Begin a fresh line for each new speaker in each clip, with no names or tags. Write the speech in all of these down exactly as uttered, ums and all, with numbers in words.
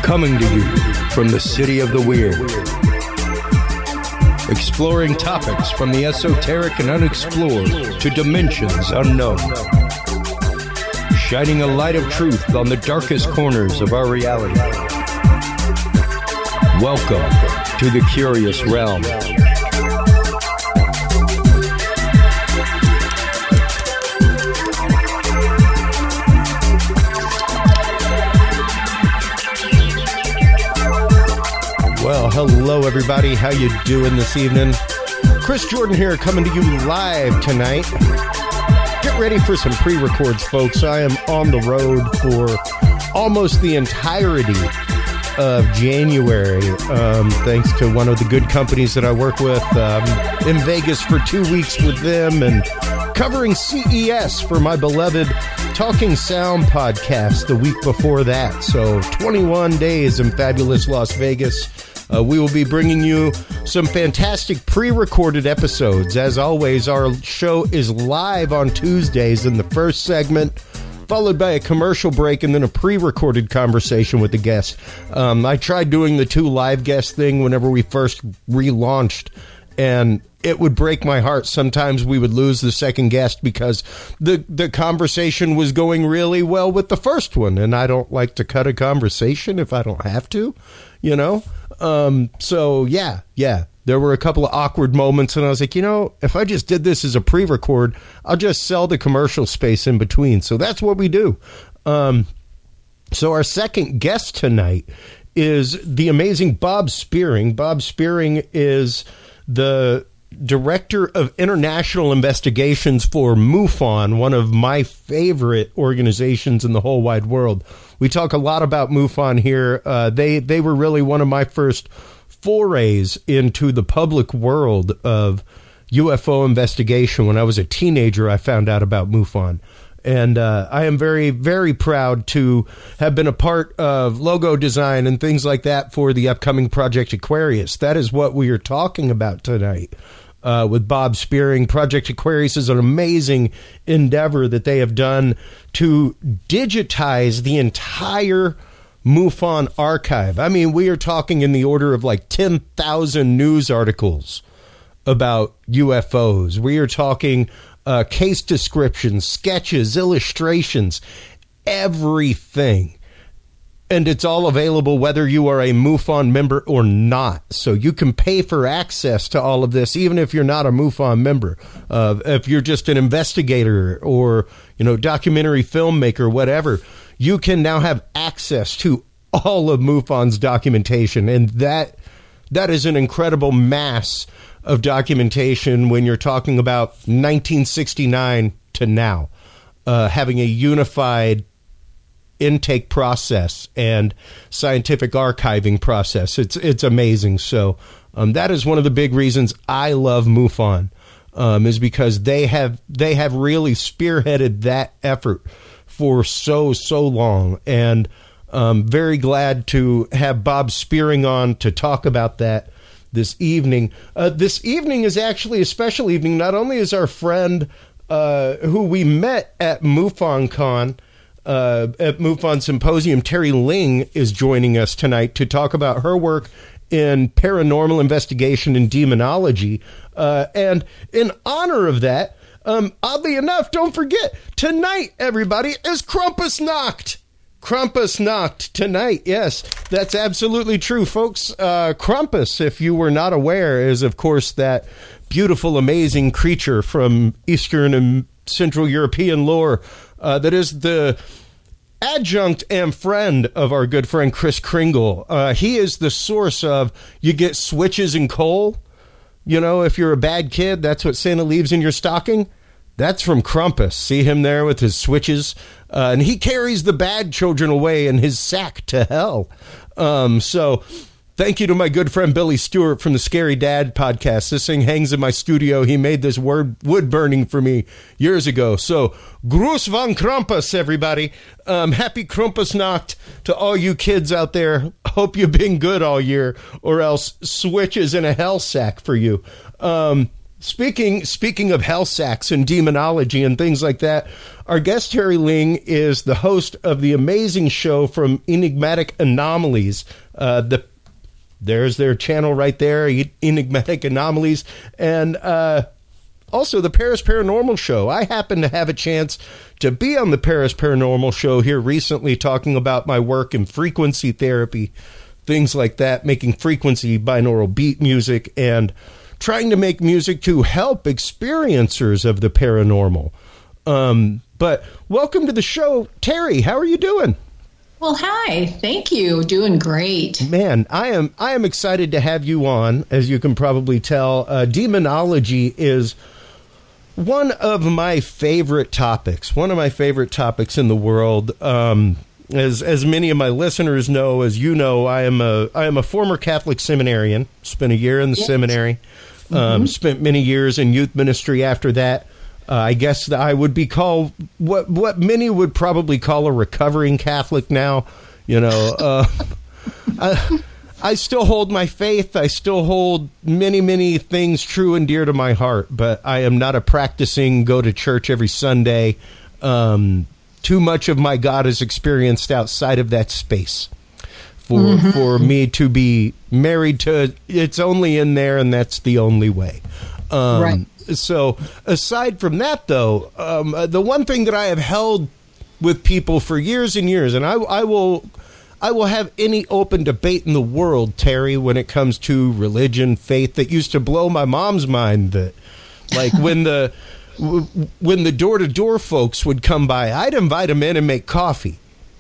Coming to you from the city of the weird. Exploring topics from the esoteric and unexplored to dimensions unknown. Shining a light of truth on the darkest corners of our reality. Welcome to the Curious Realm. Well, hello everybody. How you doing this evening? Chris Jordan here, coming to you live tonight. Get ready for some pre-records, folks. I am on the road for almost the entirety of January, um, thanks to one of the good companies that I work with. Um, in Vegas for two weeks with them and covering C E S for my beloved Talking Sound podcast the week before that. So twenty-one days in fabulous Las Vegas. Uh, we will be bringing you some fantastic pre-recorded episodes. As always, our show is live on Tuesdays in the first segment, followed by a commercial break and then a pre-recorded conversation with the guest. Um, I tried doing the two live guest thing whenever we first relaunched, and it would break my heart. Sometimes we would lose the second guest because the, the conversation was going really well with the first one, and I don't like to cut a conversation if I don't have to, you know? Um, so yeah, yeah, there were a couple of awkward moments and I was like, you know, if I just did this as a pre-record, I'll just sell the commercial space in between. So that's what we do. Um, so our second guest tonight is the amazing Bob Spearing. Bob Spearing is the Director of International Investigations for MUFON, one of my favorite organizations in the whole wide world. We talk a lot about MUFON here. Uh, they they were really one of my first forays into the public world of U F O investigation. When I was a teenager, I found out about MUFON. And uh, I am very, very proud to have been a part of logo design and things like that for the upcoming Project Aquarius. That is what we are talking about tonight. Uh, with Bob Spearing. Project Aquarius is an amazing endeavor that they have done to digitize the entire MUFON archive. I mean, we are talking in the order of like ten thousand news articles about U F Os. We are talking uh, case descriptions, sketches, illustrations, everything. And it's all available whether you are a MUFON member or not. So you can pay for access to all of this, even if you're not a MUFON member. Uh, if you're just an investigator or, you know, documentary filmmaker, whatever, you can now have access to all of MUFON's documentation. And that that is an incredible mass of documentation when you're talking about nineteen sixty-nine to now, uh, having a unified intake process and scientific archiving process. It's it's amazing. So um, that is one of the big reasons I love MUFON, um, is because they have they have really spearheaded that effort for so so long. And um, very glad to have Bob Spearing on to talk about that this evening. Uh, this evening is actually a special evening. Not only is our friend uh, who we met at MUFONCon, Uh, at MUFON Symposium, Terry Ling is joining us tonight to talk about her work in paranormal investigation and demonology. Uh, and in honor of that, um, oddly enough, don't forget, tonight, everybody, is Krampusnacht. Krampusnacht tonight, yes, that's absolutely true, folks. Uh, Krampus, if you were not aware, is, of course, that beautiful, amazing creature from Eastern and Central European lore. Uh, that is the adjunct and friend of our good friend Chris Kringle. Uh, he is the source of, you get switches and coal. You know, if you're a bad kid, that's what Santa leaves in your stocking. That's from Krampus. See him there with his switches. Uh, and he carries the bad children away in his sack to hell. Um, so... Thank you to my good friend Billy Stewart from the Scary Dad podcast. This thing hangs in my studio. He made this word wood burning for me years ago. So, Gruß von Krampus, everybody. Um, happy Krampusnacht to all you kids out there. Hope you've been good all year, or else switches in a hell sack for you. Um, Speaking speaking of hell sacks and demonology and things like that, our guest Terry Ling is the host of the amazing show from Enigmatic Anomalies. Uh, the there's their channel right there, Enigmatic Anomalies, and uh, also the Paris Paranormal Show. I happen to have a chance to be on the Paris Paranormal Show here recently, talking about my work in frequency therapy, things like that, making frequency binaural beat music and trying to make music to help experiencers of the paranormal. Um, but welcome to the show, Terry. How are you doing?
Well, hi. Thank you. Doing great.
Man, I am I am excited to have you on. As you can probably tell, uh, demonology is one of my favorite topics. One of my favorite topics in the world. Um, as as many of my listeners know, as you know, I am a I am a former Catholic seminarian. Spent a year in the yes. seminary. Um, mm-hmm. Spent many years in youth ministry after that. Uh, I guess that I would be called what what many would probably call a recovering Catholic now. You know, uh, I, I still hold my faith. I still hold many, many things true and dear to my heart. But I am not a practicing, go to church every Sunday. Um, too much of my God is experienced outside of that space. For mm-hmm. for me to be married to, it's only in there, and that's the only way. Um, right. So aside from that, though, um, the one thing that I have held with people for years and years, and I, I will, I will have any open debate in the world, Terry, when it comes to religion, faith, that used to blow my mom's mind. That, like when the when the door to door folks would come by, I'd invite them in and make coffee.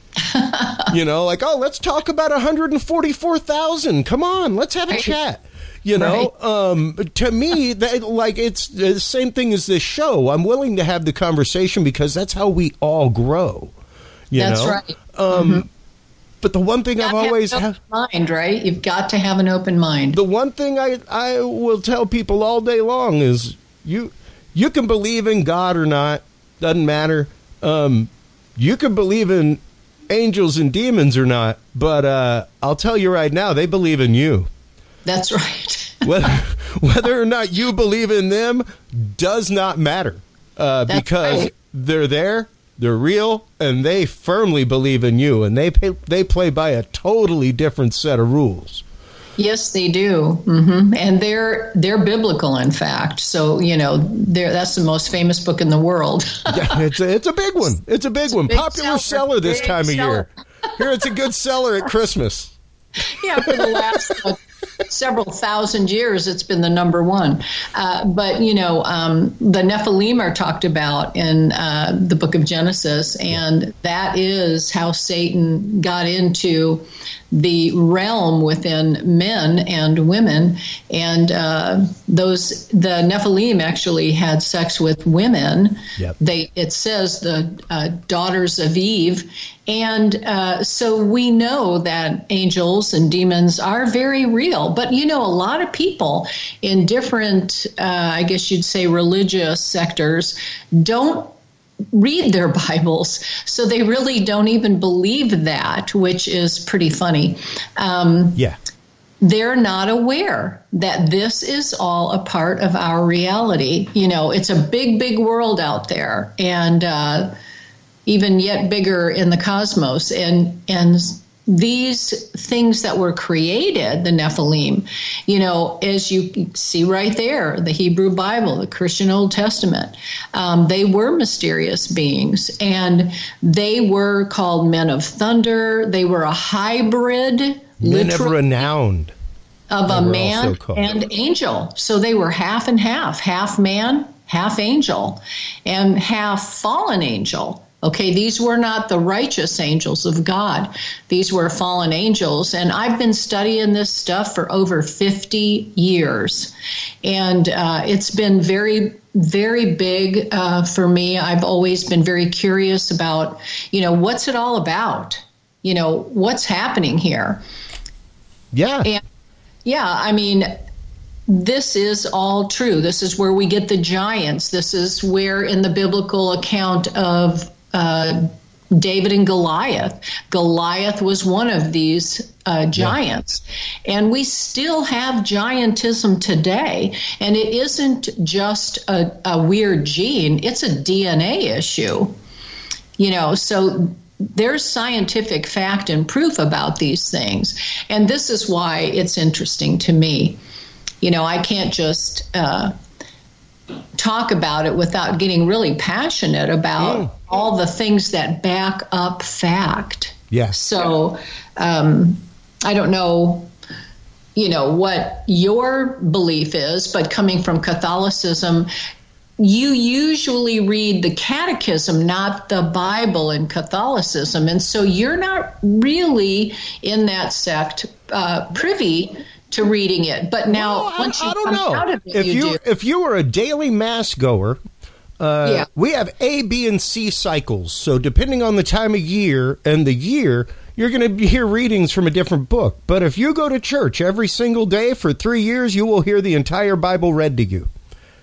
You know, like, oh, let's talk about one hundred forty-four thousand. Come on, let's have a chat. You know, right. um, to me, that, like, it's the same thing as this show. I'm willing to have the conversation because that's how we all grow. You
that's
know?
right.
Um, mm-hmm. But the one thing I've always
had mind, right? You've got to have an open mind.
The one thing I I will tell people all day long is you you can believe in God or not, doesn't matter. Um, you can believe in angels and demons or not, but uh, I'll tell you right now, they believe in you.
That's right.
whether, whether or not you believe in them does not matter uh, because right. they're there, they're real, and they firmly believe in you, and they pay, they play by a totally different set of rules.
Yes, they do, mm-hmm. and they're they're biblical, in fact. So you know, that's the most famous book in the world.
Yeah, it's a, it's a big one. It's a big it's one. A big Popular seller, seller this time seller. of year. Here, it's a good seller at Christmas.
Yeah, for the last uh, several thousand years, it's been the number one. Uh, but, you know, um, the Nephilim are talked about in uh, the book of Genesis, and that is how Satan got into the realm within men and women. And uh, those the Nephilim actually had sex with women. Yep. They it says the uh, daughters of Eve. And uh, so we know that angels and demons are very real. But, you know, a lot of people in different, uh, I guess you'd say, religious sectors don't read their Bibles. So they really don't even believe that, which is pretty funny. Um,
yeah.
They're not aware that this is all a part of our reality. You know, it's a big, big world out there. And, uh, even yet bigger in the cosmos. And and these things that were created, the Nephilim, you know, as you see right there, the Hebrew Bible, the Christian Old Testament, um, they were mysterious beings. And they were called men of thunder. They were a hybrid.
Men of renowned.
Of a man and angel. So they were half and half, half man, half angel, and half fallen angel. Okay, these were not the righteous angels of God. These were fallen angels. And I've been studying this stuff for over fifty years. And uh, it's been very, very big uh, for me. I've always been very curious about, you know, what's it all about? You know, what's happening here?
Yeah.
And, yeah, I mean, this is all true. This is where we get the giants. This is where in the biblical account of Uh, David and Goliath. Goliath was one of these uh, giants. Yeah. And we still have giantism today. And it isn't just a, a weird gene, it's a D N A issue. You know, so there's scientific fact and proof about these things. And this is why it's interesting to me. You know, I can't just uh, talk about it without getting really passionate about mm. all the things that back up fact.
Yes.
So um, I don't know, you know, what your belief is, but coming from Catholicism, you usually read the catechism, not the Bible in Catholicism. And so you're not really in that sect uh, privy to reading it. But now, well, once you I don't come know. out of it,
if
you,
you
do.
If you were a daily mass goer, uh, yeah. we have A, B, and C cycles. So depending on the time of year and the year, you're going to hear readings from a different book. But if you go to church every single day for three years, you will hear the entire Bible read to you.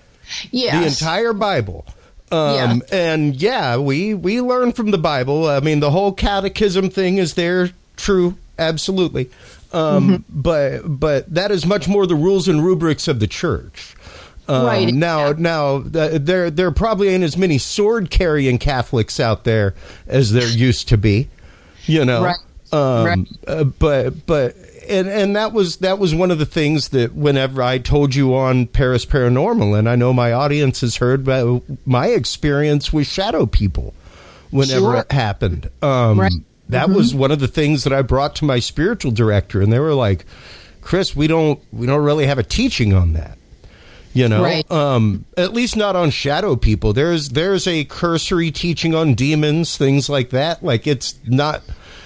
Yes.
The entire Bible. Um, yeah. And yeah, we, we learn from the Bible. I mean, the whole catechism thing is there. True. Absolutely. Um, mm-hmm. But but that is much more the rules and rubrics of the church. Um,
right.
Now,
yeah.
now uh, there there probably ain't as many sword carrying Catholics out there as there used to be. You know.
Right.
Um,
right.
Uh, but but and and that was that was one of the things that whenever I told you on Paris Paranormal, and I know my audience has heard about my experience with shadow people whenever
sure.
it happened. Um,
right.
That mm-hmm. was one of the things that I brought to my spiritual director, and they were like, "Chris, we don't we don't really have a teaching on that, you know,
right.
um, at least not on shadow people. There's there's a cursory teaching on demons, things like that. Like it's not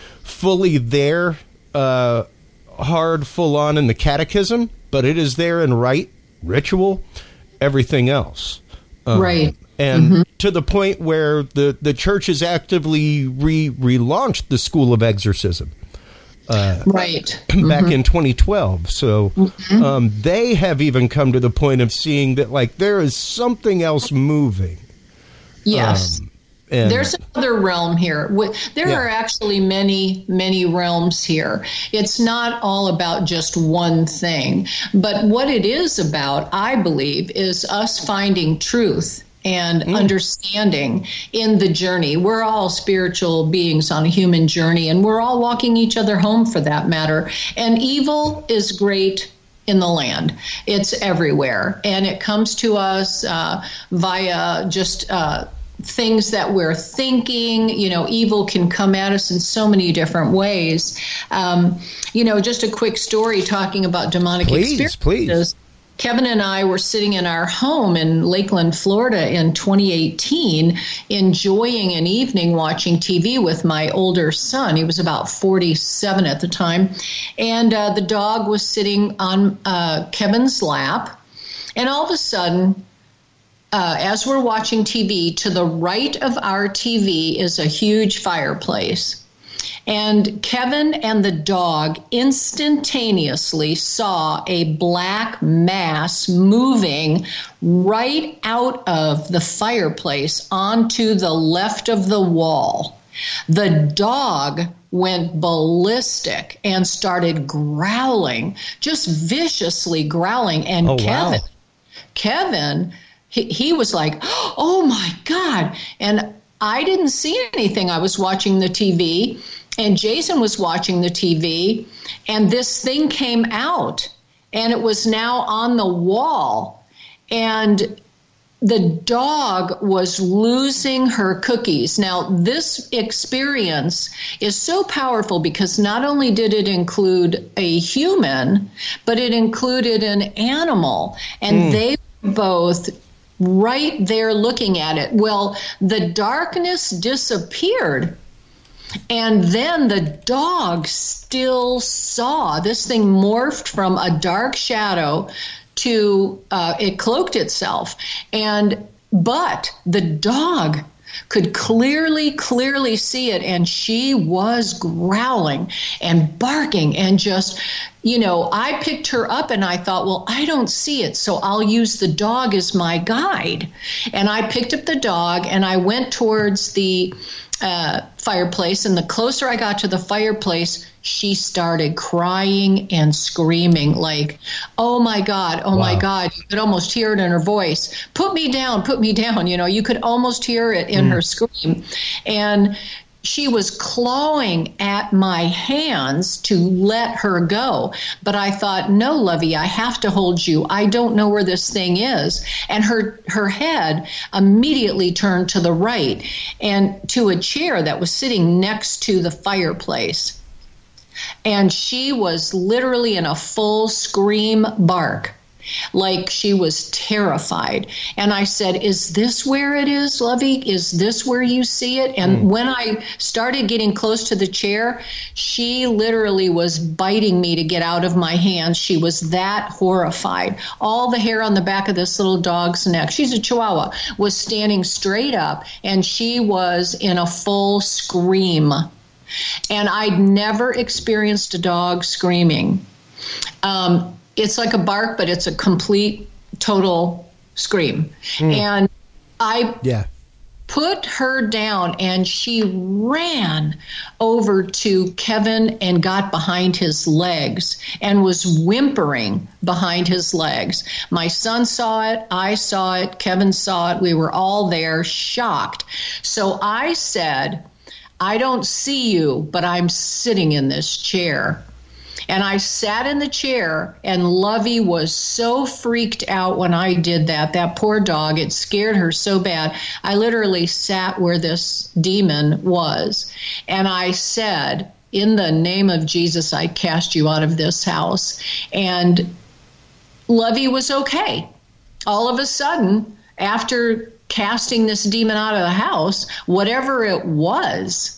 fully there, uh, hard, full on in the catechism, but it is there in rite, ritual, everything else,
um, right."
And
mm-hmm.
to the point where the, the church has actively re relaunched the School of Exorcism. Uh,
right.
Back
mm-hmm.
in twenty twelve. So
mm-hmm.
um, they have even come to the point of seeing that, like, there is something else moving.
Yes.
Um, and
There's another realm here. There
yeah.
are actually many, many realms here. It's not all about just one thing. But what it is about, I believe, is us finding truth and mm. understanding in the journey. We're all spiritual beings on a human journey, and we're all walking each other home for that matter. And evil is great in the land. It's everywhere. And it comes to us uh, via just uh, things that we're thinking. You know, evil can come at us in so many different ways. Um, you know, just a quick story talking about demonic
please,
experiences.
Please.
Kevin and I were sitting in our home in Lakeland, Florida in twenty eighteen, enjoying an evening watching T V with my older son. He was about forty-seven at the time. And uh, the dog was sitting on uh, Kevin's lap. And all of a sudden, uh, as we're watching T V, to the right of our T V is a huge fireplace. And Kevin and the dog instantaneously saw a black mass moving right out of the fireplace onto the left of the wall. The dog went ballistic and started growling, just viciously growling. And
oh,
Kevin,
wow.
Kevin, he, he was like, "Oh my God." And I didn't see anything. I was watching the T V. And Jason was watching the T V, and this thing came out, and it was now on the wall. And the dog was losing her cookies. Now, this experience is so powerful because not only did it include a human, but it included an animal. And mm. they were both right there looking at it. Well, the darkness disappeared. And then the dog still saw this thing morphed from a dark shadow to uh, it cloaked itself. And but the dog could clearly, clearly see it. And she was growling and barking and just, you know, I picked her up and I thought, well, I don't see it, so I'll use the dog as my guide. And I picked up the dog and I went towards the uh, fireplace, and the closer I got to the fireplace, she started crying and screaming like, oh, my God, oh, wow. my God. You could almost hear it in her voice. Put me down, put me down. You know, you could almost hear it in mm. her scream. And she was clawing at my hands to let her go. But I thought, no, Lovey, I have to hold you. I don't know where this thing is. And her, her head immediately turned to the right and to a chair that was sitting next to the fireplace. And she was literally in a full scream bark, like she was terrified. And I said, is this where it is, Lovey? Is this where you see it? And mm. when I started getting close to the chair, she literally was biting me to get out of my hands. She was that horrified. All the hair on the back of this little dog's neck, she's a Chihuahua, was standing straight up, and she was in a full scream. And I'd never experienced a dog screaming. Um, It's like a bark, but it's a complete, total scream. Mm. And I yeah. put her down, and she ran over to Kevin and got behind his legs and was whimpering behind his legs. My son saw it. I saw it. Kevin saw it. We were all there, shocked. So I said, I don't see you, but I'm sitting in this chair. And I sat in the chair, and Lovey was so freaked out when I did that. That poor dog, it scared her so bad. I literally sat where this demon was. And I said, in the name of Jesus, I cast you out of this house. And Lovey was okay. All of a sudden, after casting this demon out of the house, whatever it was,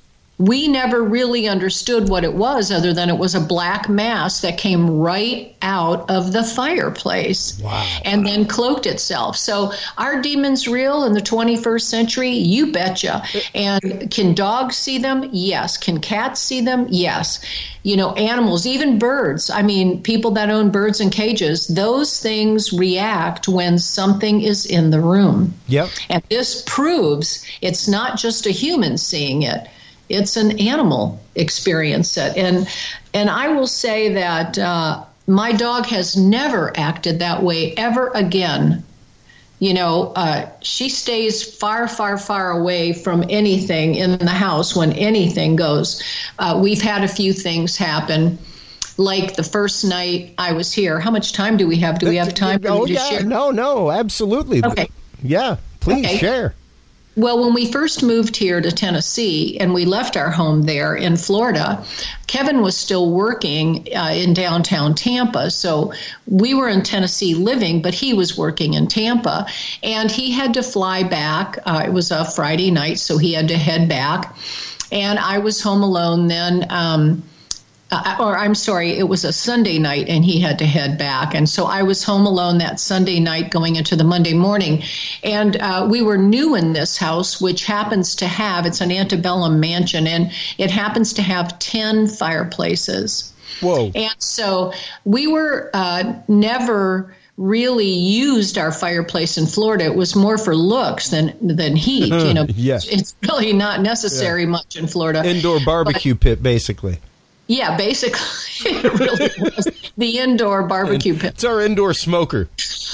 we never really understood what it was, other than it was a black mass that came right out of the fireplace. Wow. And then cloaked itself. So are demons real in the twenty-first century? You betcha. And can dogs see them? Yes. Can cats see them? Yes. You know, animals, even birds. I mean, people that own birds in cages, those things react when something is in the room. Yep. And this proves it's not just a human seeing it. It's an animal experience it. And and I will say that uh, my dog has never acted that way ever again. You know, uh, she stays far, far, far away from anything in the house when anything goes. Uh, we've had a few things happen. Like the first night I was here. How much time do we have? Do we have time for
oh,
you to
yeah.
share?
No, no, absolutely.
Okay.
Yeah, please okay. share.
Well, when we first moved here to Tennessee and we left our home there in Florida, Kevin was still working uh, in downtown Tampa. So we were in Tennessee living, but he was working in Tampa. And he had to fly back. Uh, it was a Friday night, so he had to head back. And I was home alone then. Um, Uh, or I'm sorry, it was a Sunday night and he had to head back. And so I was home alone that Sunday night going into the Monday morning. And uh, we were new in this house, which happens to have, it's an antebellum mansion, and it happens to have ten fireplaces. Whoa. And so we were uh, never really used our fireplace in Florida. It was more for looks than than heat. You know, yeah. It's really not necessary yeah. much in Florida.
Indoor barbecue but, pit, basically.
Yeah, basically, it really was the indoor barbecue pit.
It's our indoor smoker.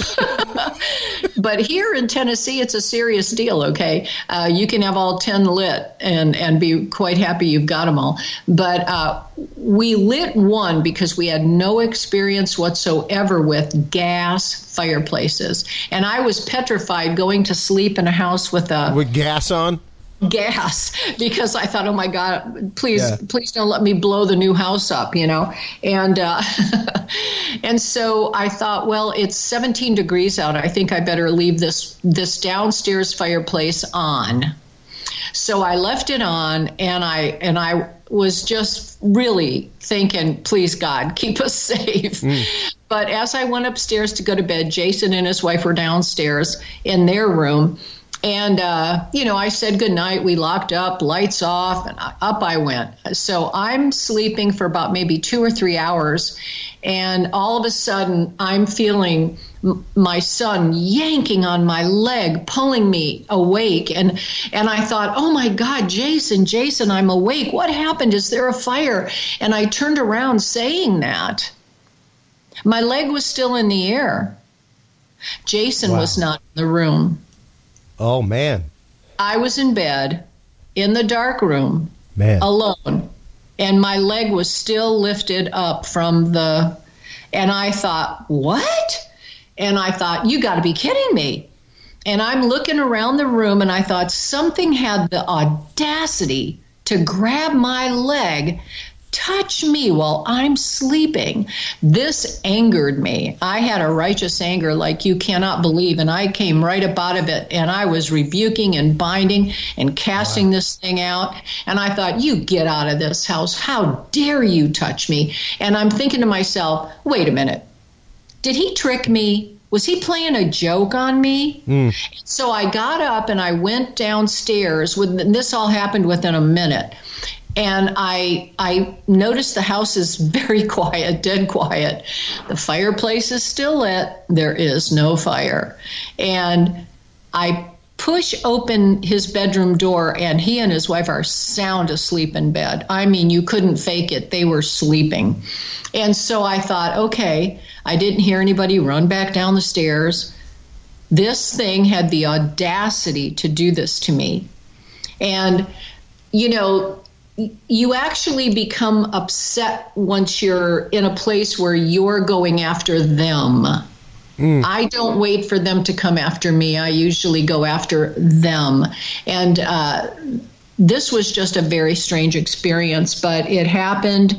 But here in Tennessee, it's a serious deal, okay? Uh, you can have all ten lit and, and be quite happy you've got them all. But uh, we lit one because we had no experience whatsoever with gas fireplaces. And I was petrified going to sleep in a house with a...
With gas on?
gas, because I thought, oh my God, please, yeah. please don't let me blow the new house up, you know? And, uh, and so I thought, well, it's seventeen degrees out. I think I better leave this, this downstairs fireplace on. So I left it on, and I, and I was just really thinking, please God, keep us safe. Mm. But as I went upstairs to go to bed, Jason and his wife were downstairs in their room. And, uh, you know, I said goodnight. We locked up, lights off, and up I went. So I'm sleeping for about maybe two or three hours. And all of a sudden, I'm feeling m- my son yanking on my leg, pulling me awake. And, and I thought, oh, my God, Jason, Jason, I'm awake. What happened? Is there a fire? And I turned around saying that. My leg was still in the air. Jason wow. was not in the room.
Oh, man.
I was in bed in the dark room,
man,
alone, and my leg was still lifted up from the, and I thought, what? And I thought, you got to be kidding me. And I'm looking around the room, and I thought something had the audacity to grab my leg, touch me while I'm sleeping. This angered me. I had a righteous anger like you cannot believe, and I came right up out of it, and I was rebuking and binding and casting wow. this thing out. And I thought, you get out of this house. How dare you touch me? And I'm thinking to myself, wait a minute. Did he trick me? Was he playing a joke on me? Mm. So I got up and I went downstairs. With, this all happened within a minute. And I I noticed the house is very quiet, dead quiet. The fireplace is still lit. There is no fire. And I push open his bedroom door, and he and his wife are sound asleep in bed. I mean, you couldn't fake it. They were sleeping. And so I thought, okay, I didn't hear anybody run back down the stairs. This thing had the audacity to do this to me. And, you know, you actually become upset once you're in a place where you're going after them. Mm. I don't wait for them to come after me. I usually go after them. And uh, this was just a very strange experience, but it happened.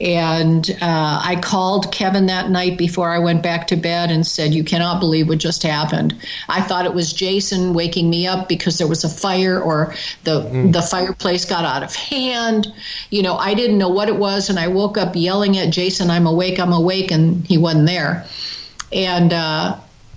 And uh, I called Kevin that night before I went back to bed and said, you cannot believe what just happened. I thought it was Jason waking me up because there was a fire, or the mm. the fireplace got out of hand. You know, I didn't know what it was. And I woke up yelling at Jason, I'm awake, I'm awake. And he wasn't there. And uh,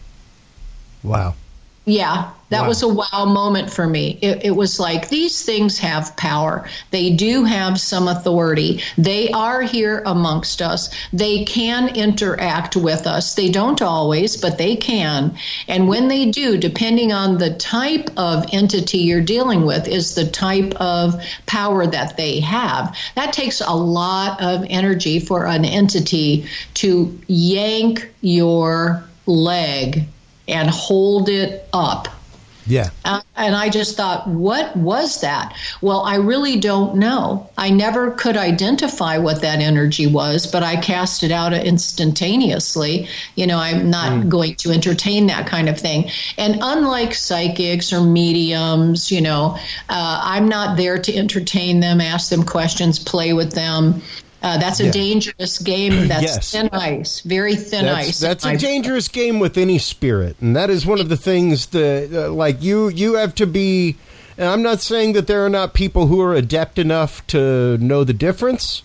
wow.
Yeah, that wow. was a wow moment for me. It, it was like, these things have power. They do have some authority. They are here amongst us. They can interact with us. They don't always, but they can. And when they do, depending on the type of entity you're dealing with, is the type of power that they have. That takes a lot of energy for an entity to yank your leg and hold it up.
Yeah.
Uh, and I just thought, what was that? Well, I really don't know. I never could identify what that energy was, but I cast it out instantaneously. You know, I'm not mm. going to entertain that kind of thing. And unlike psychics or mediums, you know, uh, I'm not there to entertain them, ask them questions, play with them. Uh, that's a yeah. dangerous game. That's yes. thin ice, very thin
that's,
ice.
That's a dangerous game with any spirit. And that is one of the things that, uh, like, you, you have to be, and I'm not saying that there are not people who are adept enough to know the difference.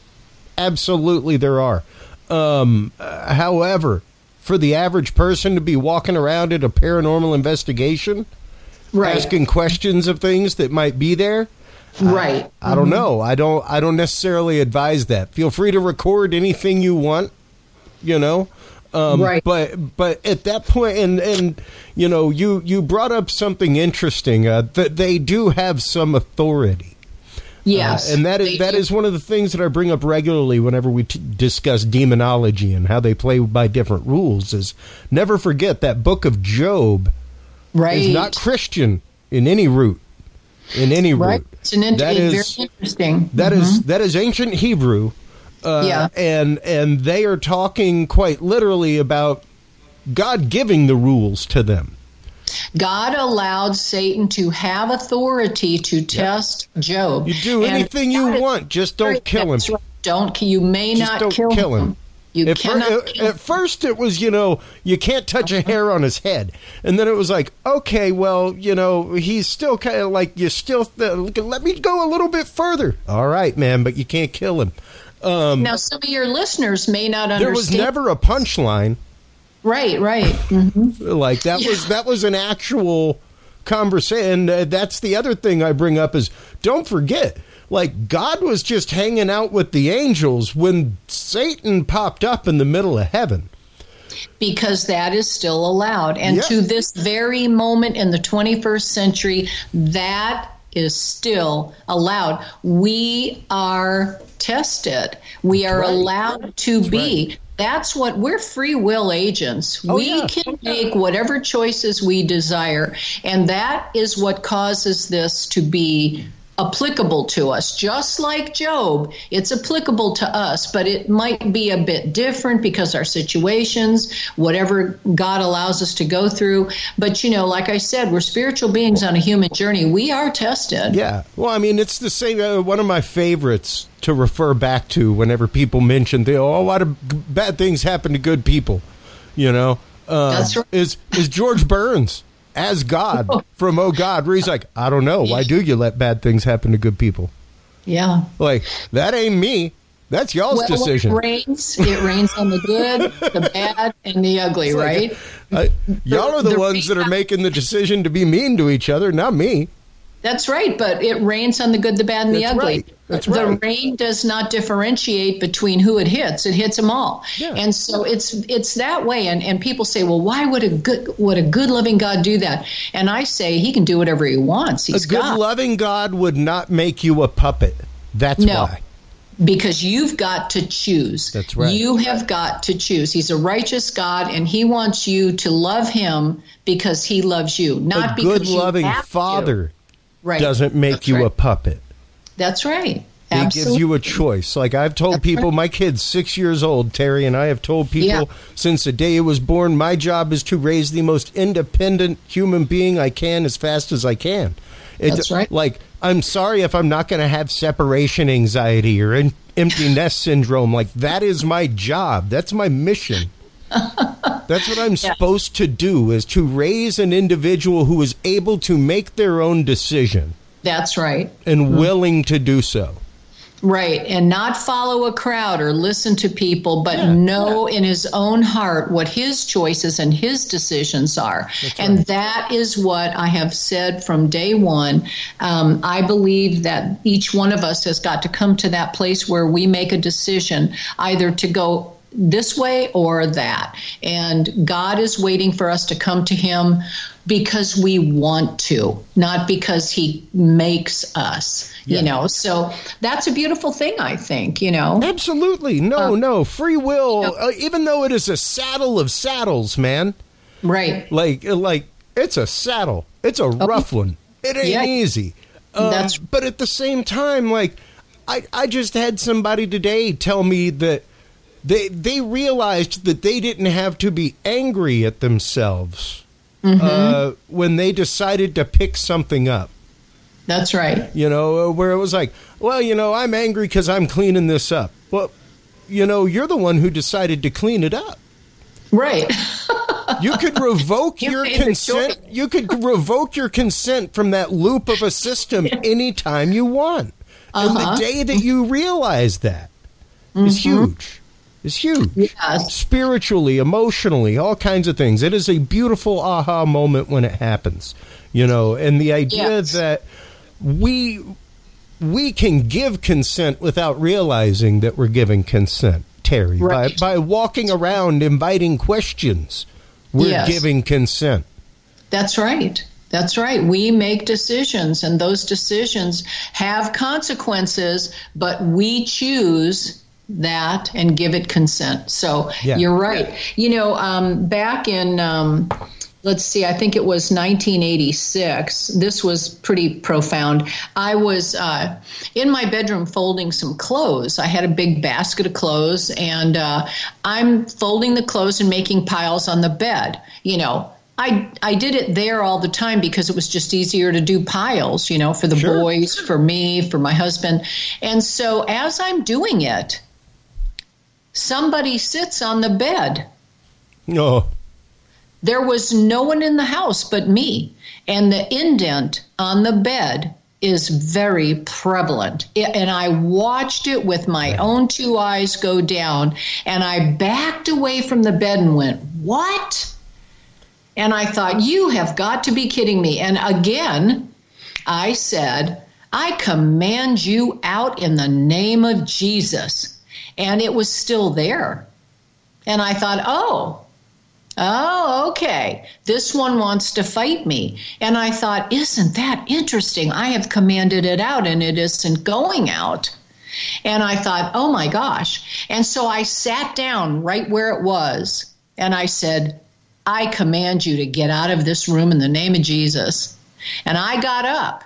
Absolutely there are. Um, uh, however, for the average person to be walking around at a paranormal investigation, right. asking questions of things that might be there,
Right.
I, I don't know. I don't I don't necessarily advise that. Feel free to record anything you want, you know. Um, right. But but at that point, and, and you know, you, you brought up something interesting. Uh, that they do have some authority.
Yes.
Uh, and that is that do. is one of the things that I bring up regularly whenever we t- discuss demonology and how they play by different rules. Is never forget that Book of Job
right.
is not Christian in any root. In any
right.
root.
It's an int- that is, very interesting.
That
mm-hmm.
is that is ancient Hebrew. Uh, yeah. And, and they are talking quite literally about God giving the rules to them.
God allowed Satan to have authority to test yep. Job.
You do anything you want, just don't kill him.
Right. Don't you may
just
not
don't
kill,
kill him.
him. You
at,
cannot
fir-
kill
at first, it was, you know, you can't touch a hair on his head. And then it was like, okay, well, you know, he's still kind of like, you still, th- let me go a little bit further. All right, man, but you can't kill him. Um,
now, some of your listeners may not understand.
There was never a punchline.
Right, right. Mm-hmm.
Like, that
yeah.
was that was an actual conversation. Uh, that's the other thing I bring up is don't forget, like, God was just hanging out with the angels when Satan popped up in the middle of heaven.
Because that is still allowed. And
yeah.
to this very moment in the twenty-first century, that is still allowed. We are tested. We
That's
are
right.
allowed to
That's
be.
Right.
That's what we're free will agents.
Oh,
we
yeah.
can make whatever choices we desire. And that is what causes this to be applicable to us. Just like Job, it's applicable to us, but it might be a bit different because our situations, whatever God allows us to go through. But, you know, like I said, we're spiritual beings on a human journey. We are tested.
Yeah. Well, I mean, it's the same. Uh, one of my favorites to refer back to whenever people mention, they, oh, a lot of g- bad things happen to good people, you know, uh,
That's right.
is, is George Burns. As God from Oh God, where he's like, I don't know. Why do you let bad things happen to good people?
Yeah.
Like, that ain't me. That's y'all's
well,
decision.
It rains. It rains on the good, the bad, and the ugly, right?
Like, uh, y'all are the,
the
ones that are making the decision to be mean to each other, not me.
That's right, but it rains on the good, the bad, and the
That's
ugly.
Right. That's
the
right.
rain does not differentiate between who it hits; it hits them all.
Yeah.
And so it's it's that way. And and people say, well, why would a good would a good loving God do that? And I say he can do whatever he wants. He's
a good
God.
loving God would not make you a puppet. That's
No.
why.
Because you've got to choose.
That's right.
You have got to choose. He's a righteous God, and he wants you to love him because he loves you, not
a
because
good
you
loving
have to.
father
Right.
doesn't make
That's
you
right.
a puppet.
That's right.
He
Absolutely.
gives you a choice. Like I've told
That's
people,
right.
my kid's six years old, Terry, and I have told people
Yeah.
since the day he was born, my job is to raise the most independent human being I can as fast as I can. It,
That's right.
Like, I'm sorry if I'm not going to have separation anxiety or in, empty nest syndrome. Like, that is my job. That's my mission. That's what I'm
Yeah.
supposed to do, is to raise an individual who is able to make their own decision
That's right.
and willing to do so.
Right. And not follow a crowd or listen to people, but
Yeah,
know in his own heart what his choices and his decisions are.
That's
and
right.
that is what I have said from day one. Um, I believe that each one of us has got to come to that place where we make a decision either to go this way or that. And God is waiting for us to come to him because we want to, not because he makes us,
Yeah.
you know. So that's a beautiful thing, I think, you know.
Absolutely. No,
Um,
no. Free will,
you know-
uh, even though it is a saddle of saddles, man.
Right.
Like, like it's a saddle. It's a rough one. It ain't
Yeah.
easy. Um,
That's-
but at the same time, like, I, I just had somebody today tell me that they they realized that they didn't have to be angry at themselves uh, when they decided to pick something up.
That's right.
You know, where it was like, well, you know, I'm angry because I'm cleaning this up. Well, you know, you're the one who decided to clean it up.
Right.
You could revoke
You
your
made the
consent.
choice.
You could revoke your consent from that loop of a system anytime you want. And
Uh-huh.
the day that you realize that is huge. Is huge.
Yes.
Spiritually, emotionally, all kinds of things. It is a beautiful aha moment when it happens. You know, and the idea
Yes.
that we we can give consent without realizing that we're giving consent, Terry.
Right.
By by walking around inviting questions, we're
Yes.
giving consent.
That's right. That's right. We make decisions, and those decisions have consequences, but we choose that and give it consent. So
Yeah.
you're right. You know, um, back in, um, let's see, I think it was nineteen eighty-six. This was pretty profound. I was uh, in my bedroom folding some clothes. I had a big basket of clothes, and uh, I'm folding the clothes and making piles on the bed, you know. I I did it there all the time because it was just easier to do piles, you know, for the
Sure.
boys, for me, for my husband. And so as I'm doing it, somebody sits on the bed.
Oh,
There was no one in the house but me. And the indent on the bed is very prevalent. It- and I watched it with my own two eyes go down. And I backed away from the bed and went, what? And I thought, you have got to be kidding me. And again, I said, I command you out in the name of Jesus. And it was still there. And I thought, oh, oh, okay. This one wants to fight me. And I thought, isn't that interesting? I have commanded it out and it isn't going out. And I thought, oh my gosh. And so I sat down right where it was. And I said, I command you to get out of this room in the name of Jesus. And I got up.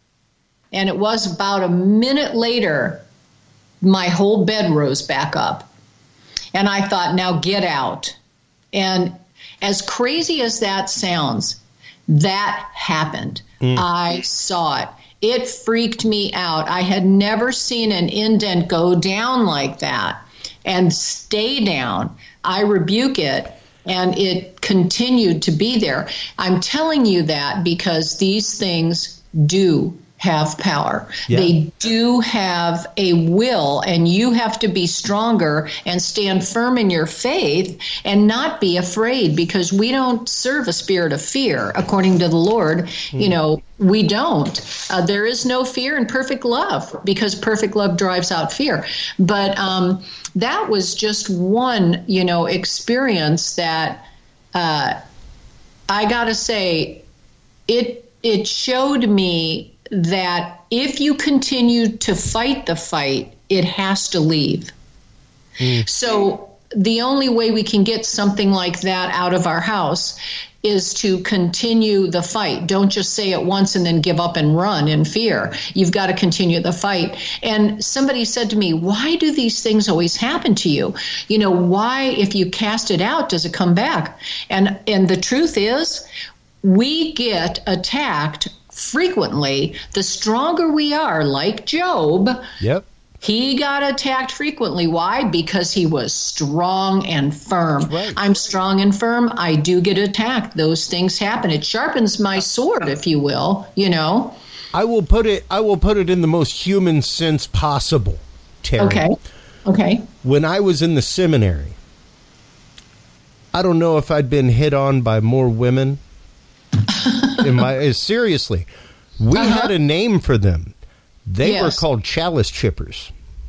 And it was about a minute later, my whole bed rose back up. And I thought, now get out. And as crazy as that sounds, that happened. Mm. I saw it. It freaked me out. I had never seen an indent go down like that and stay down. I rebuke it. And it continued to be there. I'm telling you that because these things do have power. Yeah. They do have a will, and you have to be stronger and stand firm in your faith and not be afraid, because we don't serve a spirit of fear, according to the Lord. Mm. You know, we don't. Uh, there is no fear in perfect love, because perfect love drives out fear. But um, that was just one, you know, experience that uh, I got to say, it it showed me that if you continue to fight the fight, it has to leave. Mm. So the only way we can get something like that out of our house is to continue the fight. Don't just say it once and then give up and run in fear. You've got to continue the fight. And somebody said to me, why do these things always happen to you? You know, why, if you cast it out, does it come back? And and the truth is, we get attacked frequently. The stronger we are, like Job,
yep.
He got attacked frequently. Why? Because he was strong and firm. Right. I'm strong and firm. I do get attacked. Those things happen. It sharpens my sword, if you will, you know.
I will put it I will put it in the most human sense possible, Terry.
Okay. Okay.
When I was in the seminary, I don't know if I'd been hit on by more women. in my seriously, we uh-huh. had a name for them. They yes. were called chalice chippers.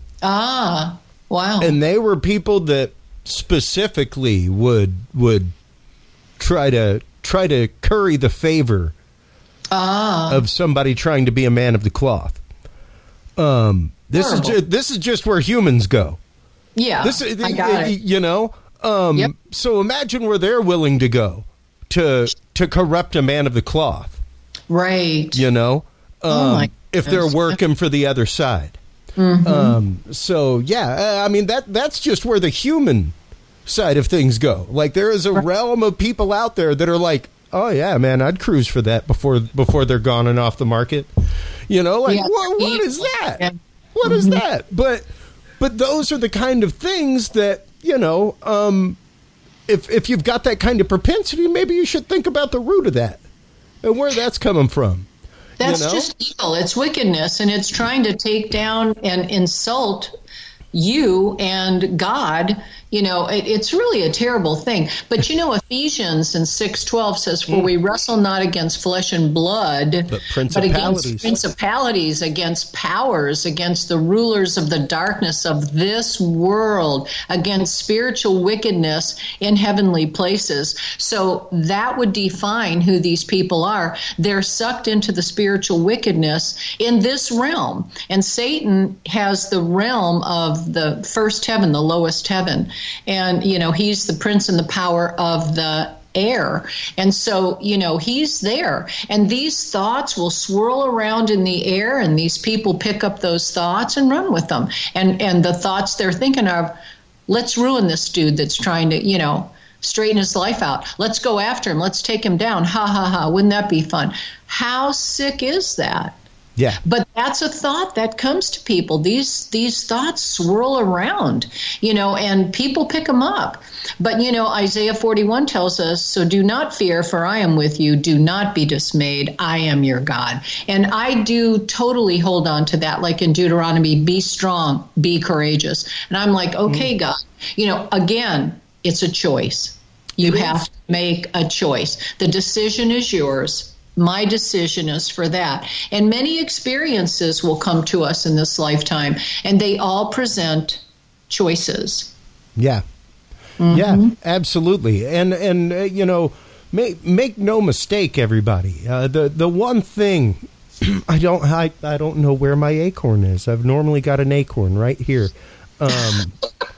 Ah, wow.
And they were people that specifically would would try to try to curry the favor ah. of somebody trying to be a man of the cloth. Um, this Horrible. is ju- this is just where humans go.
Yeah,
this
I got it.
You know. Um, yep. So imagine where they're willing to go to to corrupt a man of the cloth.
Right.
You know. Um,
oh my.
If they're working for the other side. Mm-hmm. Um, so, yeah, I mean, that that's just where the human side of things go. Like, there is a realm of people out there that are like, oh, yeah, man, I'd cruise for that before before they're gone and off the market. You know, like, yeah. what, what is that? Yeah. What mm-hmm. is that? But but those are the kind of things that, you know, um, if if you've got that kind of propensity, maybe you should think about the root of that and where that's coming from.
That's
you know?
just evil. It's wickedness, and it's trying to take down and insult you and God. You know, it, it's really a terrible thing. But, you know, Ephesians in six twelve says, for we wrestle not against flesh and blood,
but, but
against principalities, against powers, against the rulers of the darkness of this world, against spiritual wickedness in heavenly places. So that would define who these people are. They're sucked into the spiritual wickedness in this realm. And Satan has the realm of the first heaven, the lowest heaven. And, you know, he's the prince and the power of the air. And so, you know, he's there. And these thoughts will swirl around in the air, and these people pick up those thoughts and run with them. And and the thoughts they're thinking of, let's ruin this dude that's trying to, you know, straighten his life out. Let's go after him. Let's take him down. Ha, ha, ha. Wouldn't that be fun? How sick is that?
Yeah.
But that's a thought that comes to people. These these thoughts swirl around, you know, and people pick them up. But, you know, Isaiah forty-one tells us, so do not fear, for I am with you. Do not be dismayed. I am your God. And I do totally hold on to that, like in Deuteronomy, be strong, be courageous. And I'm like, okay, mm. God, you know, again, it's a choice. You
It
have
is.
to make a choice. The decision is yours. My decision is for that. And many experiences will come to us in this lifetime, and they all present choices.
Yeah. Mm-hmm. Yeah, absolutely. And, and uh, you know, make, make no mistake, everybody. Uh, the, the one thing, I don't I, I don't know where my acorn is. I've normally got an acorn right here. Um,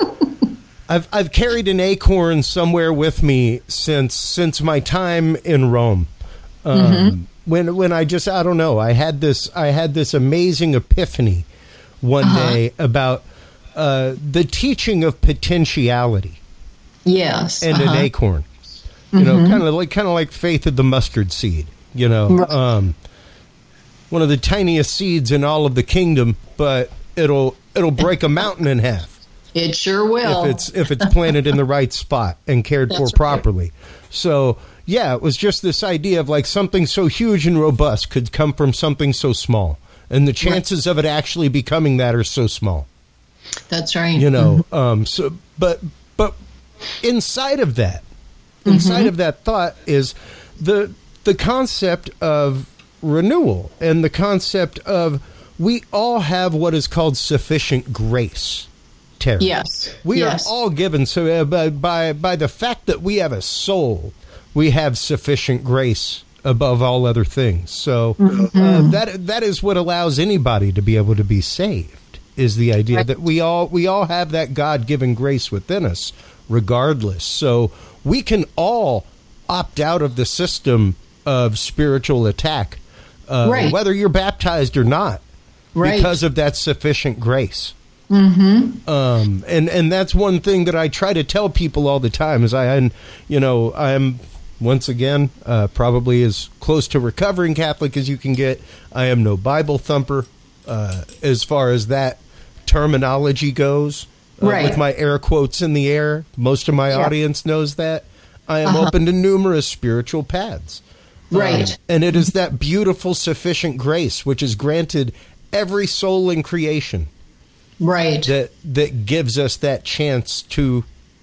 I've I've carried an acorn somewhere with me since since my time in Rome. Um, mm-hmm. When when I just I don't know I had this I had this amazing epiphany one uh-huh. day about uh, the teaching of potentiality.
Yes,
and
uh-huh.
an acorn. You mm-hmm. know, kind of like kind of like faith of the mustard seed. You know, right. um, one of the tiniest seeds in all of the kingdom, but it'll it'll break a mountain in half.
It sure will
if it's if it's planted in the right spot and cared That's for properly. Right. So. Yeah, it was just this idea of like something so huge and robust could come from something so small. And the chances right. of it actually becoming that are so small.
That's right.
You know, mm-hmm. um, so but but inside of that, inside mm-hmm. of that thought is the the concept of renewal and the concept of we all have what is called sufficient grace. Terry.
Yes.
We
yes.
are all given so uh, by, by by the fact that we have a soul. We have sufficient grace above all other things. So mm-hmm. uh, that that is what allows anybody to be able to be saved, is the idea right. that we all we all have that God-given grace within us, regardless. So we can all opt out of the system of spiritual attack, uh, right. whether you're baptized or not, right. because of that sufficient grace. Mm-hmm. Um, and, and that's one thing that I try to tell people all the time is I, and, you know, I'm, once again, uh, probably as close to recovering Catholic as you can get. I am no Bible thumper uh, as far as that terminology goes, uh,
right.
with my air quotes in the air. Most of my yeah. audience knows that. I am uh-huh. open to numerous spiritual paths.
Right.
Um, and it is that beautiful, sufficient grace which is granted every soul in creation.
Right.
That that gives us that chance to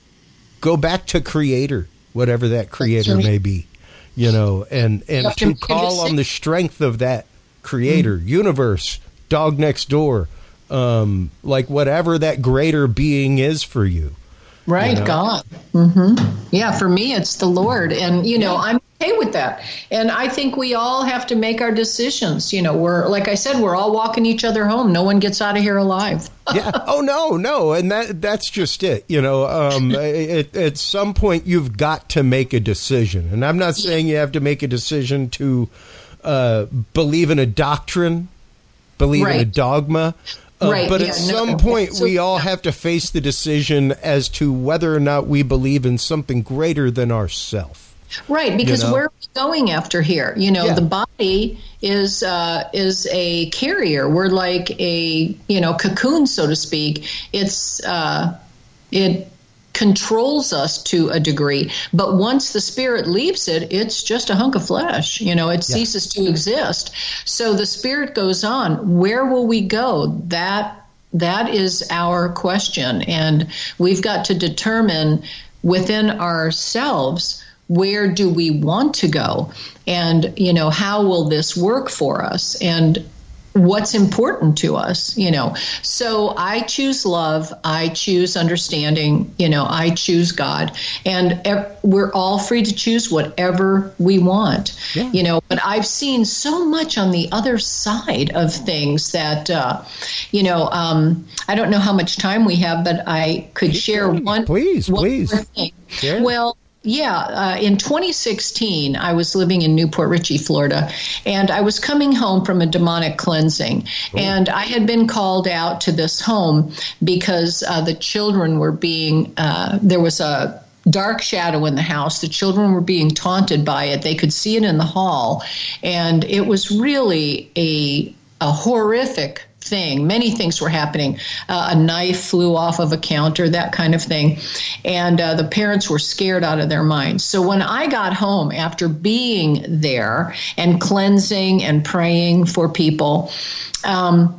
go back to Creator, whatever that Creator right. may be, you know, and, and to call on the strength of that Creator, mm-hmm. universe, dog next door, um, like whatever that greater being is for you.
Right, you know? God. Mm-hmm. Yeah, for me, it's the Lord. And, you know, I'm okay with that. And I think we all have to make our decisions. You know, we're, like I said, we're all walking each other home. No one gets out of here alive.
yeah. Oh, no, no. And that that's just it. You know, um, it, at some point, you've got to make a decision. And I'm not saying you have to make a decision to uh, believe in a doctrine, believe right. in a dogma. Uh,
right,
but
yeah,
at
no,
some point,
so,
we all have to face the decision as to whether or not we believe in something greater than ourselves.
Right, because
you know?
where are we going after here? You know,
yeah.
the body is uh, is a carrier. We're like a, you know, cocoon, so to speak. It's uh, it controls us to a degree, but once the spirit leaves it, it's just a hunk of flesh. You know, it yeah. ceases to exist. So the spirit goes on. Where will we go? That that is our question, and we've got to determine within ourselves, where do we want to go? And, you know, how will this work for us? And what's important to us, you know? So I choose love. I choose understanding. You know, I choose God. And ev- we're all free to choose whatever we want, yeah. you know. But I've seen so much on the other side of things that, uh, you know, um, I don't know how much time we have, but I could
please,
share one.
Please,
one
please.
More thing.
Sure.
Well, Yeah, uh, in twenty sixteen, I was living in Newport Richey, Florida, and I was coming home from a demonic cleansing. Oh. And I had been called out to this home because uh, the children were being, uh, there was a dark shadow in the house. The children were being taunted by it. They could see it in the hall. And it was really a, a horrific thing. Many things were happening. Uh, a knife flew off of a counter, that kind of thing. And uh, the parents were scared out of their minds. So when I got home after being there and cleansing and praying for people, um,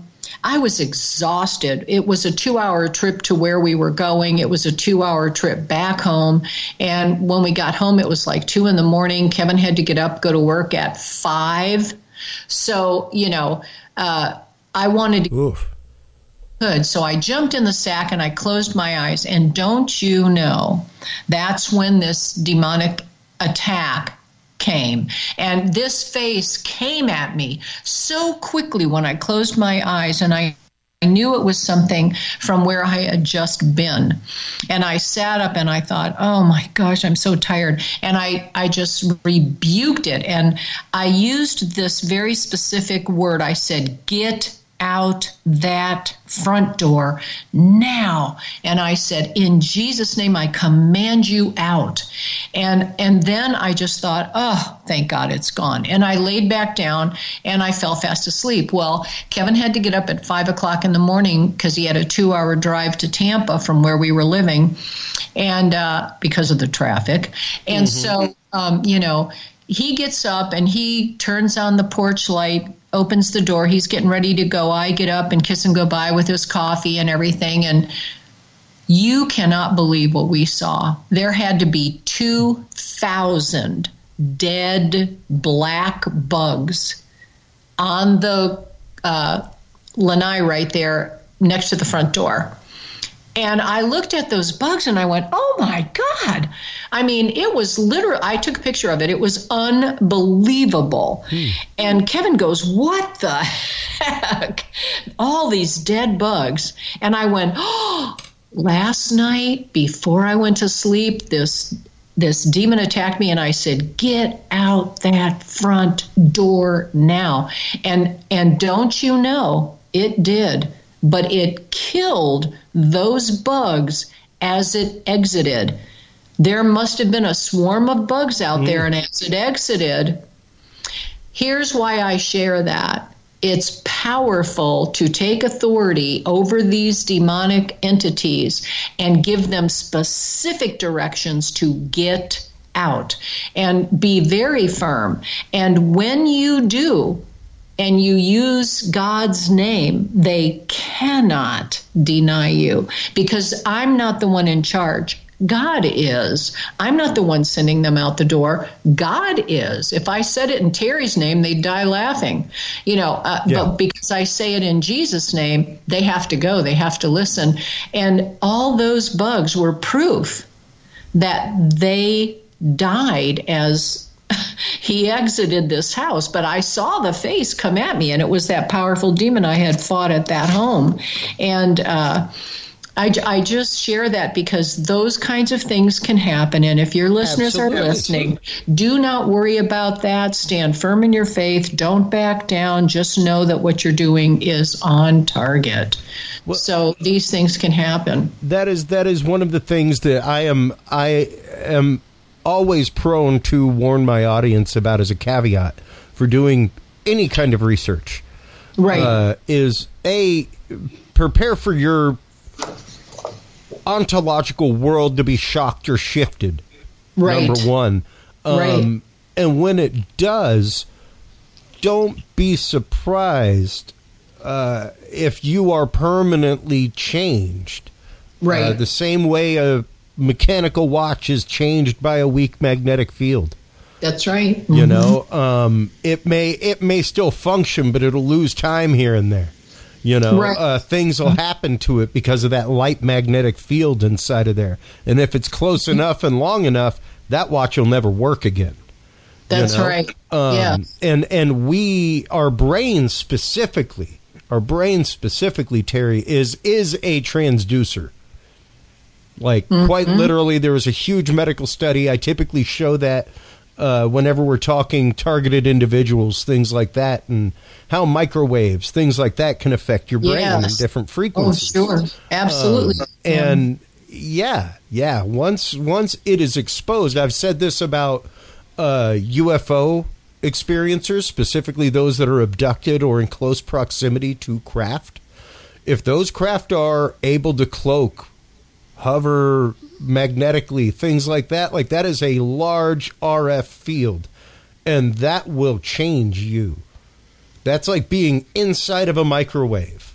I was exhausted. It was a two-hour trip to where we were going. It was a two-hour trip back home. And when we got home, it was like two in the morning. Kevin had to get up, go to work at five. So, you know, uh, I wanted to...
Oof.
Good. So I jumped in the sack and I closed my eyes. And don't you know, that's when this demonic attack came. And this face came at me so quickly when I closed my eyes, and I I knew it was something from where I had just been. And I sat up and I thought, oh my gosh, I'm so tired. And I, I just rebuked it. And I used this very specific word. I said, get out that front door now. And I said, in Jesus' name, I command you out. And and then I just thought, oh, thank God it's gone. And I laid back down and I fell fast asleep. Well, Kevin had to get up at five o'clock in the morning because he had a two-hour drive to Tampa from where we were living, and uh, because of the traffic. And mm-hmm. so, um, you know, he gets up and he turns on the porch light, opens the door. He's getting ready to go. I get up and kiss him goodbye with his coffee and everything. And you cannot believe what we saw. There had to be two thousand dead black bugs on the uh, lanai right there next to the front door. And I looked at those bugs and I went, oh my God. I mean, it was literally, I took a picture of it. It was unbelievable. Hmm. And Kevin goes, what the heck? All these dead bugs. And I went, oh, last night before I went to sleep, this this demon attacked me, and I said, get out that front door now. And and don't you know, it did. But it killed those bugs as it exited. There must have been a swarm of bugs out mm. there, and as it exited, here's why I share that. It's powerful to take authority over these demonic entities and give them specific directions to get out and be very firm. And when you do, and you use God's name, they cannot deny you, because I'm not the one in charge. God is. I'm not the one sending them out the door. God is. If I said it in Terry's name, they'd die laughing. You know, uh, yeah. But because I say it in Jesus' name, they have to go. They have to listen. And all those bugs were proof that they died as he exited this house. But I saw the face come at me, and it was that powerful demon I had fought at that home. And uh, I, I just share that because those kinds of things can happen. And if your listeners Absolutely. Are listening, do not worry about that. Stand firm in your faith. Don't back down. Just know that what you're doing is on target. Well, so these things can happen.
That is that is one of the things that I am I am always prone to warn my audience about as a caveat for doing any kind of research. Right. Uh, is A, prepare for your ontological world to be shocked or shifted. Right. Number one. Um, right. And when it does, don't be surprised uh, if you are permanently changed. Right. Uh, the same way a mechanical watch is changed by a weak magnetic field.
That's right. Mm-hmm.
You know, um, it may it may still function, but it'll lose time here and there. You know, right. uh, things will happen to it because of that light magnetic field inside of there. And if it's close enough and long enough, that watch will never work again.
That's
you know?
right.
Um,
yeah.
And and we, our brain specifically, our brain specifically, Terry, is is a transducer. Like, mm-hmm. quite literally, there was a huge medical study. I typically show that uh, whenever we're talking targeted individuals, things like that, and how microwaves, things like that, can affect your brain yes. in different frequencies.
Oh, sure. Absolutely.
Um, and, yeah, yeah, once once it is exposed, I've said this about uh, U F O experiencers, specifically those that are abducted or in close proximity to craft. If those craft are able to cloak, hover magnetically, things like that, like that is a large R F field, and that will change you. That's like being inside of a microwave.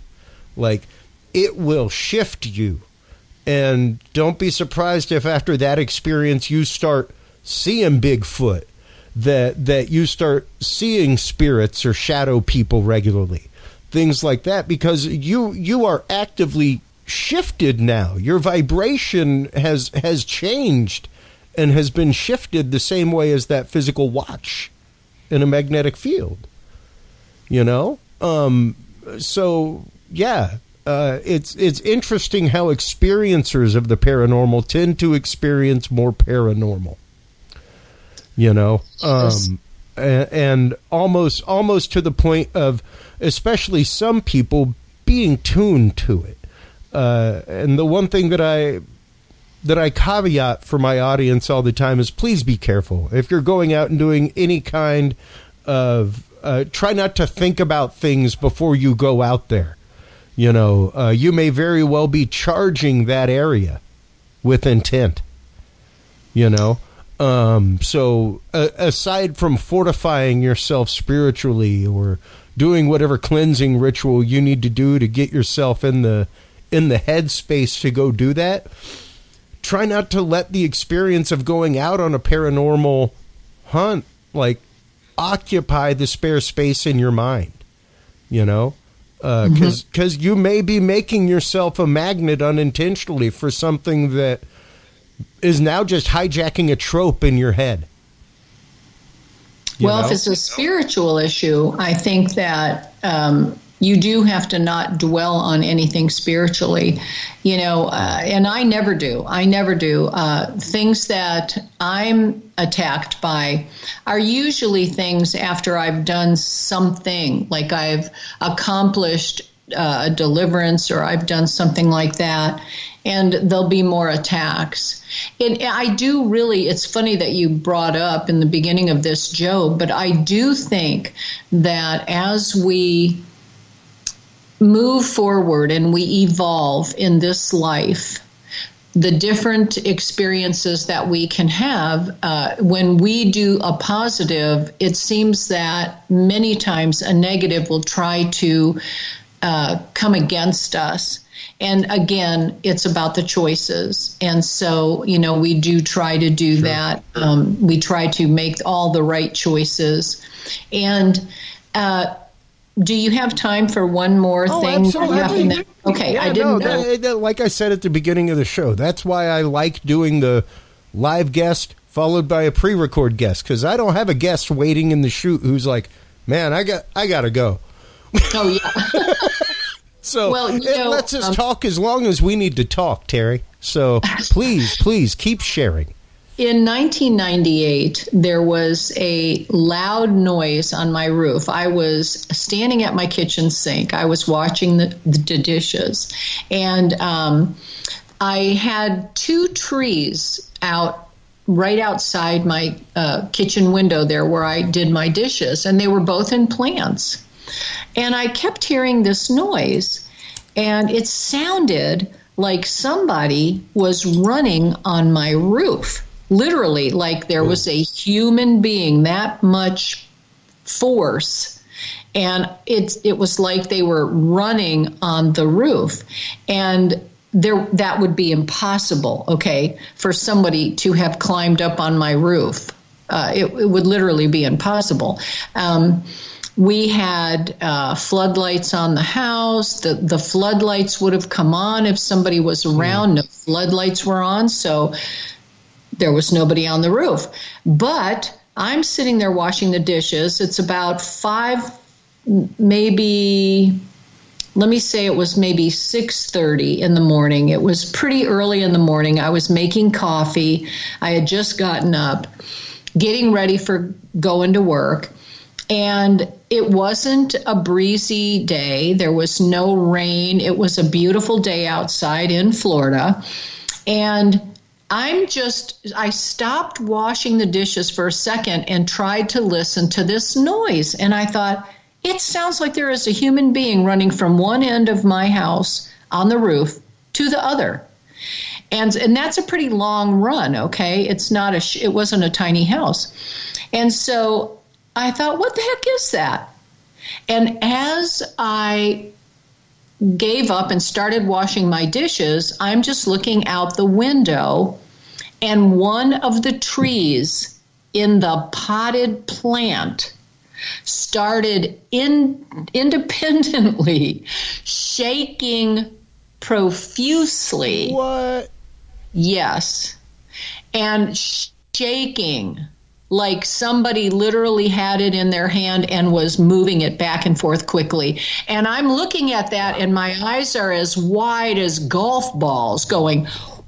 Like, it will shift you. And don't be surprised if after that experience you start seeing Bigfoot, that that you start seeing spirits or shadow people regularly, things like that, because you you are actively shifted now. Your vibration has has changed and has been shifted the same way as that physical watch in a magnetic field. You know? Um, so, yeah. Uh, it's it's interesting how experiencers of the paranormal tend to experience more paranormal, you know, um, and, and almost almost to the point of, especially some people, being tuned to it. Uh, and the one thing that I that I caveat for my audience all the time is, please be careful if you're going out and doing any kind of uh, try not to think about things before you go out there. You know, uh, you may very well be charging that area with intent, you know. Um, so uh, aside from fortifying yourself spiritually or doing whatever cleansing ritual you need to do to get yourself in the in the headspace to go do that, try not to let the experience of going out on a paranormal hunt, like, occupy the spare space in your mind, you know. Because uh, mm-hmm. because you may be making yourself a magnet unintentionally for something that is now just hijacking a trope in your head. You
well,
know?
If it's a spiritual issue, I think that um, you do have to not dwell on anything spiritually. You know, uh, and I never do. I never do. Uh, things that I'm attacked by are usually things after I've done something, like I've accomplished uh, a deliverance or I've done something like that, and there'll be more attacks. And I do really, it's funny that you brought up in the beginning of this, Joe, but I do think that as we move forward and we evolve in this life, the different experiences that we can have, uh, when we do a positive, it seems that many times a negative will try to uh, come against us. And again, it's about the choices. And so, you know, we do try to do sure. that. Um, we try to make all the right choices. And uh do you have time for one more
oh,
thing?
Absolutely.
Okay,
yeah,
I didn't
no,
know.
That, like I said at the beginning of the show, that's why I like doing the live guest followed by a pre-record guest, because I don't have a guest waiting in the shoot who's like, man, I got I got to go.
Oh, yeah.
So
well,
it
know,
lets us
um,
talk as long as we need to talk, Terry. So please, please keep sharing.
In nineteen ninety-eight, there was a loud noise on my roof. I was standing at my kitchen sink. I was washing the, the dishes. And um, I had two trees out right outside my uh, kitchen window there where I did my dishes. And they were both in plants. And I kept hearing this noise. And it sounded like somebody was running on my roof. Literally, like there was a human being, that much force. And it, it was like they were running on the roof. And there that would be impossible, okay, for somebody to have climbed up on my roof. Uh, it, it would literally be impossible. Um, we had uh, floodlights on the house. The, the floodlights would have come on if somebody was around. Mm. No floodlights were on, so there was nobody on the roof. But I'm sitting there washing the dishes. It's about five, maybe, let me say it was maybe six thirty in the morning. It was pretty early in the morning. I was making coffee. I had just gotten up, getting ready for going to work. And it wasn't a breezy day. There was no rain. It was a beautiful day outside in Florida. And I'm just, I stopped washing the dishes for a second and tried to listen to this noise. And I thought, it sounds like there is a human being running from one end of my house on the roof to the other. And and that's a pretty long run, okay? It's not a, it wasn't a tiny house. And so I thought, what the heck is that? And as I gave up and started washing my dishes, I'm just looking out the window, and one of the trees in the potted plant started in, independently shaking profusely.
What?
Yes. And shaking like somebody literally had it in their hand and was moving it back and forth quickly. And I'm looking at that, and my eyes are as wide as golf balls going,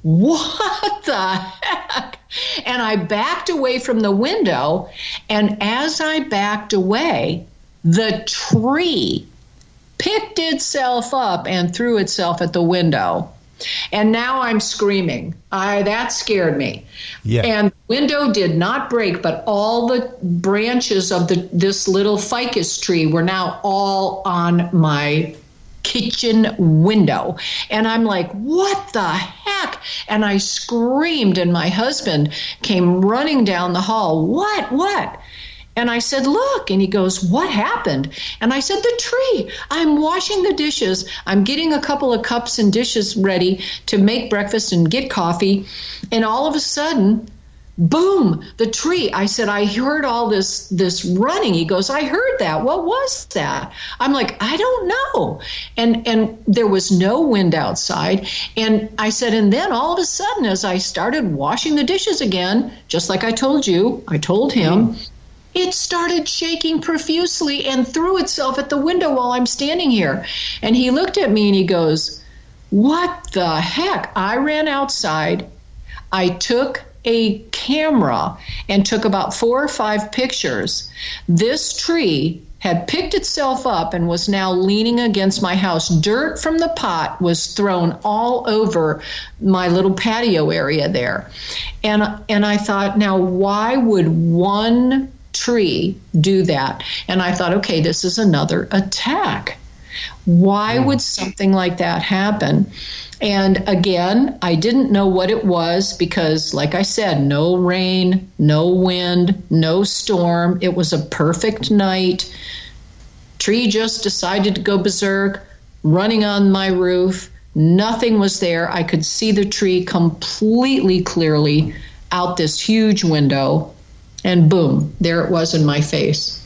what the heck? And I backed away from the window, and as I backed away, the tree picked itself up and threw itself at the window. And now I'm screaming. I that scared me.
Yeah.
And the window did not break, but all the branches of the this little ficus tree were now all on my kitchen window. And I'm like, what the heck? And I screamed, and my husband came running down the hall. What? What? And I said, look. And he goes, what happened? And I said, the tree. I'm washing the dishes. I'm getting a couple of cups and dishes ready to make breakfast and get coffee. And all of a sudden, boom, the tree. I said, I heard all this this running. He goes, I heard that. What was that? I'm like, I don't know. And and there was no wind outside. And I said, and then all of a sudden, as I started washing the dishes again, just like I told you, I told him, mm. it started shaking profusely and threw itself at the window while I'm standing here. And he looked at me and he goes, what the heck? I ran outside. I took a camera and took about four or five pictures. This tree had picked itself up and was now leaning against my house. Dirt from the pot was thrown all over my little patio area there. And, and I thought, now why would one tree do that? And I thought, okay, this is another attack. Why would something like that happen? And again, I didn't know what it was because, like I said, no rain, no wind, no storm. It was a perfect night. Tree just decided to go berserk, running on my roof. Nothing was there. I could see the tree completely clearly out this huge window. And boom, there it was in my face.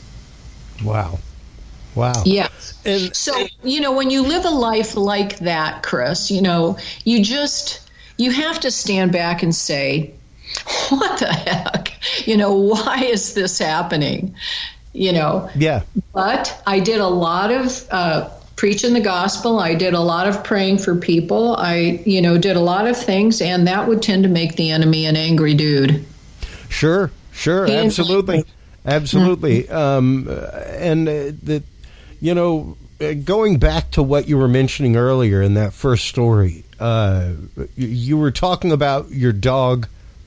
Wow. Wow.
Yeah.
And,
so, you know, when you live a life like that, Chris, you know, you just, you have to stand back and say, what the heck? You know, why is this happening? You know?
Yeah.
But I did a lot of uh, preaching the gospel. I did a lot of praying for people. I, you know, did a lot of things, and that would tend to make the enemy an angry dude.
Sure. Sure.
He
absolutely. Absolutely. Mm-hmm. Um, and uh, the, you know, going back to what you were mentioning earlier in that first story, uh, you were talking about your dog.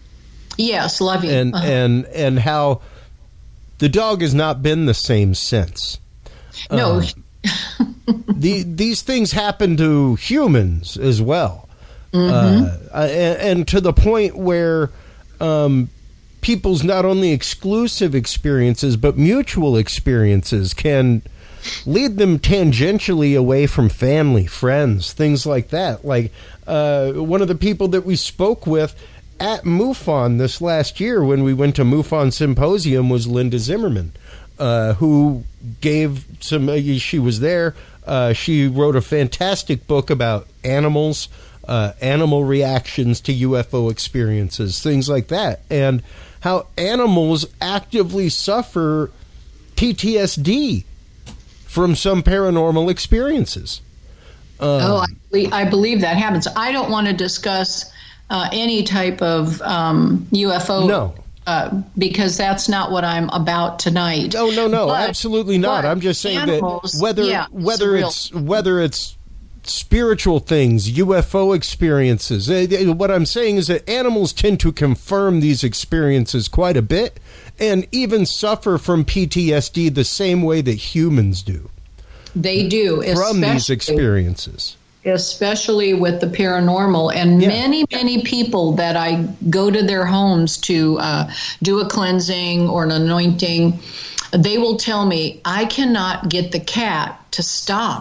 Yes, Lovey.
And,
uh-huh.
and, and how the dog has not been the same since.
No.
Um, the, these things happen to humans as well.
Mm-hmm.
Uh, and, and to the point where, um, people's not only exclusive experiences, but mutual experiences can lead them tangentially away from family, friends, things like that. Like uh, one of the people that we spoke with at MUFON this last year when we went to MUFON Symposium was Linda Zimmerman, uh, who gave some, uh, she was there. Uh, she wrote a fantastic book about animals, uh, animal reactions to U F O experiences, things like that. And how animals actively suffer P T S D from some paranormal experiences. Um,
oh, I believe, I believe that happens. I don't want to discuss uh, any type of um, U F O.
No.
Uh, because that's not what I'm about tonight.
No, no, no,
but,
absolutely not. I'm just saying
animals,
that whether
yeah,
whether it's whether it's spiritual things, U F O experiences. What I'm saying is that animals tend to confirm these experiences quite a bit and even suffer from P T S D the same way that humans do.
They do.
From these experiences.
Especially with the paranormal. And yeah. many, many people that I go to their homes to uh, do a cleansing or an anointing, they will tell me, I cannot get the cat to stop.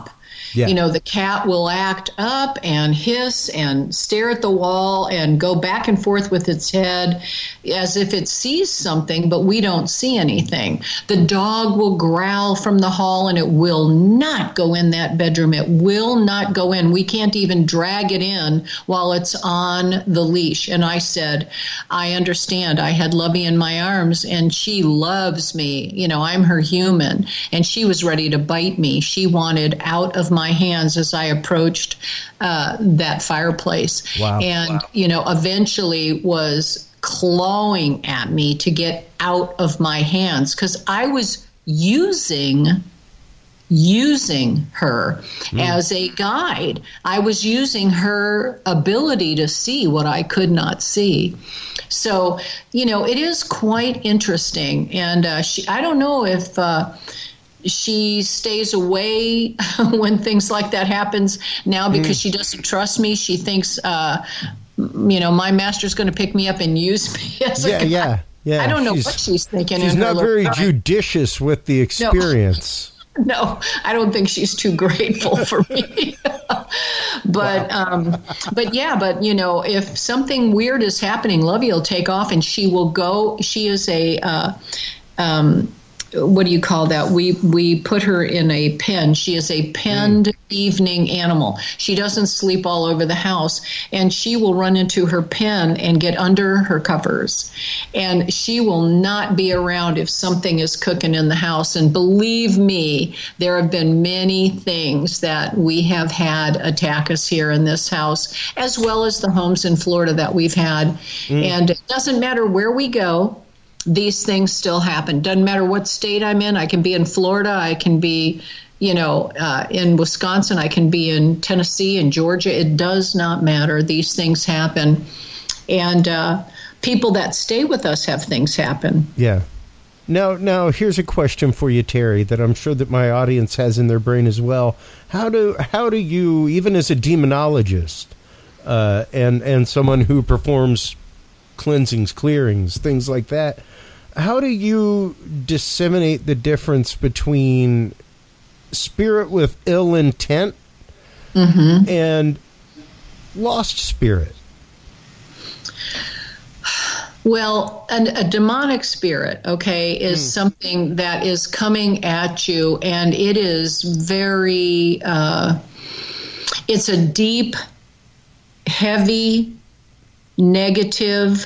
Yeah.
You know, the cat will act up and hiss and stare at the wall and go back and forth with its head as if it sees something, but we don't see anything. The dog will growl from the hall and it will not go in that bedroom. It will not go in. We can't even drag it in while it's on the leash. And I said, I understand. I had Lovey in my arms and she loves me. You know, I'm her human. And she was ready to bite me. She wanted out of my hands as I approached uh, that fireplace.
Wow.
And,
Wow.
you know, eventually was clawing at me to get out of my hands because I was using using her mm. as a guide. I was using her ability to see what I could not see. So, you know, it is quite interesting. And uh, she, I don't know if uh, she stays away when things like that happens now because mm. she doesn't trust me. She thinks, uh, you know, my master's going to pick me up and use me as
yeah,
a guide.
Yeah, yeah.
I don't know
she's,
what she's thinking.
She's
in
not
her
very
life.
judicious with the experience.
No. No, I don't think she's too grateful for me. but, wow. um, but yeah, but you know, if something weird is happening, Lovey will take off and she will go. She is a, uh, um, what do you call that? We we put her in a pen. She is a penned mm. evening animal. She doesn't sleep all over the house, and she will run into her pen and get under her covers. And she will not be around if something is cooking in the house. And believe me, there have been many things that we have had attack us here in this house, as well as the homes in Florida that we've had. Mm. And it doesn't matter where we go. These things still happen. Doesn't matter what state I'm in. I can be in Florida. I can be, you know, uh, in Wisconsin. I can be in Tennessee and Georgia. It does not matter. These things happen. And uh, people that stay with us have things happen.
Yeah. Now, now here's a question for you, Terry, that I'm sure that my audience has in their brain as well. How do how do you, even as a demonologist uh, and and someone who performs cleansings, clearings, things like that, how do you disseminate the difference between spirit with ill intent mm-hmm. and lost spirit?
Well, an, a demonic spirit, okay, is mm. something that is coming at you, and it is very, uh, it's a deep, heavy, negative,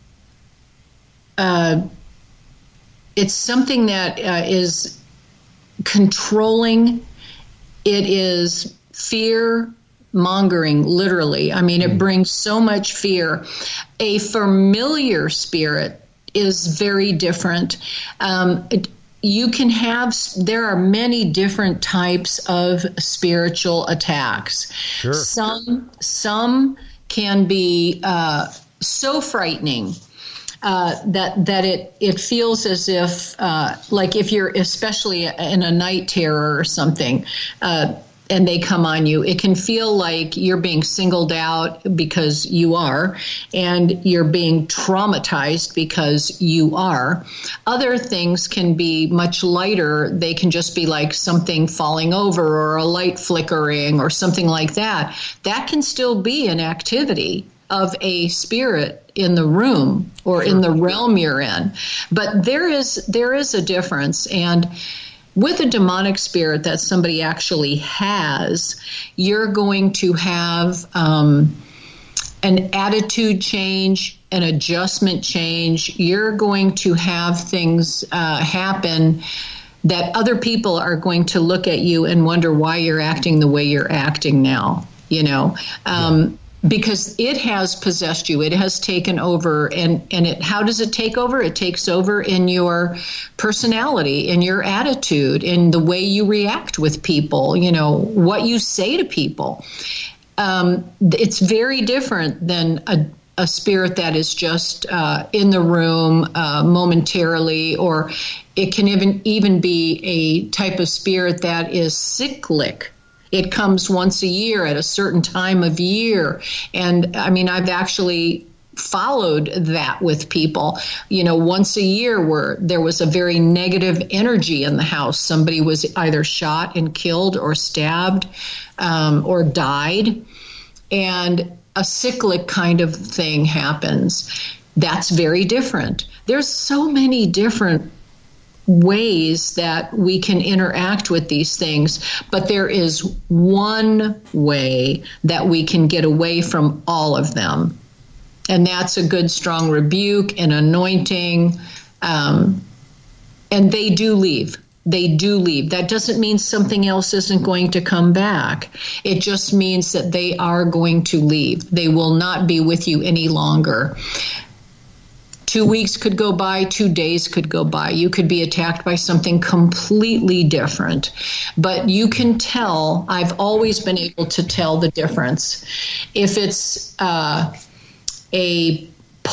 uh, it's something that uh, is controlling. It is fear mongering, literally. I mean, it brings so much fear. A familiar spirit is very different. Um, it, you can have, there are many different types of spiritual attacks.
Sure.
Some, some can be uh, so frightening uh, that that it it feels as if, uh, like if you're especially in a night terror or something, uh, and they come on you, it can feel like you're being singled out because you are, and you're being traumatized because you are. Other things can be much lighter. They can just be like something falling over or a light flickering or something like that. That can still be an activity of a spirit in the room or sure. in the realm you're in. But there is there is a difference. And with a demonic spirit that somebody actually has, you're going to have um, an attitude change, an adjustment change. You're going to have things uh, happen that other people are going to look at you and wonder why you're acting the way you're acting now, you know. Um, yeah. Because it has possessed you, it has taken over, and, and it. How does it take over? It takes over in your personality, in your attitude, in the way you react with people, you know, what you say to people. Um, it's very different than a, a spirit that is just uh, in the room uh, momentarily, or it can even, even be a type of spirit that is cyclic. It comes once a year at a certain time of year. And I mean, I've actually followed that with people. You know, once a year where there was a very negative energy in the house. Somebody was either shot and killed or stabbed um, or died. And a cyclic kind of thing happens. That's very different. There's so many different ways that we can interact with these things, but there is one way that we can get away from all of them. And that's a good, strong rebuke and anointing. Um, and they do leave. They do leave. That doesn't mean something else isn't going to come back. It just means that they are going to leave. They will not be with you any longer. Two weeks could go by, two days could go by. You could be attacked by something completely different. But you can tell, I've always been able to tell the difference. If it's uh, a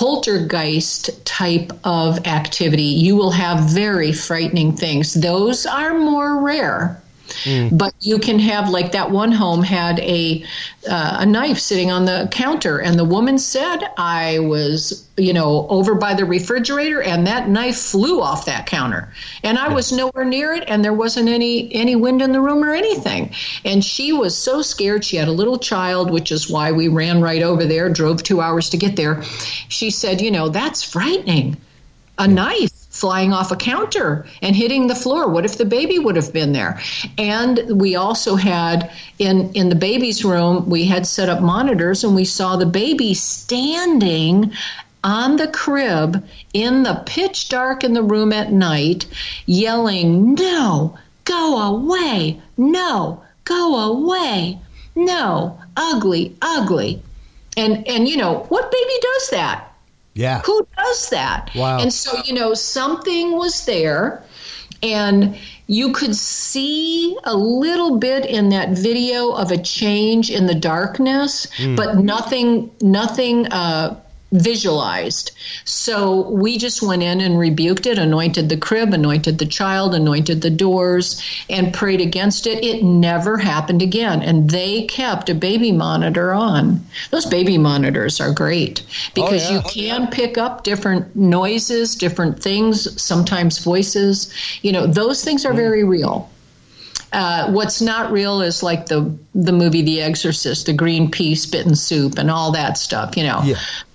poltergeist type of activity, you will have very frightening things. Those are more rare. Mm. But you can have, like that one home had a uh, a knife sitting on the counter, and the woman said, I was, you know, over by the refrigerator, and that knife flew off that counter. And I was nowhere near it, and there wasn't any, any wind in the room or anything. And she was so scared. She had a little child, which is why we ran right over there, drove two hours to get there. She said, you know, that's frightening. A yeah. knife flying off a counter and hitting the floor. What if the baby would have been there? And we also had in, in the baby's room, we had set up monitors, and we saw the baby standing on the crib in the pitch dark in the room at night, yelling, no, go away, no, go away, no, ugly, ugly. And, and you know, what baby does that?
Yeah.
Who does that?
Wow.
And so, you know, something was there, and you could see a little bit in that video of a change in the darkness, mm. but nothing, nothing uh, visualized. So we just went in and rebuked it, anointed the crib, anointed the child, anointed the doors, and prayed against it. It never happened again. And they kept a baby monitor on. Those baby monitors are great because
oh, yeah.
you can pick up different noises, different things, sometimes voices. You know, those things are very real. Uh, what's not real is like the the movie The Exorcist, the green pea spitting soup and all that stuff, you know.
Yeah.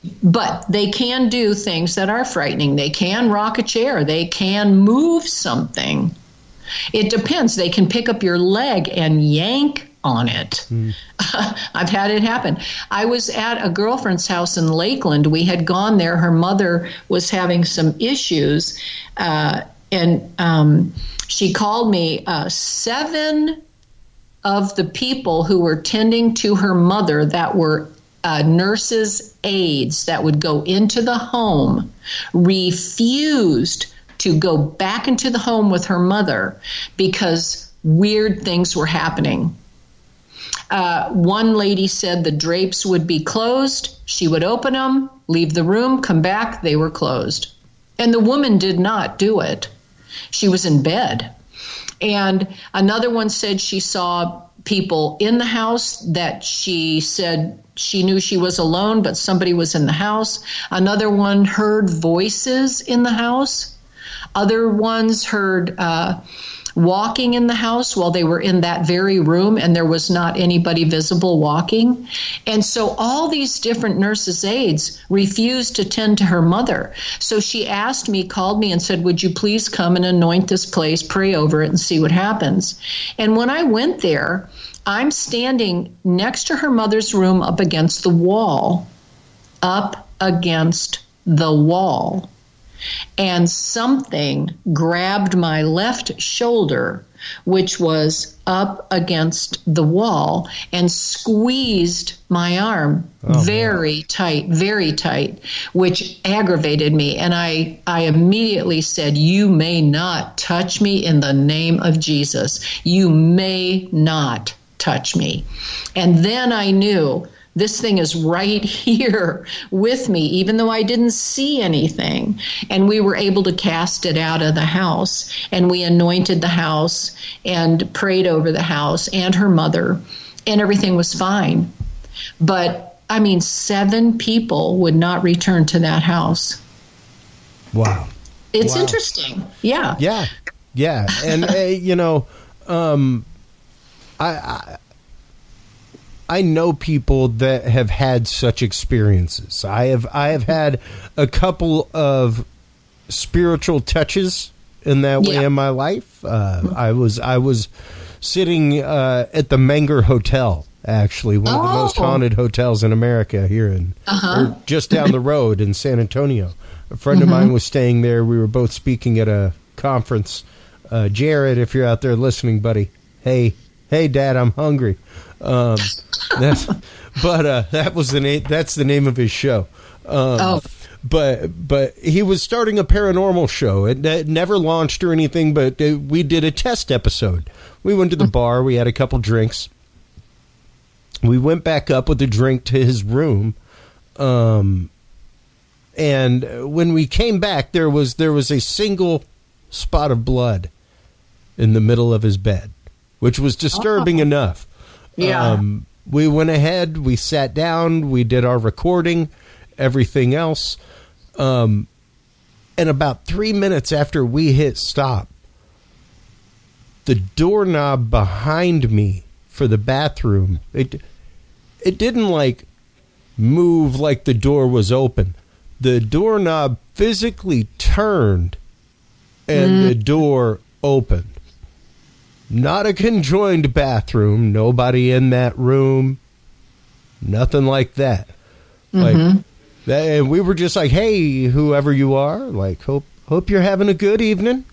But they can do things that are frightening. They can rock a chair. They can move something. It depends. They can pick up your leg and yank on it. Mm. I've had it happen. I was at a girlfriend's house in Lakeland. We had gone there. Her mother was having some issues, uh, and um, she called me. Uh, seven of the people who were tending to her mother that were uh, nurses' aides that would go into the home refused to go back into the home with her mother because weird things were happening. Uh, one lady said the drapes would be closed. She would open them, leave the room, come back, they were closed. And the woman did not do it. She was in bed. And another one said she saw people in the house that she said she knew she was alone, but somebody was in the house. Another one heard voices in the house. Other ones heard uh, walking in the house while they were in that very room, and there was not anybody visible walking. And so all these different nurses' aides refused to tend to her mother. So she asked me, called me and said, would you please come and anoint this place, pray over it, and see what happens? And when I went there, I'm standing next to her mother's room up against the wall, up against the wall. And something grabbed my left shoulder, which was up against the wall, and squeezed my arm oh, very man. tight, very tight, which aggravated me. And I, I immediately said, you may not touch me in the name of Jesus. You may not touch me. And then I knew this thing is right here with me, even though I didn't see anything. And we were able to cast it out of the house. And we anointed the house and prayed over the house and her mother. And everything was fine. But I mean, seven people would not return to that house.
Wow.
It's
wow.
interesting. Yeah.
Yeah. Yeah. And, uh, you know, um, I, I I know people that have had such experiences. I have I have had a couple of spiritual touches in that way yeah. in my life. Uh, mm-hmm. I was I was sitting uh, at the Menger Hotel, actually, one oh. of the most haunted hotels in America here in uh-huh. just down the road in San Antonio. A friend mm-hmm. of mine was staying there. We were both speaking at a conference. Uh, Jared, if you're out there listening, buddy, hey, hey, Dad, I'm hungry. Um, that's, but uh, that was the name. That's the name of his show. Um, oh. But but he was starting a paranormal show. It, it never launched or anything, but it, we did a test episode. We went to the bar. We had a couple drinks. We went back up with a drink to his room. Um, and when we came back, there was there was a single spot of blood in the middle of his bed, which was disturbing oh. enough. Yeah. Um, we went ahead, we sat down, we did our recording, everything else. Um, and about three minutes after we hit stop, the doorknob behind me for the bathroom, it, it didn't like move like the door was open. The doorknob physically turned and mm. the door opened. Not a conjoined bathroom. Nobody in that room. Nothing like that. Like mm-hmm. that, and we were just like, "Hey, whoever you are, like, hope hope you're having a good evening.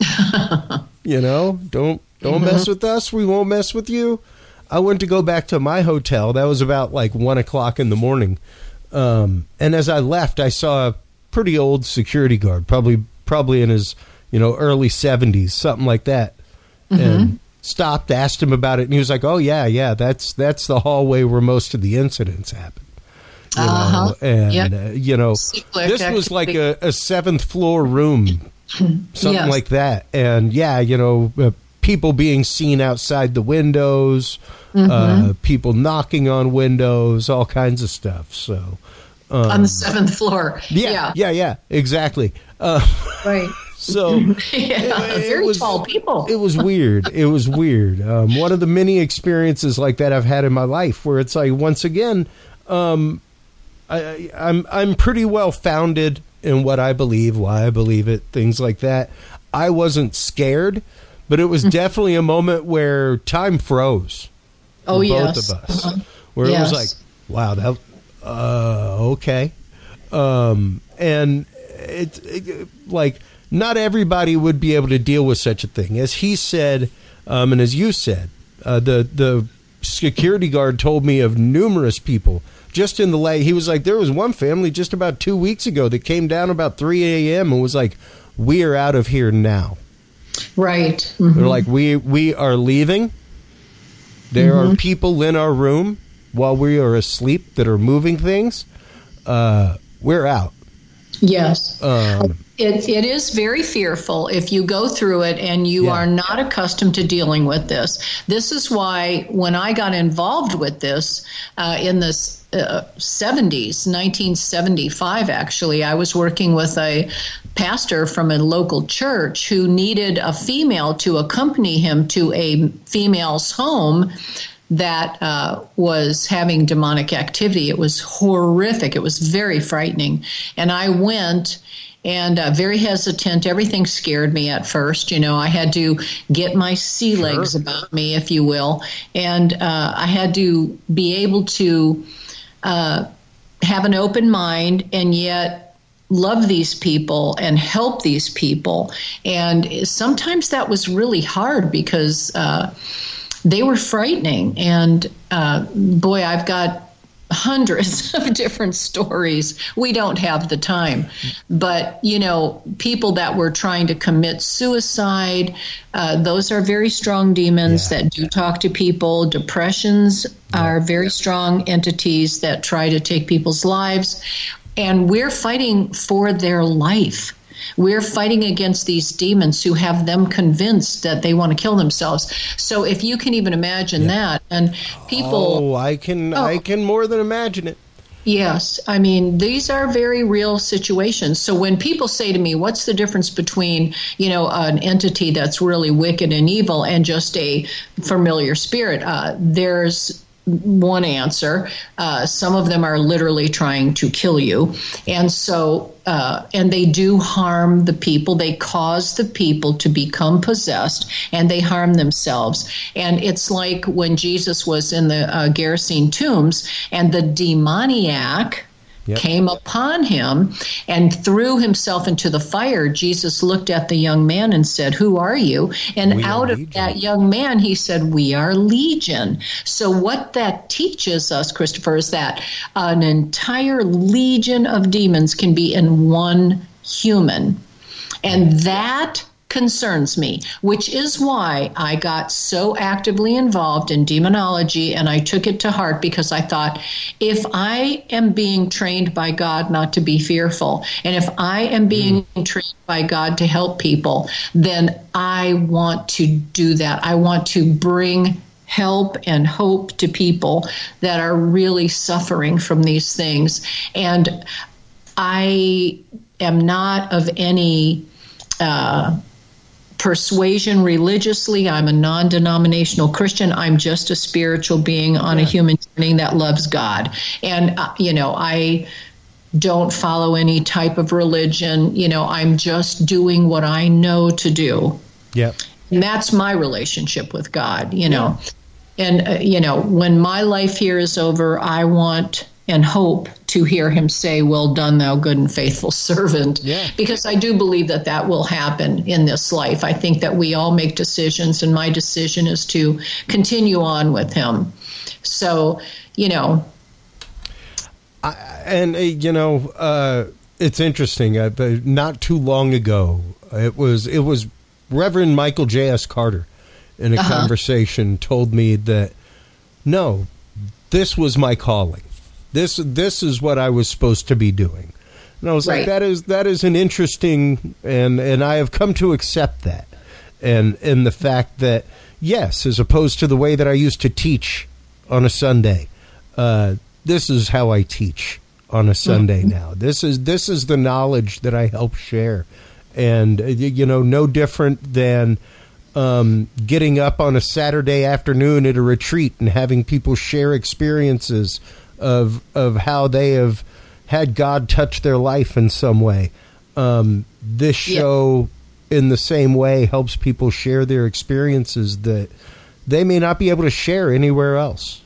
You know, don't don't mm-hmm. mess with us. We won't mess with you." I went to go back to my hotel. That was about like one o'clock in the morning. Um, and as I left, I saw a pretty old security guard, probably probably in his you know early seventies, something like that. Mm-hmm. And stopped, asked him about it, and he was like, "Oh yeah, yeah, that's that's the hallway where most of the incidents happen." You uh-huh. know? And yep. uh, you know, Cyclic this was like a, a seventh floor room, something yes. like that. And yeah, you know, uh, people being seen outside the windows, mm-hmm. uh, people knocking on windows, all kinds of stuff. So um,
on the seventh floor,
yeah, yeah, yeah, yeah exactly. Uh,
right.
So
yeah,
it,
very
it was,
tall people.
It was weird. It was weird. Um, one of the many experiences like that I've had in my life, where it's like, once again, um, I, I'm I'm pretty well founded in what I believe, why I believe it, things like that. I wasn't scared, but it was definitely a moment where time froze.
Oh,
for
yes.
both of us,
uh-huh.
where
yes.
it was like, wow, that uh, okay, um, and it's it, like. Not everybody would be able to deal with such a thing. As he said, um, and as you said, uh, the the security guard told me of numerous people just in the lay. He was like, there was one family just about two weeks ago that came down about three a.m. and was like, "We are out of here now."
Right. Mm-hmm.
They're like, we we are leaving. There mm-hmm. are people in our room while we are asleep that are moving things. Uh, we're out.
Yes.
Um,
it, it is very fearful if you go through it and you yeah. are not accustomed to dealing with this. This is why when I got involved with this uh, in the uh, seventies, nineteen seventy-five, actually, I was working with a pastor from a local church who needed a female to accompany him to a female's home that uh, was having demonic activity. It was horrific. It was very frightening. And I went and uh, very hesitant. Everything scared me at first. You know, I had to get my sea
Sure.
legs about me, if you will. And uh, I had to be able to uh, have an open mind and yet love these people and help these people. And sometimes that was really hard because uh, they were frightening. And uh, boy, I've got hundreds of different stories. We don't have the time. But, you know, people that were trying to commit suicide, uh, those are very strong demons yeah. that do talk to people. Depressions yeah. are very strong entities that try to take people's lives. And we're fighting for their life. We're fighting against these demons who have them convinced that they want to kill themselves. So if you can even imagine yeah. that, and people,
oh, I can, oh, I can more than imagine it.
Yes. I mean, these are very real situations. So when people say to me, what's the difference between, you know, an entity that's really wicked and evil and just a familiar spirit? Uh, there's one answer. Uh, some of them are literally trying to kill you. And so, uh, and they do harm the people. They cause the people to become possessed, and they harm themselves. And it's like when Jesus was in the uh, Gerasene tombs, and the demoniac Yep. came upon him and threw himself into the fire. Jesus looked at the young man and said, "Who are you?" And we out of that young man, he said, "We are legion." So what that teaches us, Christopher, is that an entire legion of demons can be in one human. And that concerns me, which is why I got so actively involved in demonology, and I took it to heart, because I thought, if I am being trained by God not to be fearful, and if I am being mm. trained by God to help people, then I want to do that. I want to bring help and hope to people that are really suffering from these things. And I am not of any uh persuasion religiously. I'm a non-denominational Christian. I'm just a spiritual being on yeah. a human journey that loves God. And, uh, you know, I don't follow any type of religion. You know, I'm just doing what I know to do.
Yep.
And that's my relationship with God, you know. Yeah. And, uh, you know, when my life here is over, I want and hope to hear him say, "Well done, thou good and faithful servant."
Yeah.
Because I do believe that that will happen in this life. I think that we all make decisions, and my decision is to continue on with him. So, you know.
I, and, uh, you know, uh, it's interesting. Uh, not too long ago, it was, it was Reverend Michael J S. Carter in a uh-huh. conversation told me that, no, this was my calling. This this is what I was supposed to be doing. And I was right. like, that is that is an interesting, and, and I have come to accept that. And and the fact that, yes, as opposed to the way that I used to teach on a Sunday, uh, this is how I teach on a Sunday mm-hmm. now. This is this is the knowledge that I help share. And, you know, no different than um, getting up on a Saturday afternoon at a retreat and having people share experiences of of how they have had God touch their life in some way. Um, this show, yeah. in the same way, helps people share their experiences that they may not be able to share anywhere else.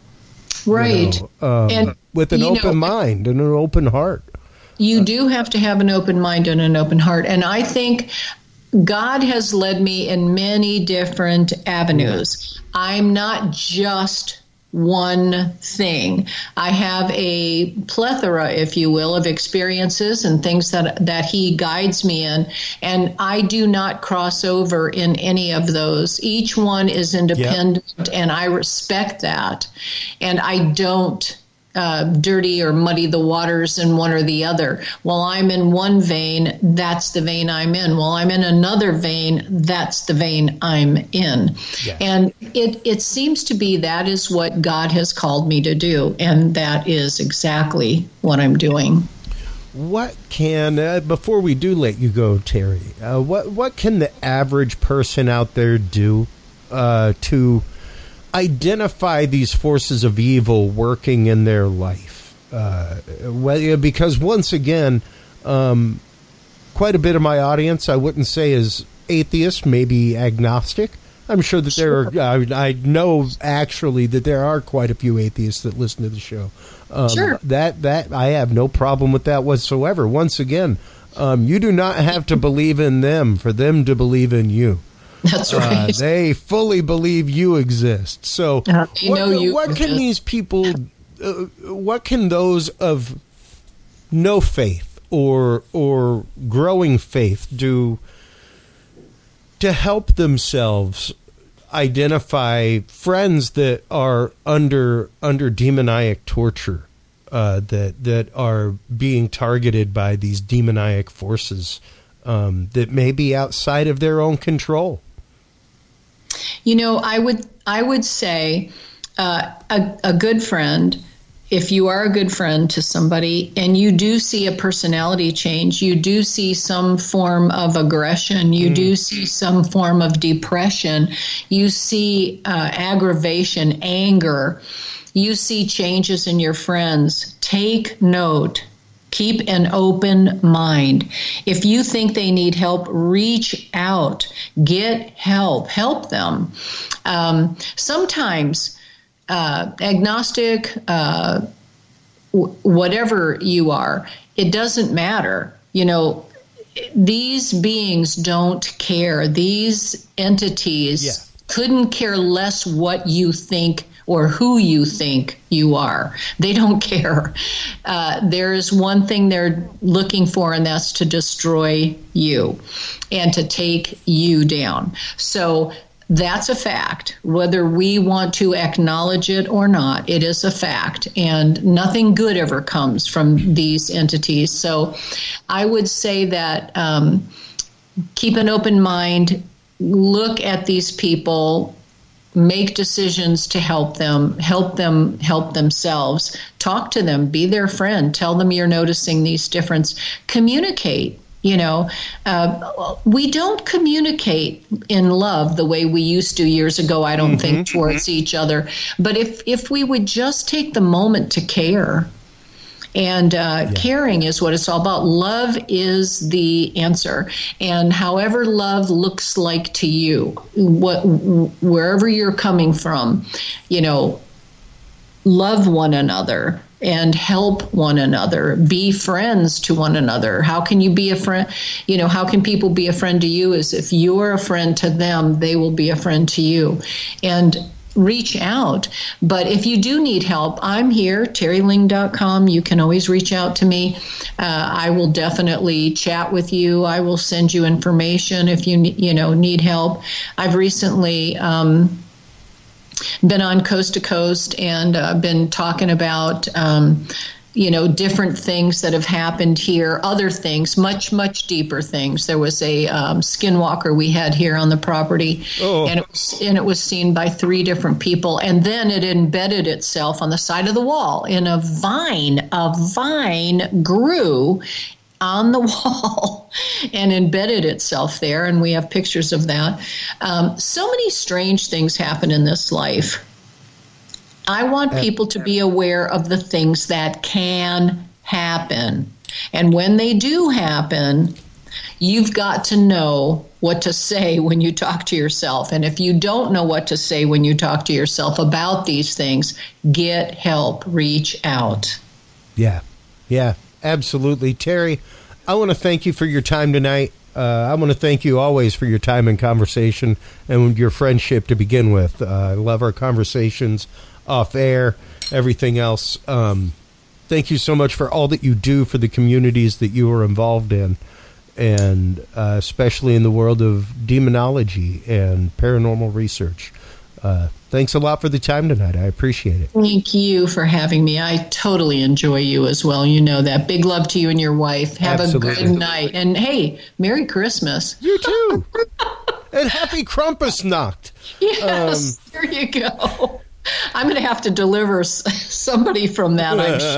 Right.
You know, um, and with an open know, mind and an open heart.
You do have to have an open mind and an open heart. And I think God has led me in many different avenues. I'm not just one thing. I have a plethora, if you will, of experiences and things that that he guides me in, and I do not cross over in any of those. Each one is independent, yep. and I respect that, and I don't Uh, dirty or muddy the waters in one or the other. While I'm in one vein, that's the vein I'm in. While I'm in another vein, that's the vein I'm in. Yeah. And it, it seems to be that is what God has called me to do, and that is exactly what I'm doing.
What can, uh, before we do let you go, Terry, uh, what, what can the average person out there do uh, to identify these forces of evil working in their life? Uh, well, because once again, um, quite a bit of my audience, I wouldn't say is atheist, maybe agnostic. I'm sure that there are, I, I know actually that there are quite a few atheists that listen to the show. Um,
sure. That,
that, I have no problem with that whatsoever. Once again, um, you do not have to believe in them for them to believe in you.
That's right.
Uh, they fully believe you exist. So,
uh,
what,
know you
what can these people, uh, what can those of no faith or or growing faith do to help themselves identify friends that are under under demoniac torture, uh, that that are being targeted by these demoniac forces? um, that may be outside of their own control?
You know, I would I would say uh, a, a good friend, if you are a good friend to somebody and you do see a personality change, you do see some form of aggression, you mm. do see some form of depression, you see uh, aggravation, anger, you see changes in your friends, take note. Keep an open mind. If you think they need help, reach out, get help, help them. Um, sometimes uh, agnostic, uh, w- whatever you are, it doesn't matter. You know, these beings don't care. These entities yeah. couldn't care less what you think or who you think you are. They don't care. Uh, there is one thing they're looking for, and that's to destroy you and to take you down. So that's a fact. Whether we want to acknowledge it or not, it is a fact. And nothing good ever comes from these entities. So I would say that um, keep an open mind, look at these people, make decisions to help them, help them help themselves, talk to them, be their friend, tell them you're noticing these differences, communicate. You know, uh, we don't communicate in love the way we used to years ago, I don't mm-hmm, think, towards mm-hmm. each other. But if, if we would just take the moment to care, and uh, yeah. caring is what it's all about. Love is the answer. And however love looks like to you, what wherever you're coming from, you know, love one another and help one another. Be friends to one another. How can you be a friend? You know, how can people be a friend to you? Is if you're a friend to them, they will be a friend to you. And reach out. But if you do need help, I'm here, terry ling dot com. You can always reach out to me. Uh, I will definitely chat with you. I will send you information if you, you know, need help. I've recently um, been on Coast to Coast and uh, been talking about um, you know, different things that have happened here, other things, much, much deeper things. There was a um, skinwalker we had here on the property, oh. and it was and it was seen by three different people. And then it embedded itself on the side of the wall in a vine. A vine grew on the wall and embedded itself there, and we have pictures of that. Um, so many strange things happen in this life. I want people to be aware of the things that can happen. And when they do happen, you've got to know what to say when you talk to yourself. And if you don't know what to say when you talk to yourself about these things, get help, reach out.
Yeah, yeah, absolutely. Terry, I want to thank you for your time tonight. Uh, I want to thank you always for your time and conversation and your friendship to begin with. Uh, I love our conversations off air, everything else. Um, thank you so much for all that you do for the communities that you are involved in, and uh, especially in the world of demonology and paranormal research. Uh, thanks a lot for the time tonight. I appreciate it.
Thank you for having me. I totally enjoy you as well. You know that. Big love to you and your wife. Have Absolutely. a good night. And hey, Merry Christmas.
You too. And Happy Krampusnacht.
Yes, um, there you go. I'm going to have to deliver somebody from that,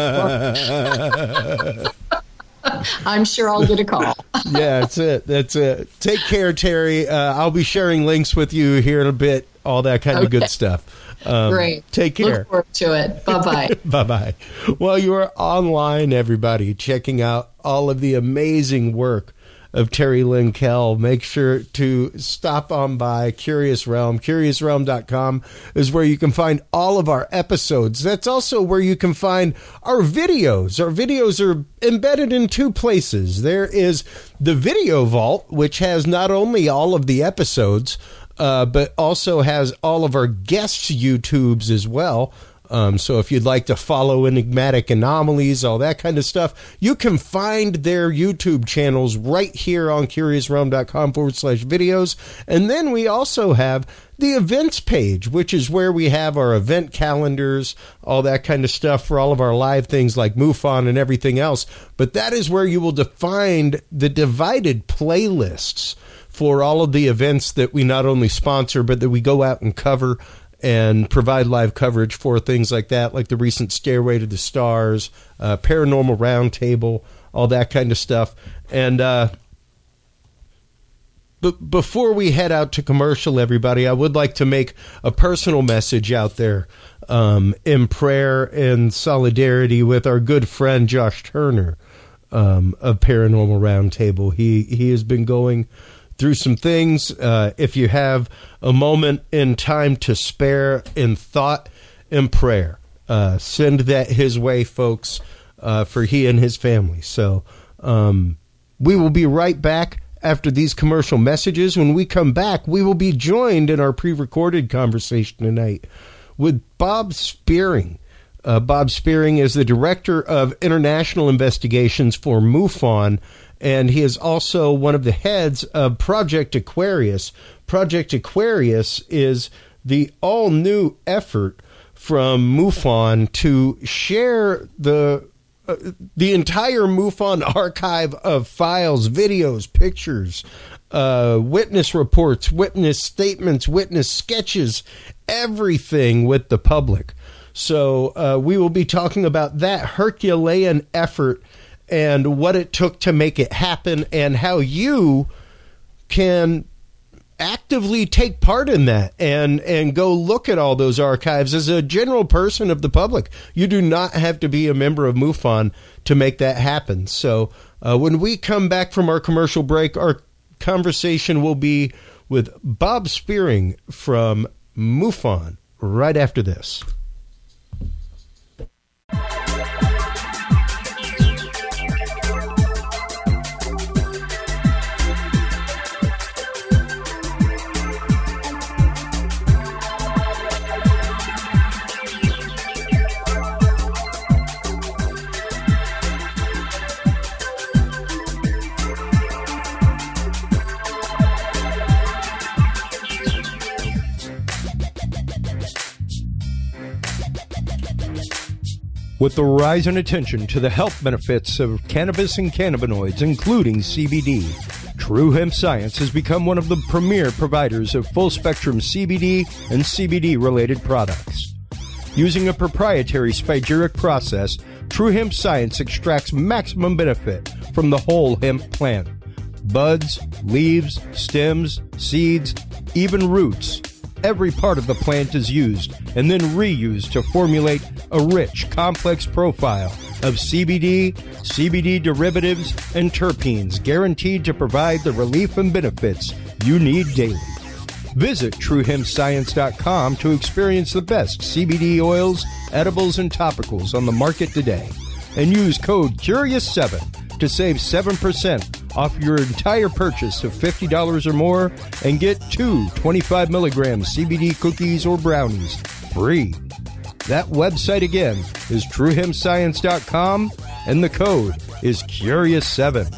I'm sure. I'm sure I'll get a call.
Yeah, that's it. That's it. Take care, Terry. Uh, I'll be sharing links with you here in a bit, all that kind okay. of good stuff. Um,
Great.
Take care.
Look forward to it. Bye-bye.
Bye-bye. Well, you are online, everybody, checking out all of the amazing work of Terry Linkell. Make sure to stop on by Curious Realm. Curious Realm dot com is where you can find all of our episodes. That's also where you can find our videos. Our videos are embedded in two places. There is the Video Vault, which has not only all of the episodes, uh, but also has all of our guests' YouTubes as well. Um, so if you'd like to follow Enigmatic Anomalies, all that kind of stuff, you can find their YouTube channels right here on curiousrealm.com forward slash videos. And then we also have the events page, which is where we have our event calendars, all that kind of stuff for all of our live things like MUFON and everything else. But that is where you will find the divided playlists for all of the events that we not only sponsor, but that we go out and cover and provide live coverage for, things like that, like the recent Stairway to the Stars, uh, Paranormal Roundtable, all that kind of stuff. And uh, but before we head out to commercial, everybody, I would like to make a personal message out there um, in prayer and solidarity with our good friend Josh Turner um, of Paranormal Roundtable. He he has been going through some things. Uh, if you have a moment in time to spare in thought and prayer, uh, send that his way, folks, uh, for he and his family. So um, we will be right back after these commercial messages. When we come back, we will be joined in our pre-recorded conversation tonight with Bob Spearing. Uh, Bob Spearing is the Director of International Investigations for MUFON, and he is also one of the heads of Project Aquarius. Project Aquarius is the all-new effort from MUFON to share the uh, the entire MUFON archive of files, videos, pictures, uh, witness reports, witness statements, witness sketches, everything with the public. So uh, we will be talking about that Herculean effort and what it took to make it happen, and how you can actively take part in that and, and go look at all those archives as a general person of the public. You do not have to be a member of MUFON to make that happen. So uh, when we come back from our commercial break, our conversation will be with Bob Spearing from MUFON right after this. With the rise in attention to the health benefits of cannabis and cannabinoids, including C B D, True Hemp Science has become one of the premier providers of full-spectrum C B D and C B D-related products. Using a proprietary spagyric process, True Hemp Science extracts maximum benefit from the whole hemp plant. Buds, leaves, stems, seeds, even roots. Every part of the plant is used and then reused to formulate a rich, complex profile of C B D, C B D derivatives, and terpenes guaranteed to provide the relief and benefits you need daily. Visit true hemp science dot com to experience the best C B D oils, edibles, and topicals on the market today. And use code Curious seven to save seven percent off your entire purchase of fifty dollars or more and get two twenty-five milligram C B D cookies or brownies free. That website again is true hemp science dot com and the code is Curious seven.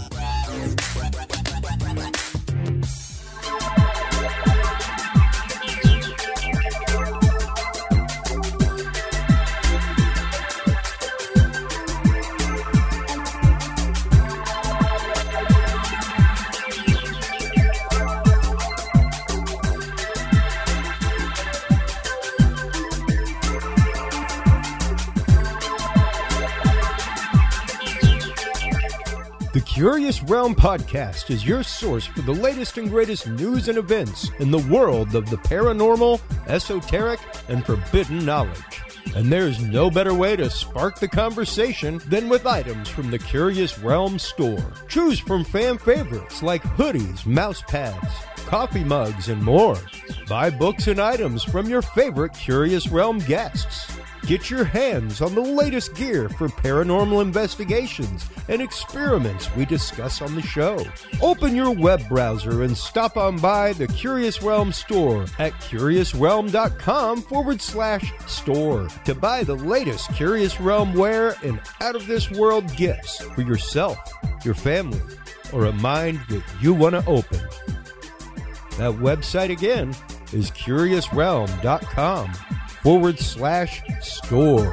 The Curious Realm Podcast is your source for the latest and greatest news and events in the world of the paranormal, esoteric, and forbidden knowledge. And there's no better way to spark the conversation than with items from the Curious Realm store. Choose from fan favorites like hoodies, mouse pads, coffee mugs, and more. Buy books and items from your favorite Curious Realm guests. Get your hands on the latest gear for paranormal investigations and experiments we discuss on the show. Open your web browser and stop on by the Curious Realm store at curiousrealm.com forward slash store to buy the latest Curious Realm wear and out-of-this-world gifts for yourself, your family, or a mind that you want to open. That website again is curiousrealm.com forward slash store.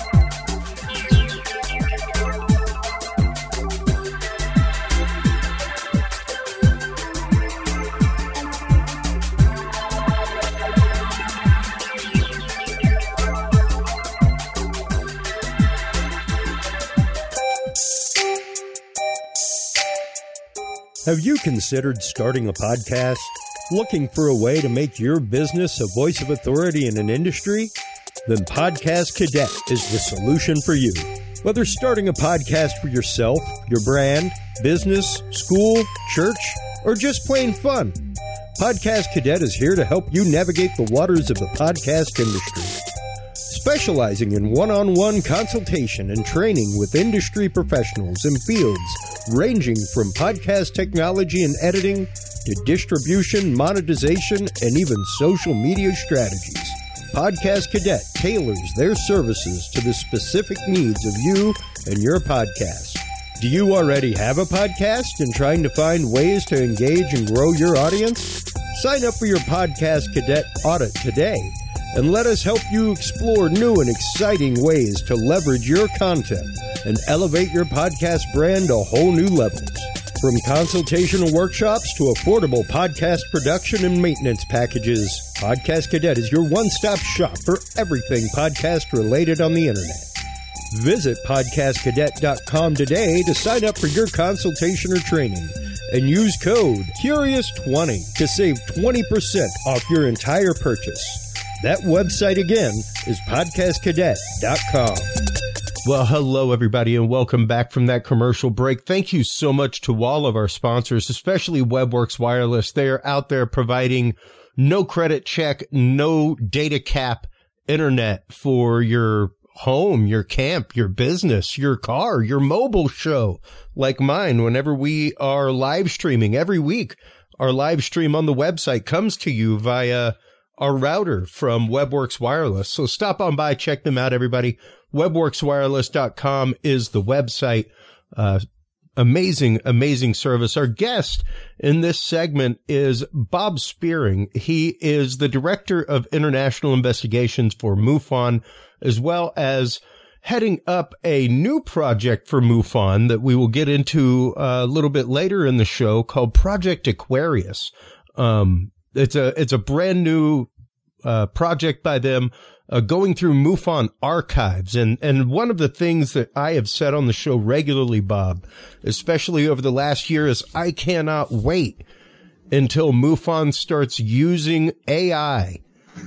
Have you considered starting a podcast? Looking for a way to make your business a voice of authority in an industry? Then Podcast Cadet is the solution for you. Whether starting a podcast for yourself, your brand, business, school, church, or just plain fun, Podcast Cadet is here to help you navigate the waters of the podcast industry. Specializing in one-on-one consultation and training with industry professionals in fields ranging from podcast technology and editing to distribution, monetization, and even social media strategies. Podcast Cadet tailors their services to the specific needs of you and your podcast. Do you already have a podcast and trying to find ways to engage and grow your audience? Sign up for your Podcast Cadet audit today and let us help you explore new and exciting ways to leverage your content and elevate your podcast brand to whole new levels. From consultational workshops to affordable podcast production and maintenance packages, Podcast Cadet is your one-stop shop for everything podcast related on the internet. Visit podcast cadet dot com today to sign up for your consultation or training and use code curious twenty to save twenty percent off your entire purchase. That website again is podcast cadet dot com. Well, hello, everybody, and welcome back from that commercial break. Thank you so much to all of our sponsors, especially WebWorks Wireless. They are out there providing no credit check, no data cap internet for your home, your camp, your business, your car, your mobile show, like mine. Whenever we are live streaming every week, our live stream on the website comes to you via our router from WebWorks Wireless. So stop on by, check them out, everybody. web works wireless dot com is the website. Uh, amazing, amazing service. Our guest in this segment is Bob Spearing. He is the Director of International Investigations for MUFON, as well as heading up a new project for MUFON that we will get into a little bit later in the show called Project Aquarius. Um, It's a it's a brand new uh, project by them, uh, going through MUFON archives. And, and one of the things that I have said on the show regularly, Bob, especially over the last year, is I cannot wait until MUFON starts using A I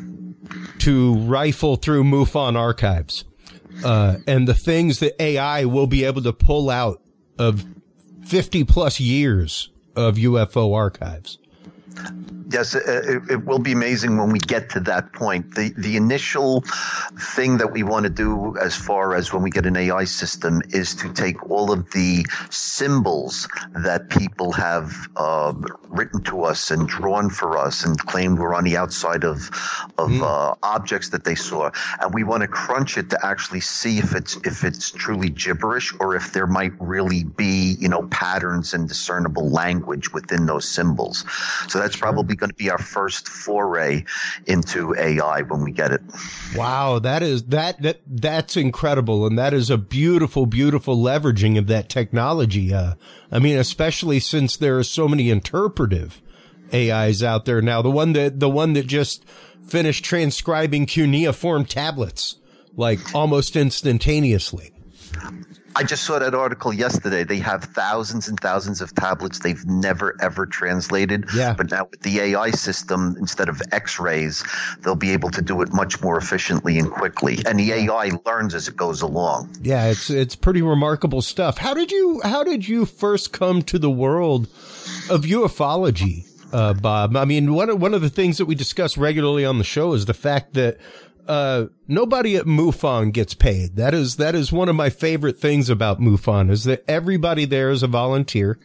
to rifle through MUFON archives. Uh, and the things that A I will be able to pull out of fifty plus years of U F O archives.
Yes, it, it will be amazing when we get to that point. The the initial thing that we want to do as far as when we get an A I system is to take all of the symbols that people have uh, written to us and drawn for us and claimed were on the outside of of mm. uh, objects that they saw, and we want to crunch it to actually see if it's if it's truly gibberish or if there might really be, you know, patterns and discernible language within those symbols. So that's probably going to be our first foray into A I when we get it.
Wow, that is that that that's incredible, and that is a beautiful, beautiful leveraging of that technology. Uh, I mean, especially since there are so many interpretive A Is out there now. The one that the one that just finished transcribing cuneiform tablets like almost instantaneously.
I just saw that article yesterday. They have thousands and thousands of tablets they've never, ever translated.
Yeah.
But now with the A I system, instead of X-rays, they'll be able to do it much more efficiently and quickly. And the A I learns as it goes along.
Yeah, it's it's pretty remarkable stuff. How did you how did you first come to the world of ufology, uh, Bob? I mean, one of, one of the things that we discuss regularly on the show is the fact that uh, nobody at MUFON gets paid. That is, that is one of my favorite things about MUFON is that everybody there is a volunteer.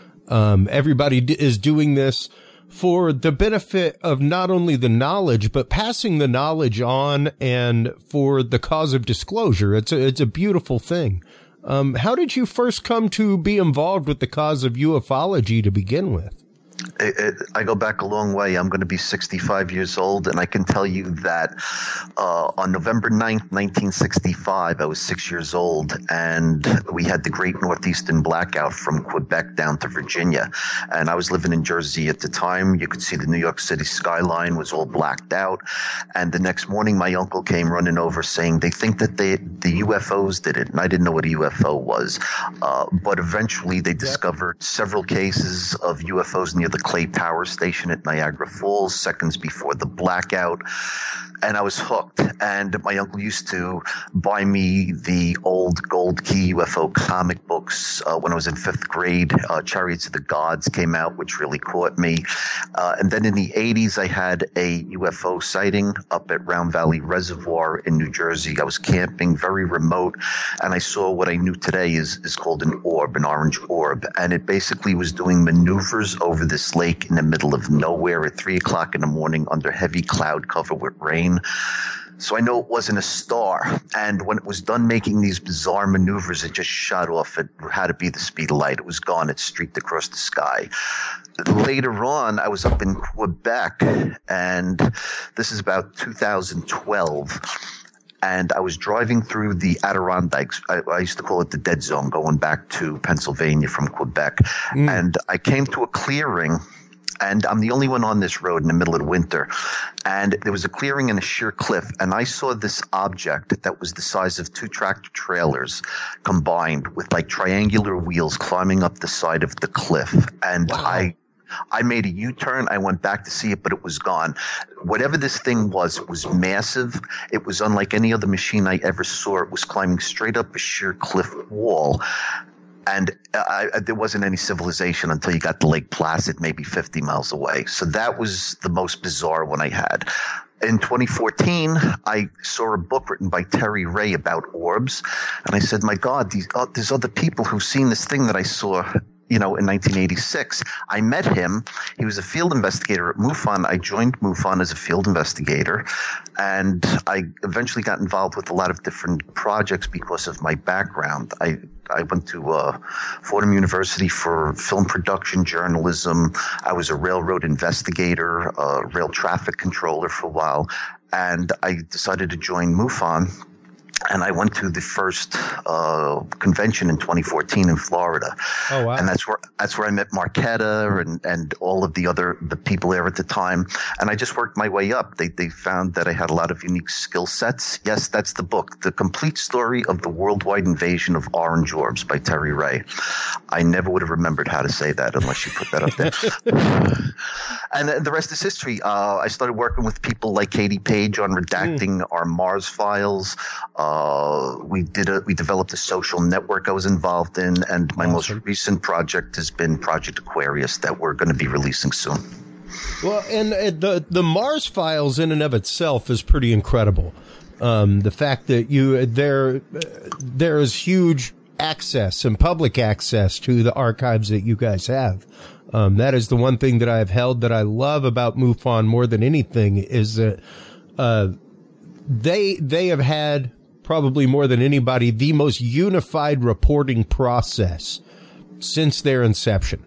Um, everybody d- is doing this for the benefit of not only the knowledge, but passing the knowledge on and for the cause of disclosure. It's a, it's a beautiful thing. Um, how did you first come to be involved with the cause of ufology to begin with?
It, it, I go back a long way. I'm going to be sixty-five years old, and I can tell you that uh, on November ninth, nineteen sixty-five, I was six years old, and we had the Great Northeastern Blackout from Quebec down to Virginia. And I was living in Jersey at the time. You could see the New York City skyline was all blacked out. And the next morning, my uncle came running over saying they think that they, the U F Os did it, and I didn't know what a U F O was. Uh, but eventually, they discovered several cases of U F Os near the Clay Power Station at Niagara Falls, seconds before the blackout. And I was hooked. And my uncle used to buy me the old Gold Key U F O comic books uh, when I was in fifth grade. Uh, Chariots of the Gods came out, which really caught me. Uh, and then in the eighties, I had a U F O sighting up at Round Valley Reservoir in New Jersey. I was camping, very remote, and I saw what I knew today is, is called an orb, an orange orb. And it basically was doing maneuvers over this lake in the middle of nowhere at three o'clock in the morning under heavy cloud cover with rain. So I know it wasn't a star. And when it was done making these bizarre maneuvers, it just shot off. It had to be the speed of light. It was gone. It streaked across the sky. Later on, I was up in Quebec, and this is about two thousand twelve. And I was driving through the Adirondacks. I, I used to call it the dead zone, going back to Pennsylvania from Quebec. Mm. And I came to a clearing. And I'm the only one on this road in the middle of the winter. And there was a clearing and a sheer cliff. And I saw this object that was the size of two tractor trailers combined with like triangular wheels climbing up the side of the cliff. And wow. I I made a U-turn. I went back to see it, but it was gone. Whatever this thing was, it was massive. It was unlike any other machine I ever saw. It was climbing straight up a sheer cliff wall. And I, I, there wasn't any civilization until you got to Lake Placid, maybe fifty miles away. So that was the most bizarre one I had. In twenty fourteen, I saw a book written by Terry Ray about orbs. And I said, my God, these, oh, there's other people who've seen this thing that I saw, you know, in nineteen eighty-six. I met him. He was a field investigator at MUFON. I joined MUFON as a field investigator, and I eventually got involved with a lot of different projects because of my background. I I went to uh, Fordham University for film production journalism. I was a railroad investigator, a rail traffic controller for a while, and I decided to join MUFON. And I went to the first uh, convention in twenty fourteen in Florida. Oh, wow. And that's where that's where I met Marquetta and, and all of the other the people there at the time. And I just worked my way up. They they found that I had a lot of unique skill sets. Yes, that's the book, The Complete Story of the Worldwide Invasion of Orange Orbs by Terry Ray. I never would have remembered how to say that unless you put that up there. And the rest is history. Uh, I started working with people like Katie Page on redacting mm. our Mars files. Uh, we did a, we developed a social network I was involved in, and my awesome. most recent project has been Project Aquarius that we're going to be releasing soon.
Well, and uh, the the Mars files in and of itself is pretty incredible. Um, the fact that you there uh, there is huge access and public access to the archives that you guys have. Um, that is the one thing that I've held that I love about MUFON more than anything is that uh, they they have had probably more than anybody the most unified reporting process since their inception.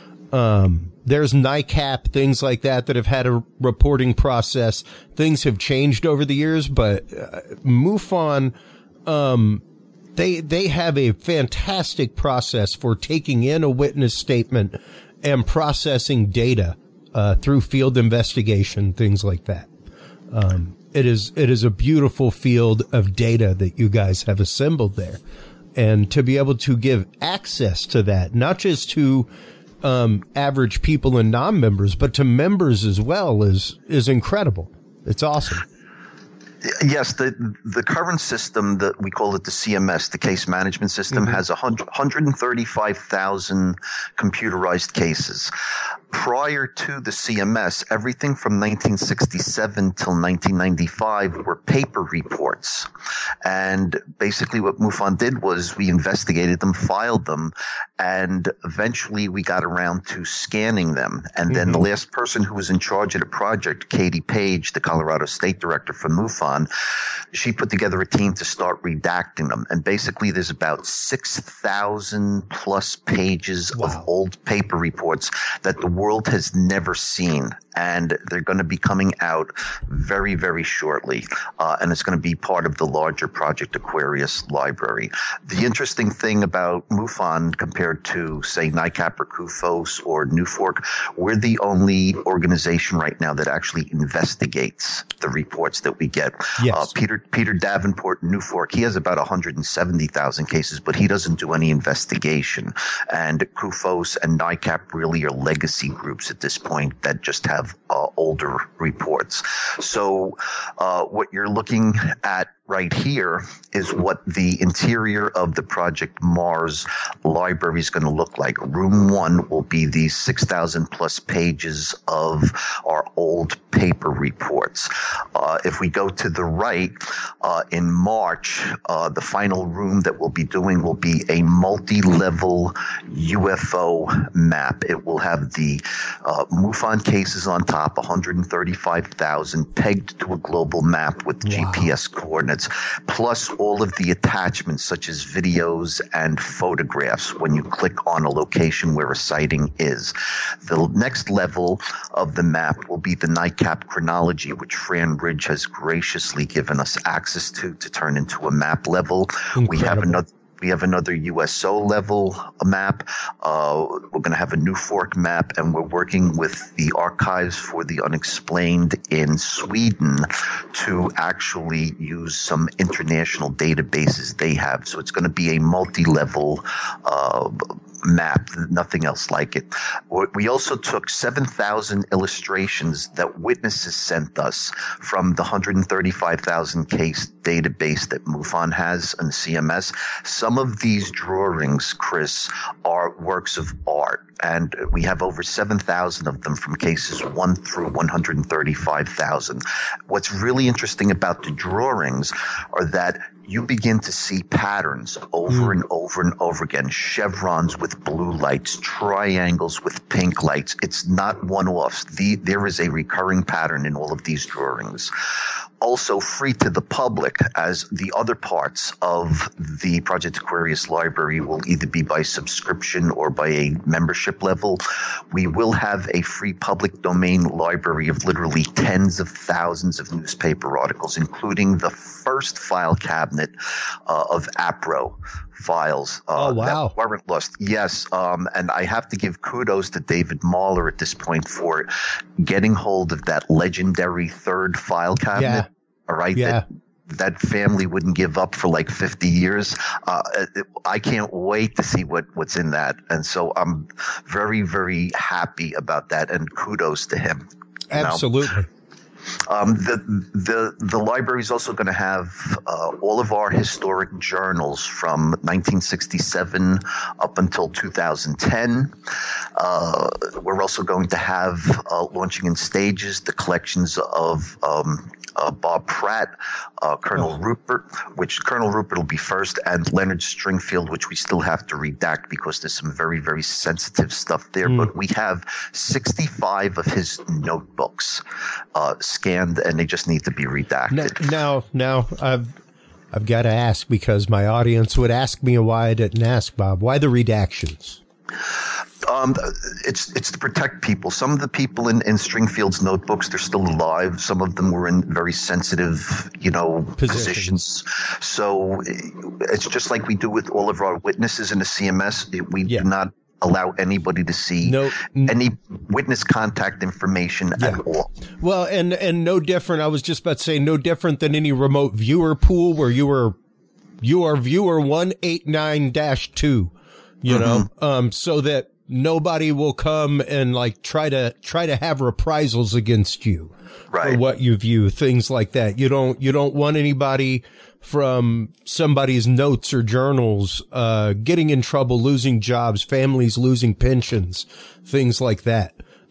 Um, there's NICAP, things like that that have had a reporting process. Things have changed over the years, but uh, MUFON, um, they they have a fantastic process for taking in a witness statement and processing data uh, through field investigation, things like that. Um, it is it is a beautiful field of data that you guys have assembled there, and to be able to give access to that, not just to um, average people and non-members, but to members as well, is is incredible. It's awesome.
Yes, the the current system that we call it the C M S, the case management system, mm-hmm. has one hundred thirty-five thousand computerized cases. prior to the C M S, everything from nineteen sixty-seven till nineteen ninety-five were paper reports. And basically what MUFON did was we investigated them, filed them, and eventually we got around to scanning them. And then mm-hmm. the last person who was in charge of the project, Katie Page, the Colorado State Director for MUFON, she put together a team to start redacting them. And basically there's about six thousand plus pages wow. of old paper reports that the world has never seen. And they're going to be coming out very, very shortly. Uh, and it's going to be part of the larger Project Aquarius library. The interesting thing about MUFON compared to, say, NICAP or CUFOS or NUFORC, we're the only organization right now that actually investigates the reports that we get. Yes. Uh, Peter Peter Davenport, NUFORC, he has about one hundred seventy thousand cases, but he doesn't do any investigation. And CUFOS and NICAP really are legacy groups at this point that just have uh, older reports. So uh, what you're looking at right here is what the interior of the Project Mars library is going to look like. Room one will be these six thousand plus pages of our old paper reports. Uh, if we go to the right, uh, in March, uh, the final room that we'll be doing will be a multi-level U F O map. It will have the uh, MUFON cases on top, one hundred thirty-five thousand, pegged to a global map with wow. G P S coordinates, plus all of the attachments such as videos and photographs when you click on a location where a sighting is. The next level of the map will be the NICAP chronology, which Fran Ridge has graciously given us access to to turn into a map level. Incredible. We have another We have another U S O level map. Uh, we're going to have a NUFORC map, and we're working with the Archives for the Unexplained in Sweden to actually use some international databases they have. So it's going to be a multi-level uh, map, nothing else like it. We also took seven thousand illustrations that witnesses sent us from the one hundred thirty-five thousand case database that MUFON has and C M S. Some of these drawings, Chris, are works of art, and we have over seven thousand of them from cases one through one hundred thirty-five thousand. What's really interesting about the drawings are that you begin to see patterns over mm. and over and over again. Chevrons with blue lights, triangles with pink lights. It's not one-offs. The, there is a recurring pattern in all of these drawings. Also free to the public, as the other parts of the Project Aquarius library will either be by subscription or by a membership level. We will have a free public domain library of literally tens of thousands of newspaper articles, including the first file cabinet uh, of APRO files uh,
oh, wow.
that weren't lost. Yes, um, and I have to give kudos to David Mahler at this point for getting hold of that legendary third file cabinet.
Yeah.
All right.
Yeah.
That, that family wouldn't give up for like fifty years. Uh, it, I can't wait to see what, what's in that. And so I'm very, very happy about that, and kudos to him.
Absolutely.
Know? Um, the, the, the library is also going to have uh, all of our historic journals from nineteen sixty-seven up until two thousand ten. Uh, we're also going to have uh, launching in stages the collections of um, uh, Bob Pratt, uh, Colonel oh. Rupert, which Colonel Rupert will be first, and Leonard Stringfield, which we still have to redact because there's some very, very sensitive stuff there. Mm. But we have sixty-five of his notebooks uh, scanned, and they just need to be redacted.
Now, now, I've I've got to ask, because my audience would ask me why I didn't ask, Bob. Why the redactions?
Um, it's it's to protect people. Some of the people in, in Stringfield's notebooks, they're still alive. Some of them were in very sensitive, you know, positions. positions. So it's just like we do with all of our witnesses in the C M S. We yeah. do not allow anybody to see no, any witness contact information yeah. at all.
Well, and and no different. I was just about to say no different than any remote viewer pool where you were you are viewer one eighty-nine dash two. You know, mm-hmm. um, so that nobody will come and like try to try to have reprisals against you
right.
for what you view, things like that. You don't you don't want anybody from somebody's notes or journals uh getting in trouble, losing jobs, families losing pensions, things like that.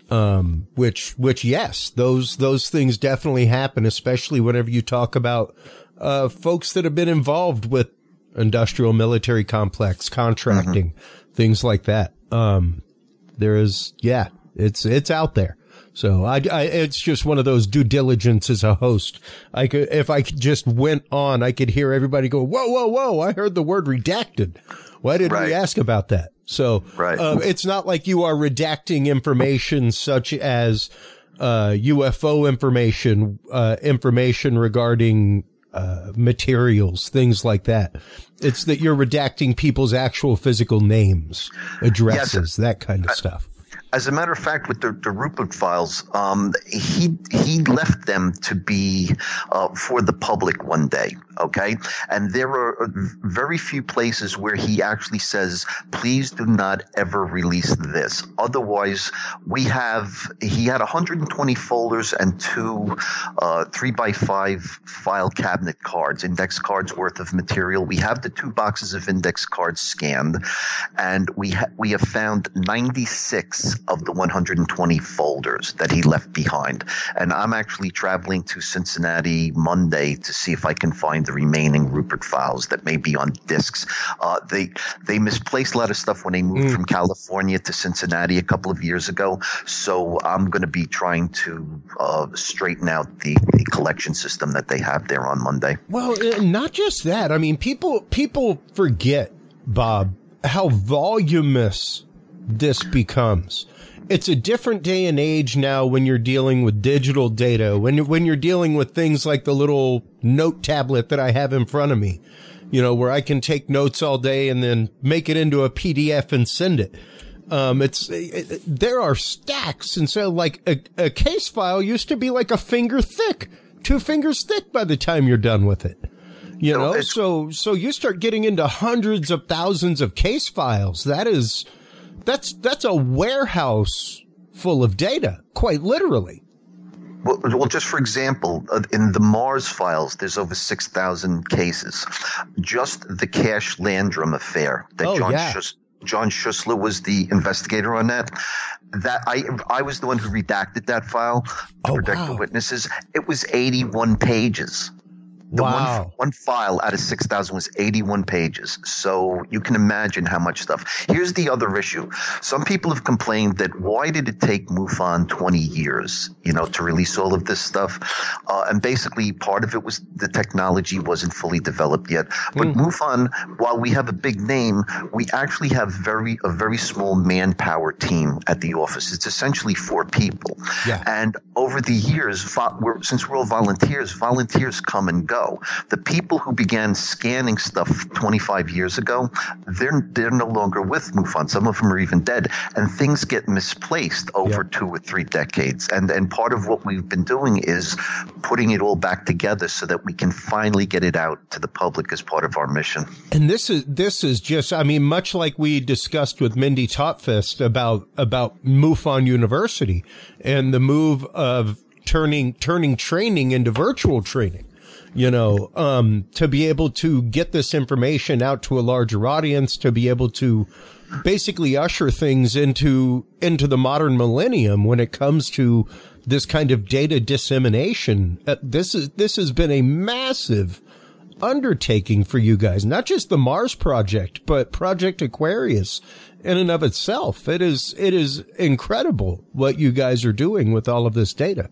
Um, which, which, yes, those, those things definitely happen, especially whenever you talk about, uh, folks that have been involved with industrial military complex, contracting, mm-hmm. things like that. Um, there is, yeah, it's, it's out there. So I, I, it's just one of those due diligence as a host. I could, if I just went on, I could hear everybody go, whoa, whoa, whoa. I heard the word redacted. Why didn't right. we ask about that? So, right. um, it's not like you are redacting information such as, uh, U F O information, uh, information regarding, uh, materials, things like that. It's that you're redacting people's actual physical names, addresses, yes. that kind of uh, stuff.
As a matter of fact, with the, the Rupert files, um, he he left them to be uh, for the public one day, okay? And there are very few places where he actually says, please do not ever release this. Otherwise, we have – he had one hundred twenty folders and two uh, three by five file cabinet cards, index cards worth of material. We have the two boxes of index cards scanned, and we ha- we have found ninety-six of the one hundred twenty folders that he left behind. And I'm actually traveling to Cincinnati Monday to see if I can find the remaining Rupert files that may be on discs. Uh, they they misplaced a lot of stuff when they moved mm. from California to Cincinnati a couple of years ago. So I'm going to be trying to uh, straighten out the, the collection system that they have there on Monday.
Well, not just that. I mean, people people forget, Bob, how voluminous this becomes. It's a different day and age now when you're dealing with digital data, when, when you're dealing with things like the little note tablet that I have in front of me, you know, where I can take notes all day and then make it into a P D F and send it. Um, it's, it, there are stacks. And so like a, a case file used to be like a finger thick, two fingers thick by the time you're done with it. You know, so, so you start getting into hundreds of thousands of case files. That is, That's that's a warehouse full of data, quite literally.
Well, well just for example, in the Mars files, there's over six thousand cases. Just the Cash Landrum affair that
oh,
John
yeah.
Schuss, John Schussler was the investigator on that. That I I was the one who redacted that file to
oh,
protect
wow.
the witnesses. It was eighty-one pages. The
wow.
one, one file out of six thousand was eighty-one pages. So you can imagine how much stuff. Here's the other issue. Some people have complained that why did it take MUFON twenty years, you know, to release all of this stuff? Uh, and basically part of it was the technology wasn't fully developed yet. But mm. MUFON, while we have a big name, we actually have very a very small manpower team at the office. It's essentially four people.
Yeah.
And over the years, vo- we're, since we're all volunteers, volunteers come and go. The people who began scanning stuff twenty-five years ago, they're they're no longer with MUFON. Some of them are even dead, and things get misplaced over yep. two or three decades. And and part of what we've been doing is putting it all back together so that we can finally get it out to the public as part of our mission.
And this is this is just, I mean, much like we discussed with Mindy Topfest about about MUFON University and the move of turning turning training into virtual training. You know, um, to be able to get this information out to a larger audience, to be able to basically usher things into, into the modern millennium when it comes to this kind of data dissemination. Uh, this is, this has been a massive undertaking for you guys, not just the Mars project, but Project Aquarius in and of itself. It is, it is incredible what you guys are doing with all of this data.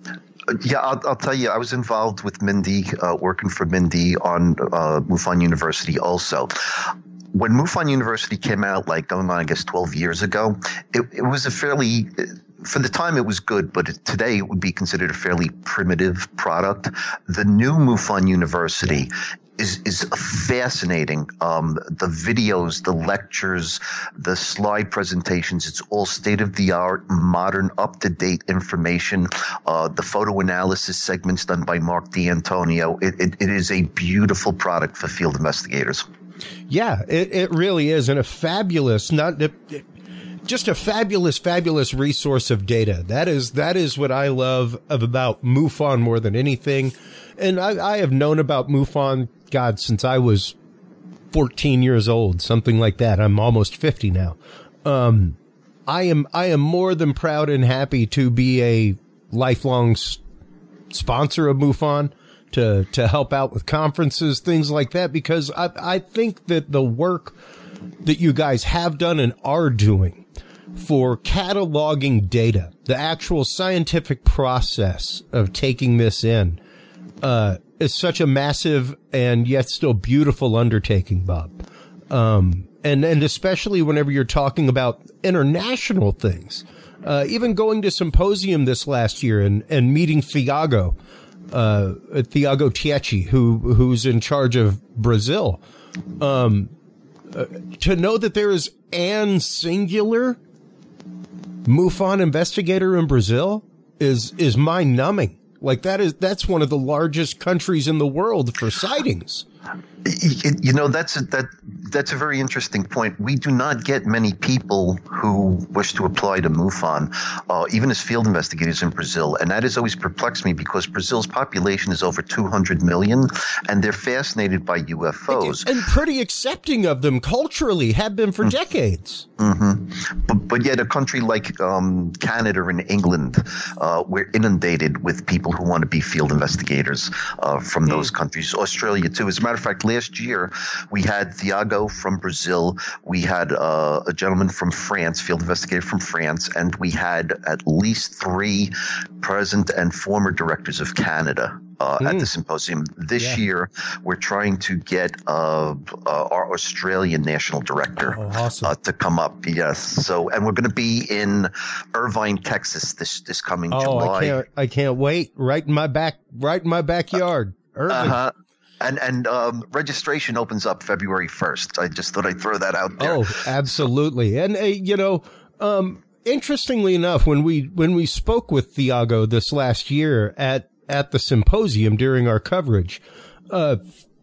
Yeah, I'll, I'll tell you, I was involved with Mindy, uh, working for Mindy on uh, MUFON University also. When MUFON University came out, like going on, I guess, twelve years ago, it, it was a fairly – for the time it was good, but it, today it would be considered a fairly primitive product. The new MUFON University – is is fascinating. Um, the videos, the lectures, the slide presentations, it's all state-of-the-art, modern, up-to-date information. Uh, the photo analysis segments done by Mark D'Antonio. It, it, it is a beautiful product for field investigators.
Yeah, it, it really is. And a fabulous, not it, just a fabulous, fabulous resource of data. That is, that is what I love of about MUFON more than anything. And I, I have known about MUFON, God, since I was fourteen years old, something like that. I'm almost fifty now. Um, I am I am more than proud and happy to be a lifelong s- sponsor of MUFON, to to help out with conferences, things like that, because I I think that the work that you guys have done and are doing for cataloging data, the actual scientific process of taking this in, uh, is such a massive and yet still beautiful undertaking, Bob. Um, and, and especially whenever you're talking about international things, uh, even going to symposium this last year and, and meeting Thiago, uh, Thiago Tieci, who, who's in charge of Brazil, um, uh, to know that there is an singular MUFON investigator in Brazil is, is mind numbing. Like that is, that's one of the largest countries in the world for sightings.
You know, that's a, that that's a very interesting point. We do not get many people who wish to apply to MUFON, uh, even as field investigators in Brazil. And that has always perplexed me because Brazil's population is over two hundred million, and they're fascinated by U F Os.
And pretty accepting of them culturally, have been for decades.
Mm-hmm. But, but yet a country like um, Canada and England, uh, we're inundated with people who want to be field investigators uh, from those countries. Australia, too. As a matter of fact, last year we had Thiago from Brazil, we had uh, a gentleman from France, field investigator from France, and we had at least three present and former directors of Canada uh, mm. at the symposium. This yeah. year we're trying to get uh, uh, our Australian national director
oh, awesome.
uh, to come up. Yes, so and we're going to be in Irvine, Texas this this coming
oh,
July.
I can't, I can't wait! Right in my back, right in my backyard, uh, Irvine. Uh-huh.
And and um, registration opens up February first. I just thought I'd throw that out there.
Oh, absolutely. And, uh, you know, um, interestingly enough, when we when we spoke with Thiago this last year at, at the symposium during our coverage, uh,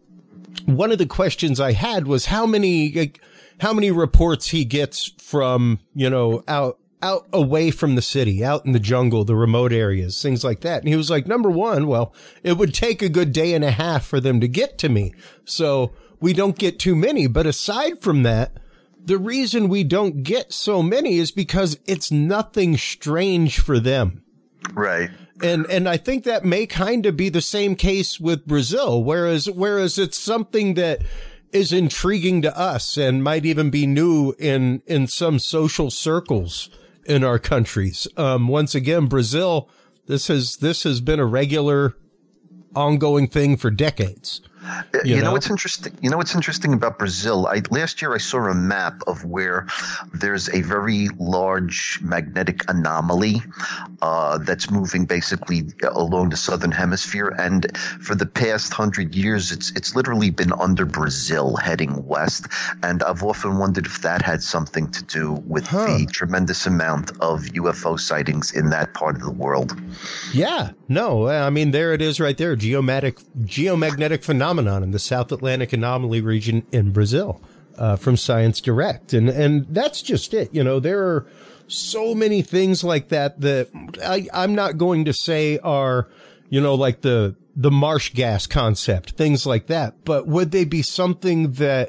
one of the questions I had was how many like, how many reports he gets from, you know, out out away from the city, out in the jungle, the remote areas, things like that. And he was like, number one, well, it would take a good day and a half for them to get to me. So we don't get too many. But aside from that, the reason we don't get so many is because it's nothing strange for them.
Right.
And, and I think that may kind of be the same case with Brazil, whereas, whereas it's something that is intriguing to us and might even be new in, in some social circles in our countries. Um, once again, Brazil, this has, this has been a regular ongoing thing for decades. You,
you
know?
know what's interesting? You know what's interesting about Brazil? I, last year I saw a map of where there's a very large magnetic anomaly uh, that's moving basically along the southern hemisphere, and for the past hundred years, it's it's literally been under Brazil, heading west. And I've often wondered if that had something to do with huh. the tremendous amount of U F O sightings in that part of the world.
Yeah, no, I mean there it is, right there, geomagnetic geomagnetic phenomenon in the South Atlantic Anomaly region in Brazil, uh, from Science Direct. And, and that's just it. You know, there are so many things like that that I, I'm not going to say are, you know, like the, the marsh gas concept, things like that. But would they be something that,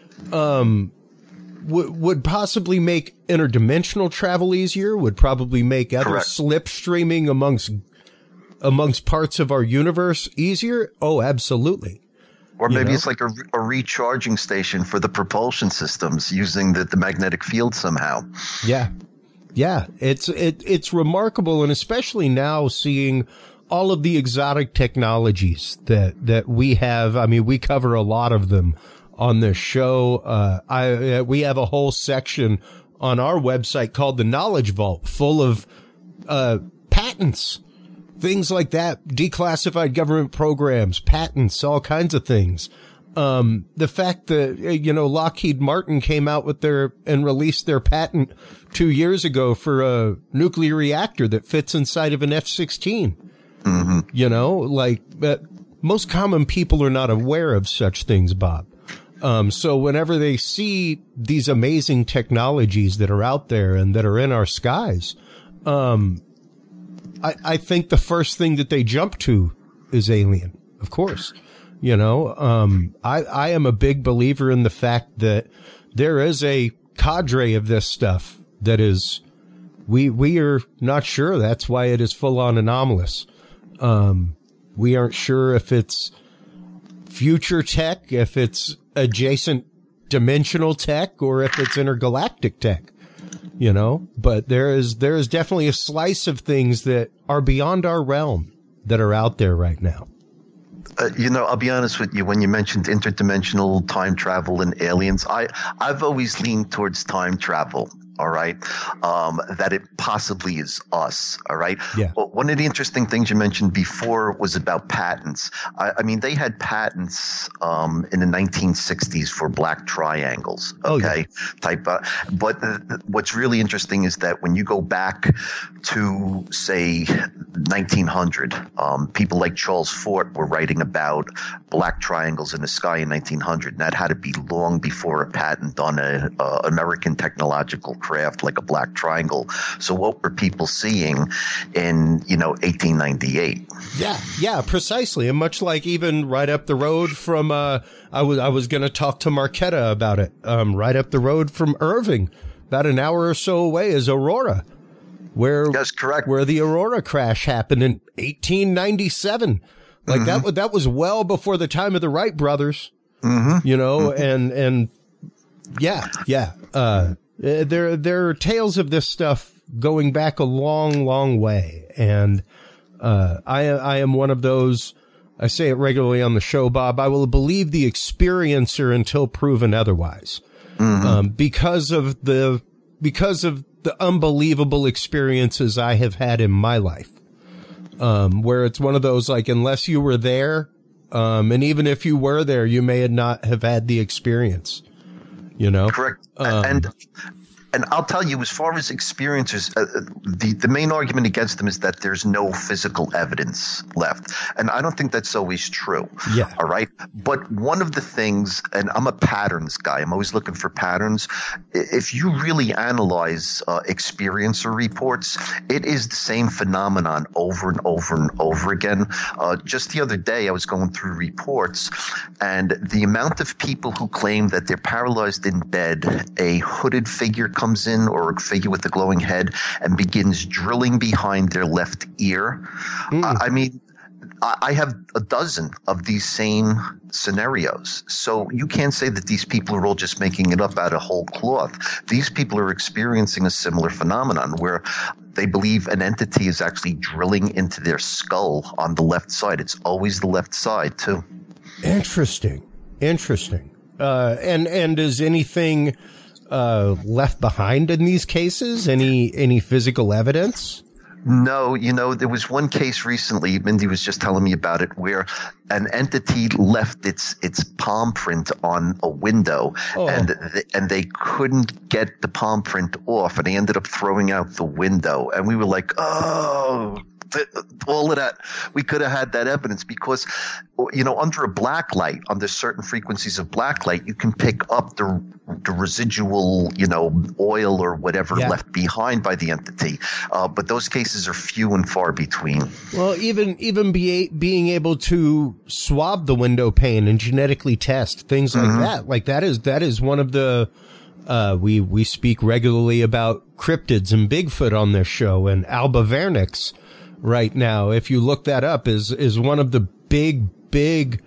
um, w- would possibly make interdimensional travel easier, would probably make other
Correct.
slipstreaming amongst, amongst parts of our universe easier? Oh, absolutely.
Or maybe you know? It's like a, a recharging station for the propulsion systems using the, the magnetic field somehow.
Yeah. Yeah. It's, it, it's remarkable. And especially now seeing all of the exotic technologies that, that we have. I mean, we cover a lot of them on this show. Uh, I, we have a whole section on our website called the Knowledge Vault, full of, uh, patents. Things like that, declassified government programs, patents, all kinds of things. Um, the fact that, you know, Lockheed Martin came out with their and released their patent two years ago for a nuclear reactor that fits inside of an F sixteen.
Mm-hmm.
You know, like, uh, most common people are not aware of such things, Bob. Um, so whenever they see these amazing technologies that are out there and that are in our skies, um, I, I think the first thing that they jump to is alien, of course. You know, um, I, I am a big believer in the fact that there is a cadre of this stuff that is we we are not sure. That's why it is full on anomalous. Um, we aren't sure if it's future tech, if it's adjacent dimensional tech, or if it's intergalactic tech, you know, but there is, there is definitely a slice of things that are beyond our realm that are out there right now.
Uh, you know, I'll be honest with you. When you mentioned interdimensional time travel and aliens, I, I've always leaned towards time travel. All right. Um, that it possibly is us. All right.
Yeah.
Well, one of the interesting things you mentioned before was about patents. I, I mean, they had patents um, in the nineteen sixties for black triangles. Okay.
Oh, yeah.
Type. Uh, but the, what's really interesting is that when you go back to, say, nineteen hundred, um, people like Charles Fort were writing about black triangles in the sky in nineteen hundred. And that had to be long before a patent on a, uh, American technological craft like a black triangle. So what were people seeing in, you know, eighteen ninety-eight?
Yeah, yeah, precisely. And much like even right up the road from, uh, I was, I was going to talk to Marquetta about it. Um, right up the road from Irving, about an hour or so away, is Aurora, where,
that's correct,
where the Aurora crash happened in eighteen ninety-seven. Like mm-hmm. that was, that was well before the time of the Wright brothers,
mm-hmm.
you know,
mm-hmm. and,
and yeah, yeah, uh, Uh, there, there are tales of this stuff going back a long, long way. And, uh, I, I am one of those, I say it regularly on the show, Bob, I will believe the experiencer until proven otherwise. Mm-hmm. Um, because of the, because of the unbelievable experiences I have had in my life. Um, where it's one of those, like, unless you were there, um, and even if you were there, you may not have had the experience. You know,
correct.
Um,
and and I'll tell you, as far as experiences, uh, the the main argument against them is that there's no physical evidence left, and I don't think that's always true.
Yeah.
All right. But one of the things, and I'm a patterns guy. I'm always looking for patterns. If you really analyze uh, experiencer reports, it is the same phenomenon over and over and over again. Uh, just the other day, I was going through reports, and the amount of people who claim that they're paralyzed in bed, a hooded figure comes in, or a figure with a glowing head, and begins drilling behind their left ear. Mm. I, I mean, I, I have a dozen of these same scenarios. So you can't say that these people are all just making it up out of whole cloth. These people are experiencing a similar phenomenon where they believe an entity is actually drilling into their skull on the left side. It's always the left side, too.
Interesting. Interesting. Uh, and, and is anything, uh, left behind in these cases? Any, any physical evidence?
No, you know, there was one case recently, Mindy was just telling me about it, where an entity left its its palm print on a window, oh. and th- and they couldn't get the palm print off, and they ended up throwing out the window. And we were like, oh, th- all of that. We could have had that evidence because, you know, under a black light, under certain frequencies of black light, you can pick up the the residual, you know, oil or whatever yeah. left behind by the entity. Uh, but those cases are few and far between.
Well, even, even be, being able to swab the window pane and genetically test things like mm-hmm. that, like that is, that is one of the, uh, we, we speak regularly about cryptids and Bigfoot on this show, and Alba Vernix right now, if you look that up, is, is one of the big, big,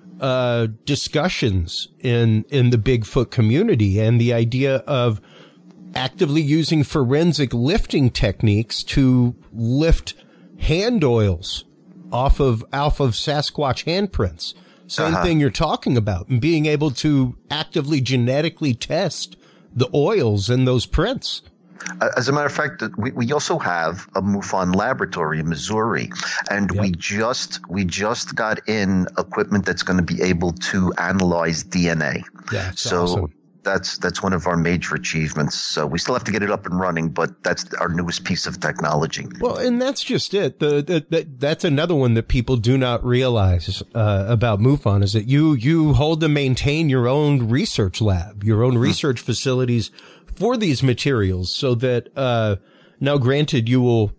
Uh, discussions in, in the Bigfoot community, and the idea of actively using forensic lifting techniques to lift hand oils off of, off of Sasquatch handprints. Same uh-huh. thing you're talking about, and being able to actively genetically test the oils in those prints.
As a matter of fact, we, we also have a MUFON laboratory in Missouri, and yep. we just we just got in equipment that's going to be able to analyze D N A.
Yeah,
so
awesome.
that's that's one of our major achievements. So we still have to get it up and running, but that's our newest piece of technology.
Well, and that's just it. The, the, the that's another one that people do not realize uh, about MUFON, is that you you hold and maintain your own research lab, your own mm-hmm. research facilities for these materials, so that, uh, now granted, you will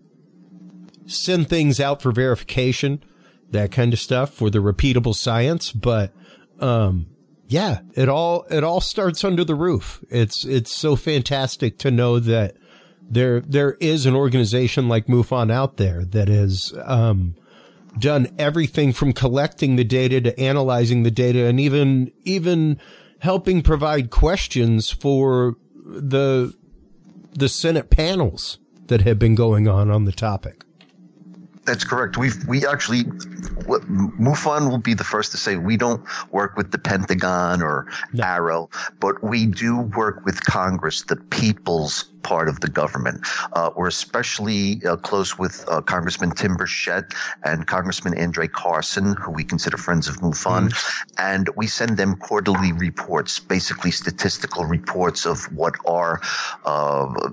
send things out for verification, that kind of stuff, for the repeatable science. But, um, yeah, it all, it all starts under the roof. It's, it's so fantastic to know that, there there is an organization like MUFON out there that has um, done everything from collecting the data to analyzing the data, and even even helping provide questions for the the Senate panels that have been going on on the topic.
That's correct. We've we actually MUFON will be the first to say we don't work with the Pentagon or no. AARO, but we do work with Congress, the people's part of the government. Uh, we're especially uh, close with uh, Congressman Tim Burchett and Congressman Andre Carson, who we consider friends of MUFON, mm. and we send them quarterly reports, basically statistical reports of what our uh,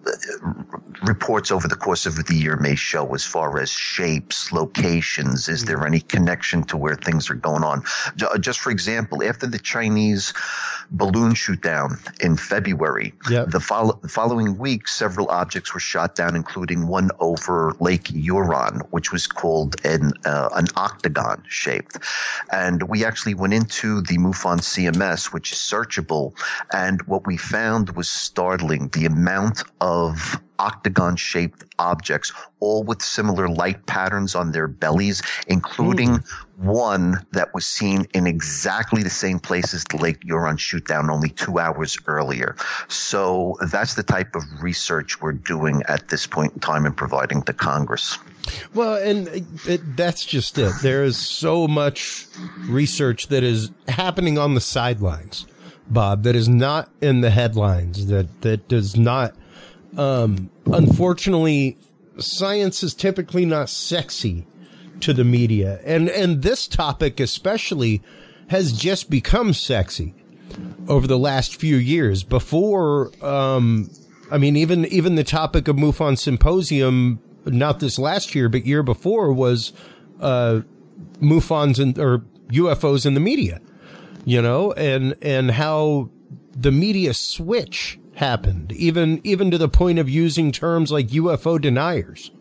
reports over the course of the year may show as far as shapes, locations. Is mm. there any connection to where things are going on? Just for example, after the Chinese balloon shoot down in February, yep. the, follow- the following week, several objects were shot down, including one over Lake Huron, which was called an uh, an octagon shaped. And we actually went into the MUFON C M S, which is searchable, and what we found was startling. The amount of octagon-shaped objects, all with similar light patterns on their bellies, including mm. one that was seen in exactly the same place as the Lake Huron shoot down only two hours earlier. So that's the type of research we're doing at this point in time and providing to Congress.
Well, and it, that's just it. There is so much research that is happening on the sidelines, Bob, that is not in the headlines, that, that does not Um, unfortunately, science is typically not sexy to the media. And, and this topic especially has just become sexy over the last few years. Before, um, I mean, even, even the topic of MUFON Symposium, not this last year, but year before, was, uh, MUFONs and, or U F Os in the media, you know, and, and how the media switch happened, even even to the point of using terms like U F O deniers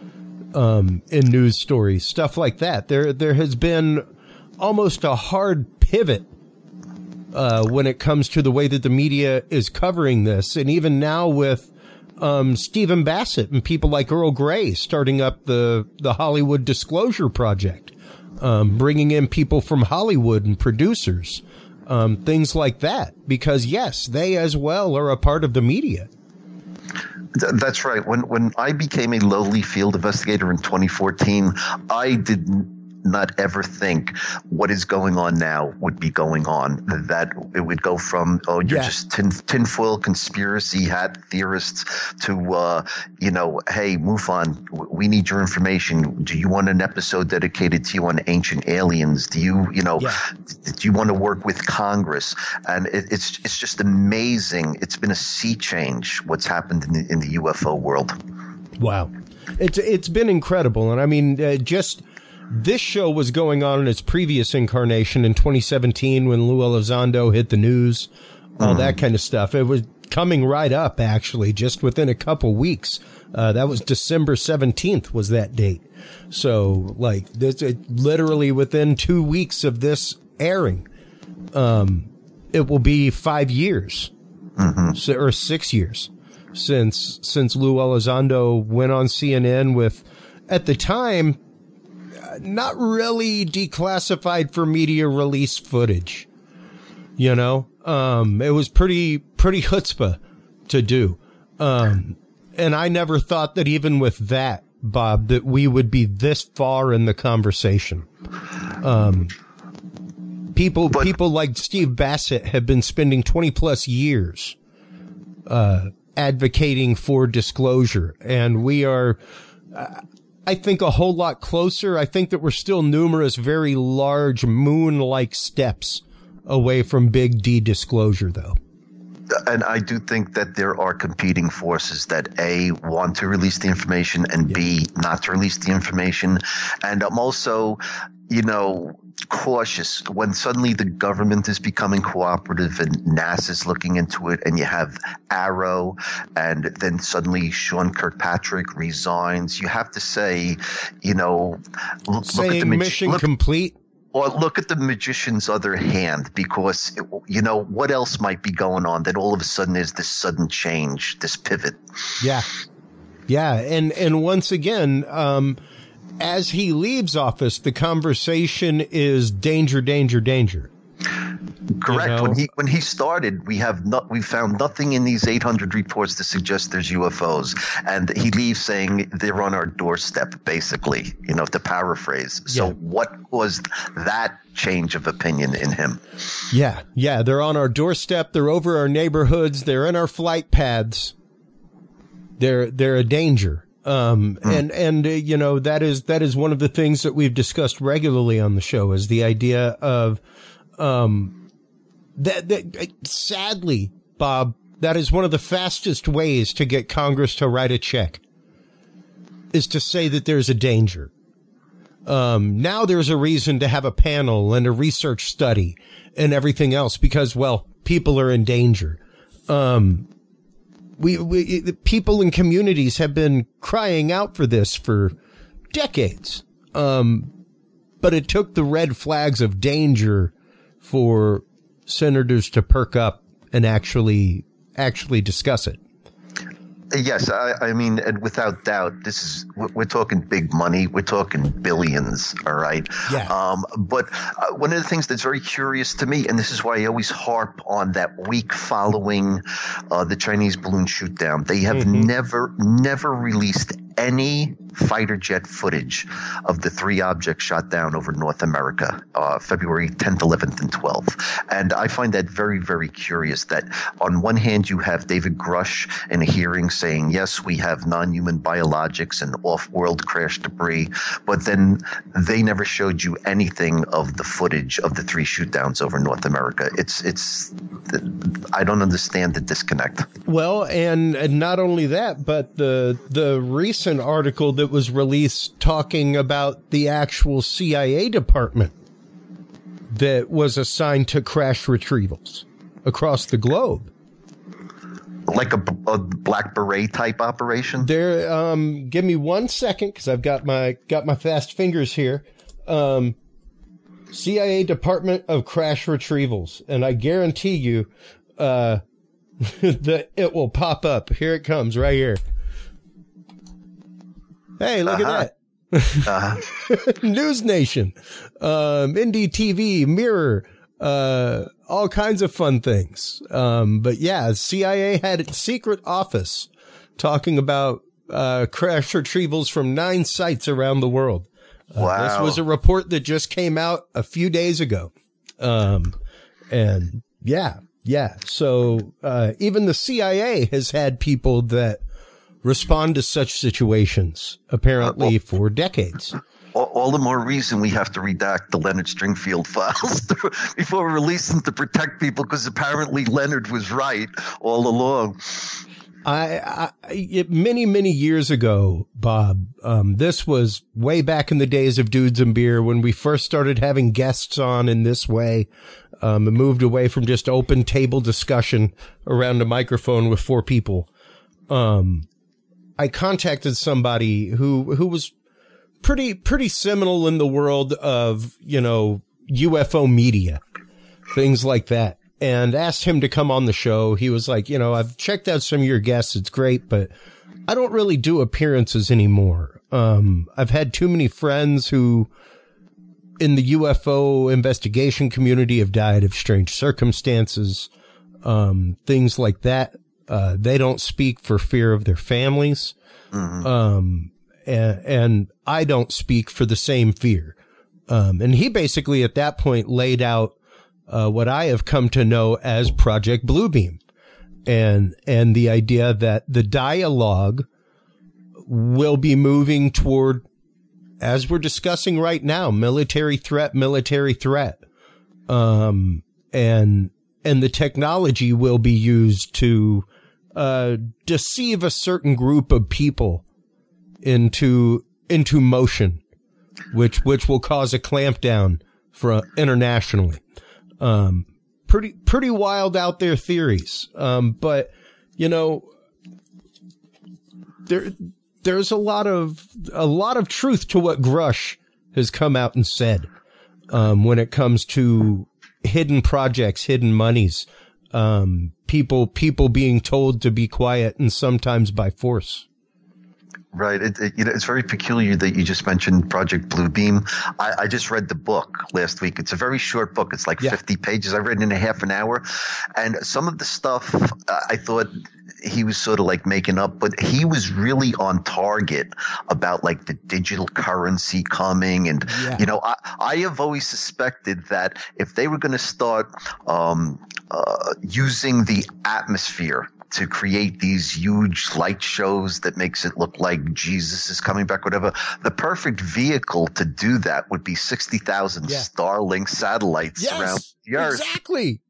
um, in news stories, stuff like that. There there has been almost a hard pivot uh, when it comes to the way that the media is covering this, and even now with um, Stephen Bassett and people like Earl Grey starting up the the Hollywood Disclosure Project, um, bringing in people from Hollywood and producers. Um, things like that, because yes, they as well are a part of the media.
Th- that's right. When when I became a lowly field investigator in twenty fourteen, I did not ever think what is going on now would be going on. That it would go from, oh, you're yeah. just tin, tinfoil conspiracy hat theorists to, uh, you know, hey, MUFON, we need your information. Do you want an episode dedicated to you on ancient aliens? Do you, you know, yeah. do you want to work with Congress? And it, it's it's just amazing. It's been a sea change what's happened in the, in the U F O world.
Wow. It's, it's been incredible. And I mean, uh, just... This show was going on in its previous incarnation in twenty seventeen when Lou Elizondo hit the news, all mm. that kind of stuff. It was coming right up, actually, just within a couple weeks. Uh, that was December seventeenth was that date. So, like, this, it, literally within two weeks of this airing, um, it will be five years mm-hmm. so, or six years since since Lou Elizondo went on C N N with, at the time, not really declassified for media release footage. You know, um, it was pretty, pretty chutzpah to do. Um, and I never thought that even with that, Bob, that we would be this far in the conversation. Um, people, but, people like Steve Bassett have been spending twenty plus years, uh, advocating for disclosure. And we are, uh, I think, a whole lot closer. I think that we're still numerous very large moon-like steps away from big D disclosure, though.
And I do think that there are competing forces that A, want to release the information, and yeah. B, not to release the information. And I'm also, you know, cautious when suddenly the government is becoming cooperative and NASA's looking into it, and you have AARO, and then suddenly Sean Kirkpatrick resigns. You have to say, you know, look,
Saying
look at the magi-
mission
look,
complete.
Or look at the magician's other hand, because, it, you know, what else might be going on that all of a sudden is this sudden change, this pivot?
Yeah. Yeah. And, and once again, um, as he leaves office, the conversation is danger, danger, danger.
Correct.
You know?
When he when he started, we have not we found nothing in these eight hundred reports to suggest there's U F Os, and he leaves saying they're on our doorstep. Basically, you know, to paraphrase. So, yeah. What was that change of opinion in him?
Yeah, yeah, they're on our doorstep. They're over our neighborhoods. They're in our flight paths. They're they're a danger. Um, mm. and, and, uh, you know, that is, that is one of the things that we've discussed regularly on the show is the idea of, um, that, that sadly, Bob, that is one of the fastest ways to get Congress to write a check is to say that there's a danger. Um, now there's a reason to have a panel and a research study and everything else because, well, people are in danger. Um, We, we, the people in communities have been crying out for this for decades. Um, but it took the red flags of danger for senators to perk up and actually, actually discuss it.
Yes, I, I mean, and without doubt, this is we're talking big money. We're talking billions. All right.
Yeah.
Um, but uh, one of the things that's very curious to me, and this is why I always harp on that week following uh, the Chinese balloon shoot down, they have mm-hmm. never, never released any fighter jet footage of the three objects shot down over North America, uh, February tenth, eleventh, and twelfth. And I find that very, very curious that on one hand, you have David Grush in a hearing saying, yes, we have non-human biologics and off-world crash debris, but then they never showed you anything of the footage of the three shoot downs over North America. It's, it's, I don't understand the disconnect.
Well, and, and not only that, but the, the recent article that was released talking about the actual C I A department that was assigned to crash retrievals across the globe.
Like a, a Black Beret type operation?
There, um, give me one second because I've got my, got my fast fingers here. Um, C I A Department of Crash Retrievals. And I guarantee you, uh, that it will pop up. Here it comes right here. Hey, look uh-huh. at that. uh-huh. News Nation, um, Indie T V, Mirror, uh, all kinds of fun things. Um, but yeah, C I A had its secret office talking about, uh, crash retrievals from nine sites around the world. Uh,
wow.
This was a report that just came out a few days ago. Um, and yeah, yeah. So, uh, even the C I A has had people that respond to such situations, apparently, uh, well, for decades.
All, all the more reason we have to redact the Leonard Stringfield files to, before we release them to protect people, because apparently Leonard was right all along.
I, I it, many, many years ago, Bob, um, this was way back in the days of Dudes and Beer when we first started having guests on in this way, um, and moved away from just open table discussion around a microphone with four people. Um, I contacted somebody who, who was pretty, pretty seminal in the world of, you know, U F O media, things like that, and asked him to come on the show. He was like, you know, I've checked out some of your guests. It's great, but I don't really do appearances anymore. Um, I've had too many friends who in the U F O investigation community have died of strange circumstances, um, things like that. Uh, they don't speak for fear of their families. Mm-hmm. Um, and, and I don't speak for the same fear. Um, and he basically at that point laid out, uh, what I have come to know as Project Bluebeam, and, and the idea that the dialogue will be moving toward, as we're discussing right now, military threat, military threat. Um, and, and the technology will be used to, uh, deceive a certain group of people into, into motion, which, which will cause a clampdown for internationally. Um, pretty, pretty wild out there theories. Um, but you know, there, there's a lot of, a lot of truth to what Grush has come out and said, um, when it comes to hidden projects, hidden monies, um, people, people being told to be quiet and sometimes by force.
Right. It, it, you know, it's very peculiar that you just mentioned Project Bluebeam. I, I just read the book last week. It's a very short book. It's like yeah. fifty pages. I read it in a half an hour. And some of the stuff uh, I thought he was sort of like making up, but he was really on target about like the digital currency coming. And, yeah. you know, I, I have always suspected that if they were going to start um, uh, using the atmosphere to create these huge light shows that makes it look like Jesus is coming back, whatever. The perfect vehicle to do that would be sixty thousand yeah. Starlink satellites
yes,
around the Earth.
Exactly.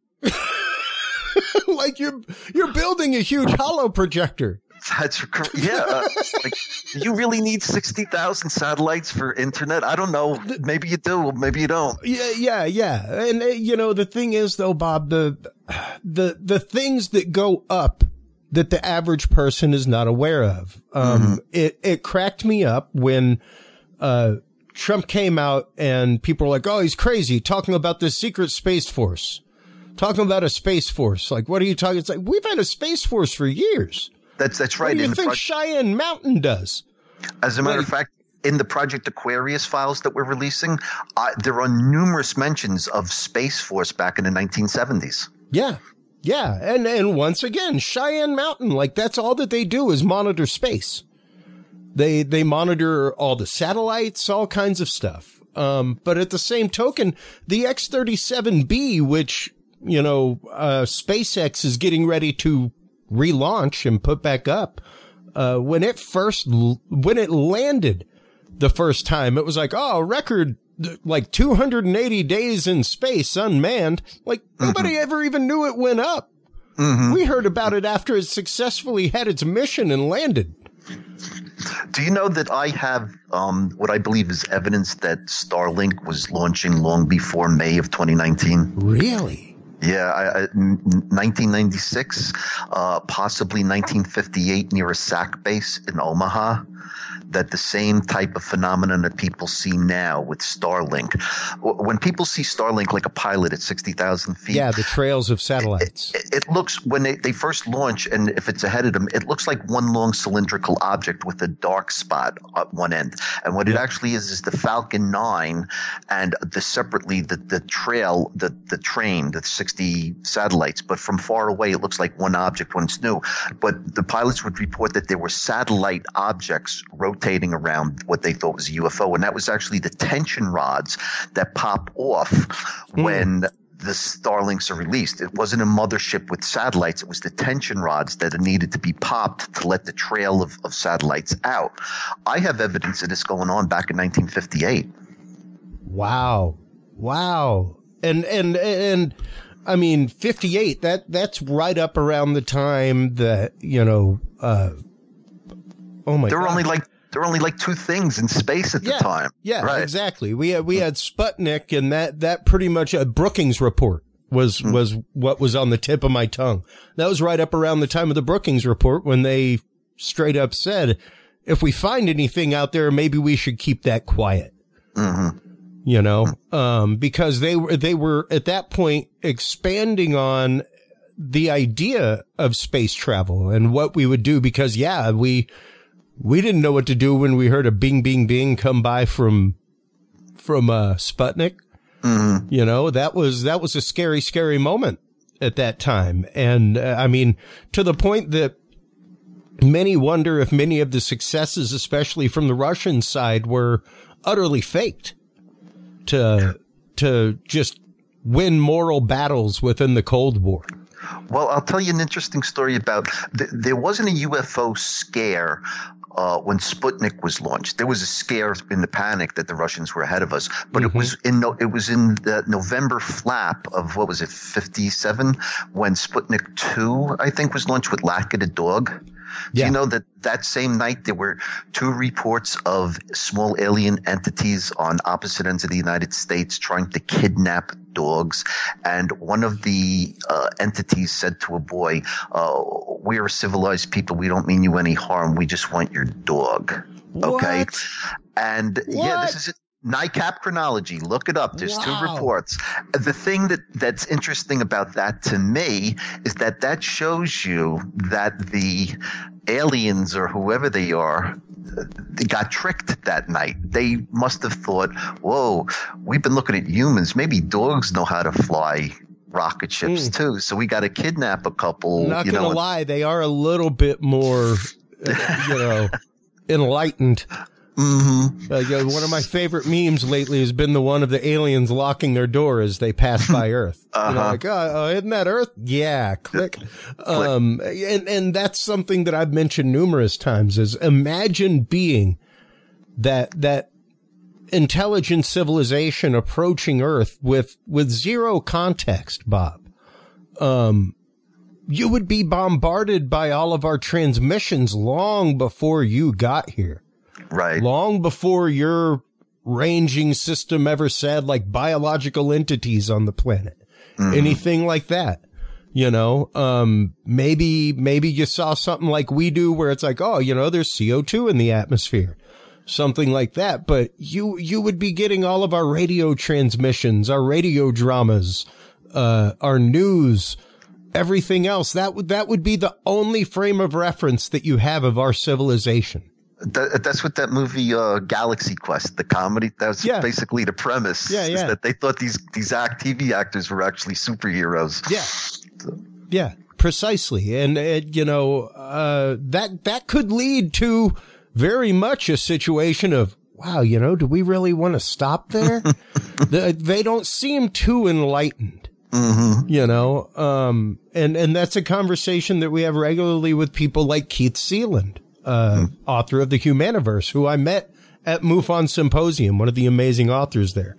Like you're you're building a huge hollow projector.
That's yeah. Uh, like, do you really need sixty thousand satellites for internet? I don't know. Maybe you do. Maybe you don't.
Yeah, yeah, yeah. And uh, you know, the thing is, though, Bob, the the the things that go up that the average person is not aware of. Um, mm-hmm. It it cracked me up when uh, Trump came out and people were like, "Oh, he's crazy, talking about this secret space force, talking about a space force." Like, what are you talking? It's like we've had a space force for years.
That's that's right.
What do you think Pro- Cheyenne Mountain does?
As a matter like, of fact, in the Project Aquarius files that we're releasing, uh, there are numerous mentions of Space Force back in the nineteen seventies.
Yeah, yeah, and and once again, Cheyenne Mountain, like that's all that they do is monitor space. They they monitor all the satellites, all kinds of stuff. Um, but at the same token, the X thirty-seven B, which you know, uh, SpaceX is getting ready to relaunch and put back up. Uh, when it first, when it landed the first time, it was like, oh, record, like two hundred eighty days in space unmanned. Like mm-hmm. nobody ever even knew it went up. Mm-hmm. We heard about it after it successfully had its mission and landed.
Do you know that I have um, what I believe is evidence that Starlink was launching long before May of twenty nineteen?
Really?
Yeah, I, I, nineteen ninety-six, uh, possibly nineteen fifty-eight near a S A C base in Omaha, that the same type of phenomenon that people see now with Starlink. When people see Starlink like a pilot at sixty thousand feet.
Yeah, the trails of satellites.
It, it, it looks, when they, they first launch, and if it's ahead of them, it looks like one long cylindrical object with a dark spot at one end. And what it actually is is the Falcon nine and the separately the, the trail, the, the train, the sixty satellites. But from far away, it looks like one object when it's new. But the pilots would report that there were satellite objects rotating around what they thought was a U F O. And that was actually the tension rods that pop off mm. when the Starlinks are released. It wasn't a mothership with satellites. It was the tension rods that needed to be popped to let the trail of, of satellites out. I have evidence of this going on back in nineteen fifty-eight.
Wow. Wow. And, and, and, I mean, fifty-eight, that, that's right up around the time that, you know, uh, oh my God.
There were only like, there were only like two things in space at the
yeah,
time.
Yeah,
right.
Exactly. We had, we had Sputnik, and that, that pretty much a Brookings report was, mm. was what was on the tip of my tongue. That was right up around the time of the Brookings report when they straight up said, if we find anything out there, maybe we should keep that quiet. Mm-hmm. You know, um, because they were, they were at that point expanding on the idea of space travel and what we would do, because yeah, we, we didn't know what to do when we heard a bing, bing, bing come by from, from, uh, Sputnik. Mm-hmm. You know, that was, that was a scary, scary moment at that time. And uh, I mean, to the point that many wonder if many of the successes, especially from the Russian side, were utterly faked to, to just win moral battles within the Cold War.
Well, I'll tell you an interesting story about th- there wasn't a U F O scare uh, when Sputnik was launched. There was a scare in the panic that the Russians were ahead of us, but mm-hmm. it was in no, it was in the November flap of what was it, fifty-seven, when Sputnik two, I think, was launched with Laika the dog. Do yeah. you know that that same night there were two reports of small alien entities on opposite ends of the United States trying to kidnap dogs? And one of the uh, entities said to a boy, uh, we're civilized people. We don't mean you any harm. We just want your dog.
What?
Okay. And
what?
yeah, this is it. NICAP chronology. Look it up. There's
Wow.
two reports. The thing that, that's interesting about that to me is that that shows you that the aliens or whoever they are, they got tricked that night. They must have thought, whoa, we've been looking at humans. Maybe dogs know how to fly rocket ships mm. too. So we got to kidnap a couple.
Not
you
gonna
know,
lie, they are a little bit more, uh, you know, enlightened.
Mm-hmm.
Uh, one of my favorite memes lately has been the one of the aliens locking their door as they pass by Earth. Uh-huh. You know, like, oh, uh, isn't that Earth? Yeah, click. click. Um, and, and that's something that I've mentioned numerous times is imagine being that, that intelligent civilization approaching Earth with, with zero context, Bob. Um, you would be bombarded by all of our transmissions long before you got here.
Right.
Long before your ranging system ever said like biological entities on the planet, mm-hmm. anything like that, you know, um, maybe, maybe you saw something like we do where it's like, oh, you know, there's C O two in the atmosphere, something like that. But you, you would be getting all of our radio transmissions, our radio dramas, uh, our news, everything else. That would, that would be the only frame of reference that you have of our civilization.
That, that's what that movie, uh, Galaxy Quest, the comedy, that was yeah. basically the premise.
Yeah, yeah.
Is that they thought these, these act T V actors were actually superheroes.
Yeah. So. Yeah, precisely. And, uh, you know, uh, that, that could lead to very much a situation of, wow, you know, do we really want to stop there? the, they don't seem too enlightened.
Mm-hmm.
You know, um, and, and that's a conversation that we have regularly with people like Keith Sealand. Uh, mm. author of the Humaniverse, who I met at MUFON Symposium, one of the amazing authors there,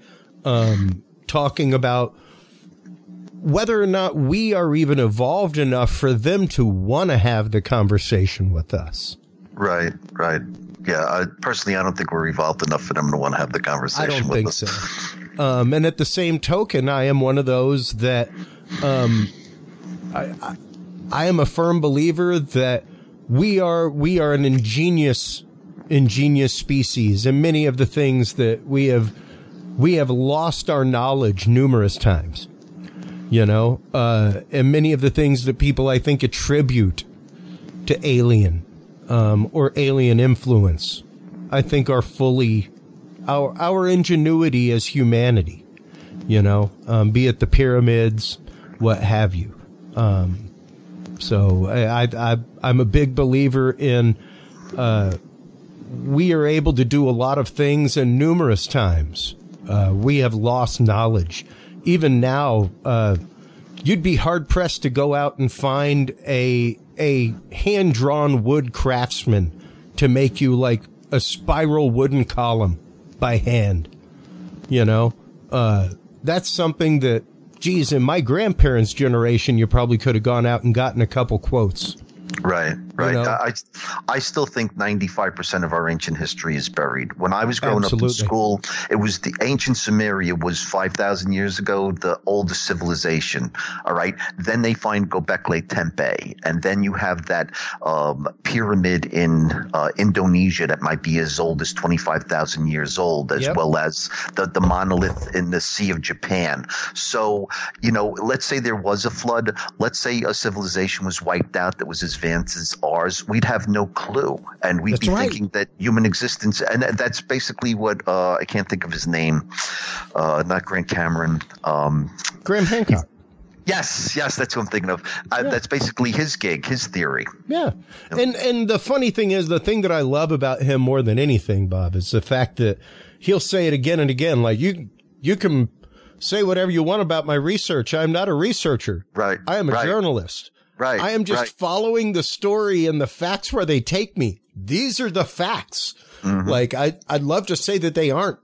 um, talking about whether or not we are even evolved enough for them to want to have the conversation with us.
Right, right. Yeah, I, personally, I don't think we're evolved enough for them to want to have the conversation
I don't
with
think
us.
so. Um, and at the same token, I am one of those that um, I, I, I am a firm believer that We are, we are an ingenious, ingenious species, and many of the things that we have, we have lost our knowledge numerous times, you know, uh, and many of the things that people, I think, attribute to alien, um, or alien influence, I think are fully our, our ingenuity as humanity, you know, um, be it the pyramids, what have you. Um, So I, I, I'm a big believer in, uh, we are able to do a lot of things, and numerous times, uh, we have lost knowledge. Even now, uh, you'd be hard pressed to go out and find a, a hand drawn wood craftsman to make you like a spiral wooden column by hand. You know, uh, that's something that, geez, in my grandparents' generation, you probably could have gone out and gotten a couple quotes.
Right, right.
You know?
I, I still think ninety-five percent of our ancient history is buried. When I was growing
Absolutely.
up in school, it was the ancient Sumeria was five thousand years ago, the oldest civilization. All right. Then they find Göbekli Tepe. And then you have that um, pyramid in uh, Indonesia that might be as old as twenty-five thousand years old, as
yep.
well as the, the monolith in the Sea of Japan. So, you know, let's say there was a flood. Let's say a civilization was wiped out that was as advanced as ours, we'd have no clue, and we'd
that's
be
right.
thinking that human existence, and that's basically what uh, I can't think of his name, uh, not Grant Cameron, um,
Graham Hancock.
Yes, yes, that's what I'm thinking of. Uh,
yeah.
That's basically his gig, his theory.
Yeah, and and the funny thing is, the thing that I love about him more than anything, Bob, is the fact that he'll say it again and again. Like you, you can say whatever you want about my research. I'm not a researcher.
Right.
I am a
right.
journalist.
Right.
I am just
right.
following the story and the facts where they take me. These are the facts. Mm-hmm. Like, I, I'd love to say that they aren't.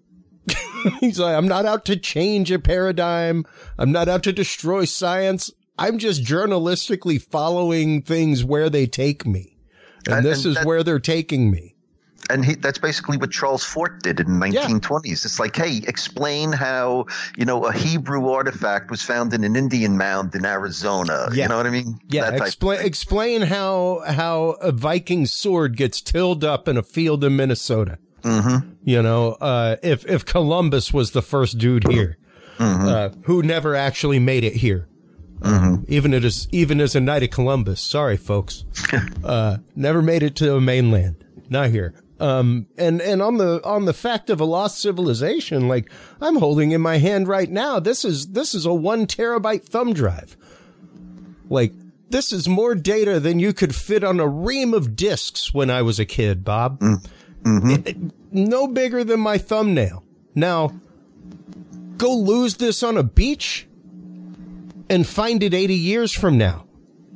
He's like, I'm not out to change a paradigm. I'm not out to destroy science. I'm just journalistically following things where they take me. And, and this and is that- where they're taking me.
And he, that's basically what Charles Fort did in the nineteen twenties. Yeah. It's like, hey, explain how, you know, a Hebrew artifact was found in an Indian mound in Arizona.
Yeah.
You know what I mean?
Yeah. Explain, explain how, how a Viking sword gets tilled up in a field in Minnesota.
Mm-hmm.
You know, uh, if, if Columbus was the first dude here, mm-hmm. uh, who never actually made it here.
Mm-hmm.
Um, even as, even as a Knight of Columbus. Sorry, folks. uh, never made it to the mainland. Not here. Um, and, and on the, on the fact of a lost civilization, like I'm holding in my hand right now, this is, this is a one terabyte thumb drive. Like, this is more data than you could fit on a ream of discs when I was a kid, Bob. Mm-hmm. It, it, no bigger than my thumbnail. Now, go lose this on a beach and find it eighty years from now.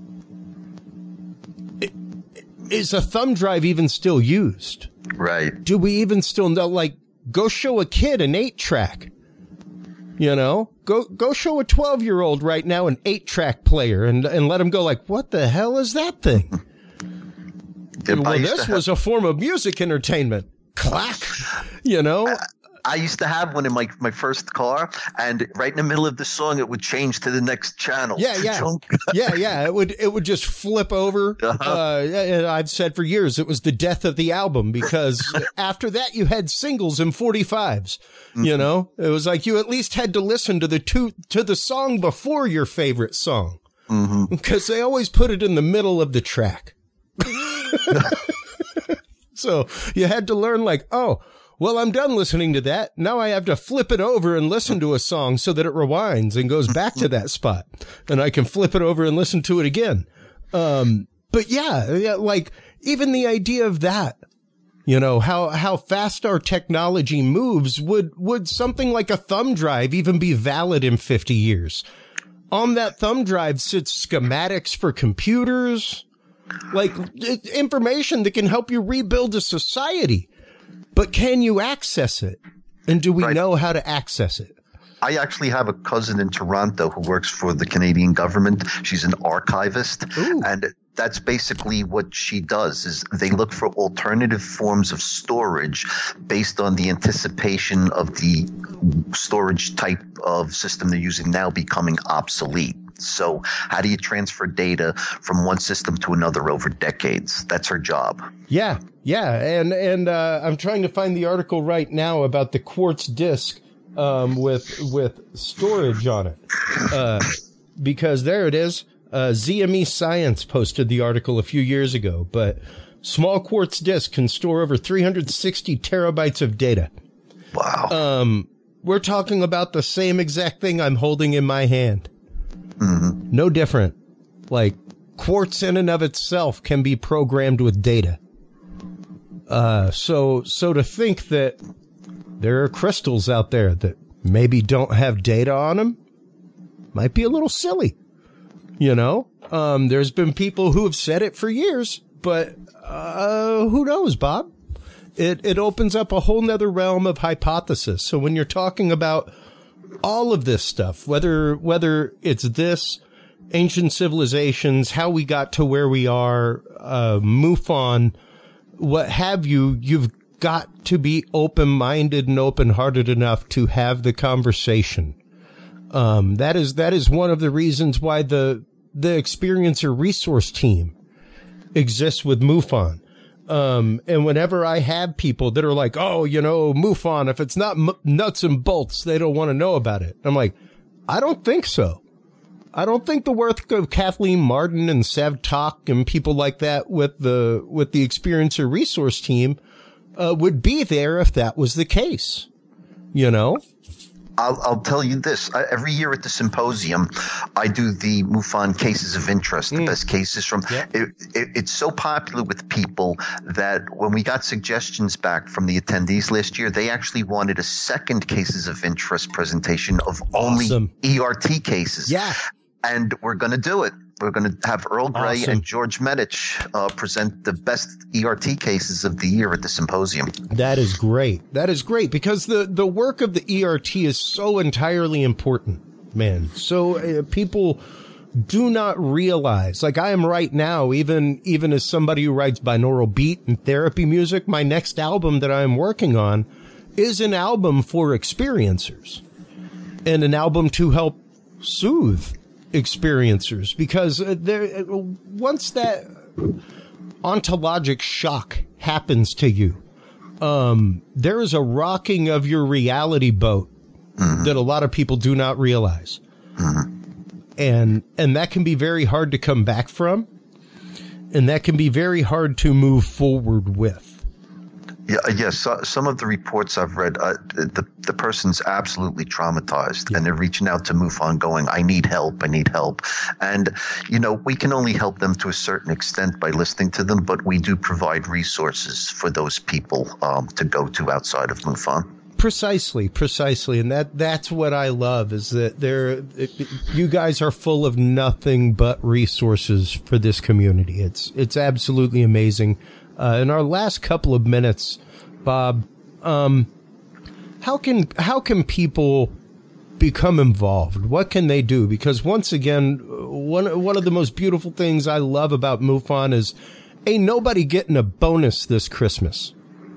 It, is a thumb drive even still used?
Right.
Do we even still know? Like, go show a kid an eight track. You know, go go show a twelve year old right now an eight track player and and let him go like, what the hell is that thing? Well, this was a form of music entertainment. Clack. You know.
I, I used to have one in my, my first car, and right in the middle of the song, it would change to the next channel.
Yeah, yeah, yeah, yeah. It would it would just flip over. Uh-huh. Uh, and I've said for years it was the death of the album because after that you had singles and forty-fives. Mm-hmm. You know, it was like you at least had to listen to the two to the song before your favorite song mm-hmm. because they always put it in the middle of the track. So you had to learn like, oh. Well, I'm done listening to that. Now I have to flip it over and listen to a song so that it rewinds and goes back to that spot. And I can flip it over and listen to it again. Um, but yeah, yeah, like even the idea of that, you know, how, how fast our technology moves, would, would something like a thumb drive even be valid in fifty years? On that thumb drive sits schematics for computers, like information that can help you rebuild a society. But can you access it? And do we right. know how to access it?
I actually have a cousin in Toronto who works for the Canadian government. She's an archivist. Ooh. And that's basically what she does is they look for alternative forms of storage based on the anticipation of the storage type of system they're using now becoming obsolete. So how do you transfer data from one system to another over decades? That's her job.
Yeah, yeah. And and uh, I'm trying to find the article right now about the quartz disk um, with with storage on it. Uh, because there it is. Uh, Z M E Science posted the article a few years ago. But small quartz disk can store over three hundred sixty terabytes of data.
Wow.
Um, we're talking about the same exact thing I'm holding in my hand.
Mm-hmm.
No different. Like quartz in and of itself can be programmed with data. Uh, so, so to think that there are crystals out there that maybe don't have data on them might be a little silly. You know, um, there's been people who have said it for years, but, uh, who knows, Bob? It, it opens up a whole nother realm of hypothesis. So when you're talking about all of this stuff, whether whether it's this, ancient civilizations, how we got to where we are, uh, MUFON, what have you, you've got to be open-minded and open-hearted enough to have the conversation. Um, that is that is one of the reasons why the the Experiencer Resource Team exists with MUFON. Um, and whenever I have people that are like, oh, you know, MUFON, if it's not m- nuts and bolts, they don't want to know about it. I'm like, I don't think so. I don't think the work of Kathleen Martin and Sav Tok and people like that with the, with the Experiencer Resource Team, uh, would be there if that was the case. You know?
I'll, I'll tell you this. I, every year at the symposium, I do the MUFON cases of interest, the mm. best cases from yeah. it, it, it's so popular with people that when we got suggestions back from the attendees last year, they actually wanted a second cases of interest presentation of
awesome.
only E R T cases.
Yeah.
And we're going to do it. We're going to have Earl Grey
awesome.
and George Medich uh, present the best E R T cases of the year at the symposium.
That is great. That is great because the, the work of the E R T is so entirely important, man. So uh, people do not realize, like I am right now, even even as somebody who writes binaural beat and therapy music, my next album that I am working on is an album for experiencers and an album to help soothe experiencers, because there, once that ontologic shock happens to you, um, there is a rocking of your reality boat mm-hmm. that a lot of people do not realize. Mm-hmm. And, and that can be very hard to come back from. And that can be very hard to move forward with.
Yeah, yes. So, some of the reports I've read, uh, the the person's absolutely traumatized, yeah. and they're reaching out to MUFON, going, "I need help. I need help." And you know, we can only help them to a certain extent by listening to them, but we do provide resources for those people um, to go to outside of MUFON.
Precisely, precisely, and that that's what I love is that there, you guys are full of nothing but resources for this community. It's it's absolutely amazing. Uh, in our last couple of minutes, Bob, um, how can how can people become involved? What can they do? Because once again, one one of the most beautiful things I love about MUFON is ain't nobody getting a bonus this Christmas.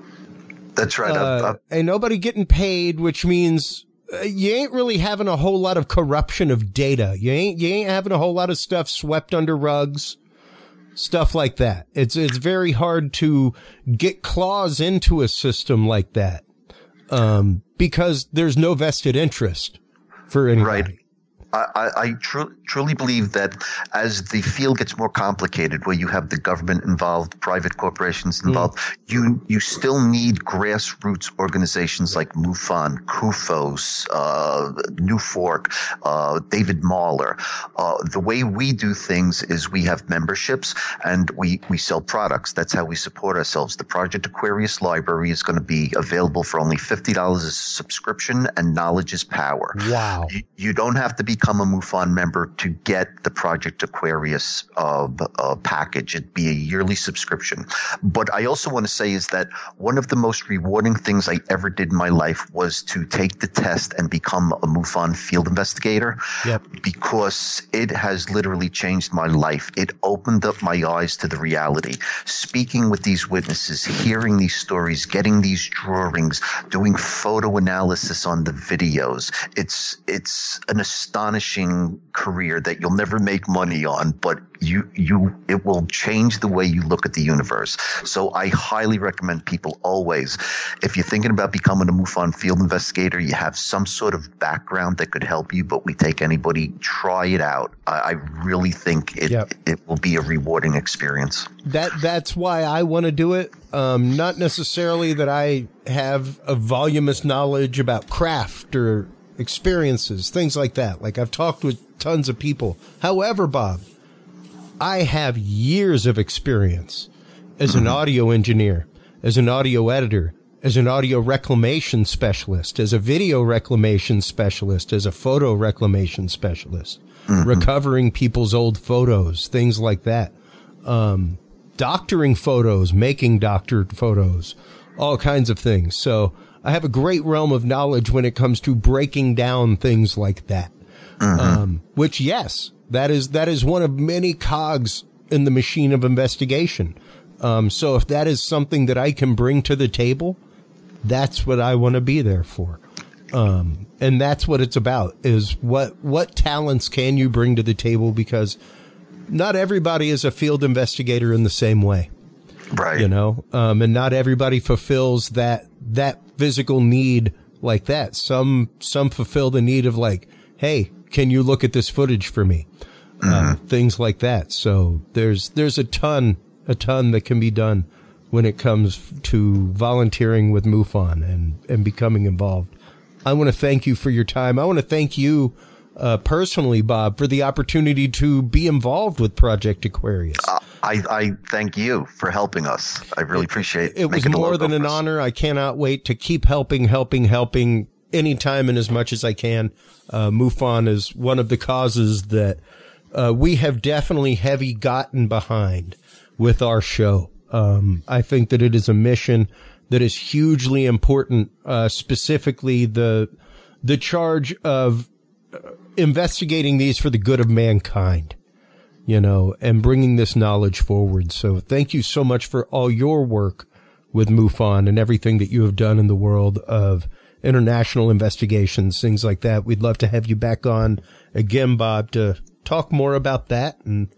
That's right.
Uh,
I've, I've,
ain't nobody getting paid, which means uh, you ain't really having a whole lot of corruption of data. You ain't you ain't having a whole lot of stuff swept under rugs. Stuff like that. It's it's very hard to get claws into a system like that um, because there's no vested interest for anybody.
Right. I, I tr- truly believe that as the field gets more complicated, where you have the government involved, private corporations involved, mm. you you still need grassroots organizations like MUFON, CUFOS, uh, New Fork, uh, David Mahler. Uh, the way we do things is we have memberships and we, we sell products. That's how we support ourselves. The Project Aquarius Library is going to be available for only fifty dollars a subscription, and knowledge is power.
Wow.
You, you don't have to be become a MUFON member to get the Project Aquarius uh, uh, package. It'd be a yearly subscription. But I also want to say is that one of the most rewarding things I ever did in my life was to take the test and become a MUFON field investigator.
Yep.
Because it has literally changed my life. It opened up my eyes to the reality. Speaking with these witnesses, hearing these stories, getting these drawings, doing photo analysis on the videos. It's it's an astonishing career that you'll never make money on, but you you it will change the way you look at the universe. So I highly recommend people always, if you're thinking about becoming a MUFON field investigator, you have some sort of background that could help you, but we take anybody, try it out. I, I really think it yep. it will be a rewarding experience.
That that's why I want to do it. Um, not necessarily that I have a voluminous knowledge about craft or experiences, things like that. Like I've talked with tons of people. However, Bob, I have years of experience as an audio engineer, as an audio editor, as an audio reclamation specialist, as a video reclamation specialist, as a photo reclamation specialist, mm-hmm. recovering people's old photos, things like that. Um, doctoring photos, making doctored photos, all kinds of things. So I have a great realm of knowledge when it comes to breaking down things like that. Mm-hmm. Um, which, yes, that is, that is one of many cogs in the machine of investigation. Um, so if that is something that I can bring to the table, that's what I want to be there for. Um, and that's what it's about, is what, what talents can you bring to the table? Because not everybody is a field investigator in the same way.
Right.
You know, um, and not everybody fulfills that, that physical need like that. Some, some fulfill the need of like, hey, can you look at this footage for me? Mm-hmm. Uh, things like that. So there's, there's a ton, a ton that can be done when it comes to volunteering with MUFON and, and becoming involved. I want to thank you for your time. I want to thank you, uh, personally, Bob, for the opportunity to be involved with Project Aquarius.
Uh, I, I thank you for helping us. I really appreciate it.
It was more than an honor. I cannot wait to keep helping, helping, helping anytime and as much as I can. Uh, MUFON is one of the causes that uh, we have definitely heavy gotten behind with our show. Um, I think that it is a mission that is hugely important, uh, specifically the the charge of investigating these for the good of mankind, you know, and bringing this knowledge forward. So thank you so much for all your work with MUFON and everything that you have done in the world of international investigations, things like that. We'd love to have you back on again, Bob, to talk more about that and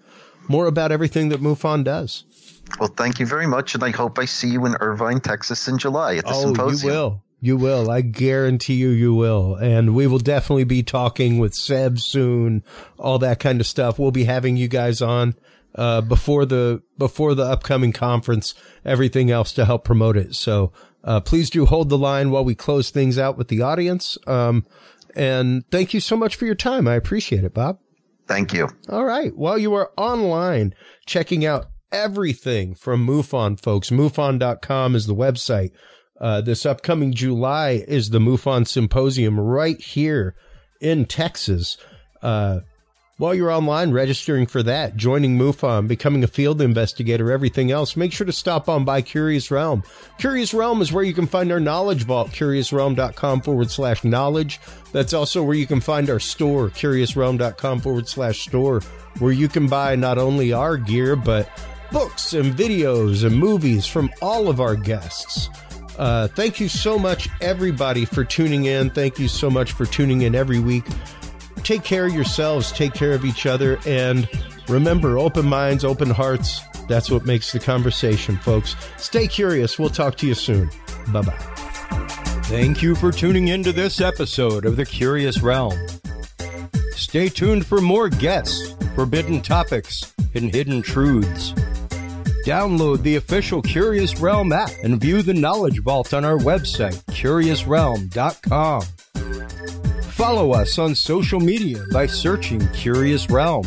more about everything that MUFON does.
Well, thank you very much, and I hope I see you in Irvine, Texas in July at the
oh,
symposium.
You will. You will. I guarantee you you will. And we will definitely be talking with Seb soon, all that kind of stuff. We'll be having you guys on uh, before the before the upcoming conference, everything else to help promote it. So uh, please do hold the line while we close things out with the audience. Um, and thank you so much for your time. I appreciate it, Bob.
Thank you.
All right. While you are online checking out everything from MUFON, folks, MUFON dot com is the website. Uh, this upcoming July is the MUFON Symposium right here in Texas. Uh, while you're online registering for that, joining MUFON, becoming a field investigator, everything else, make sure to stop on by Curious Realm. Curious Realm is where you can find our knowledge vault, Curious Realm dot com forward slash knowledge. That's also where you can find our store, Curious Realm dot com forward slash store, where you can buy not only our gear, but books and videos and movies from all of our guests. Uh, thank you so much, everybody, for tuning in. Thank you so much for tuning in every week. Take care of yourselves. Take care of each other. And remember, open minds, open hearts. That's what makes the conversation, folks. Stay curious. We'll talk to you soon. Bye-bye. Thank you for tuning in to this episode of The Curious Realm. Stay tuned for more guests, forbidden topics, and hidden truths. Download the official Curious Realm app and view the Knowledge Vault on our website, Curious Realm dot com. Follow us on social media by searching Curious Realm.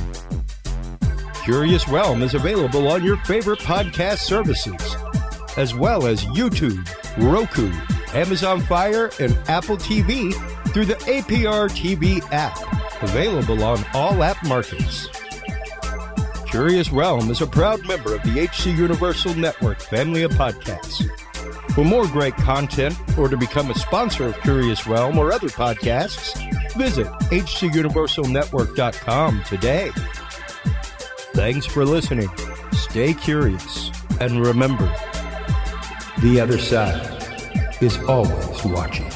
Curious Realm is available on your favorite podcast services, as well as YouTube, Roku, Amazon Fire, and Apple T V through the A P R T V app, available on all app markets. Curious Realm is a proud member of the H C Universal Network family of podcasts. For more great content or to become a sponsor of Curious Realm or other podcasts, visit H C Universal Network dot com today. Thanks for listening. Stay curious. And remember, the other side is always watching.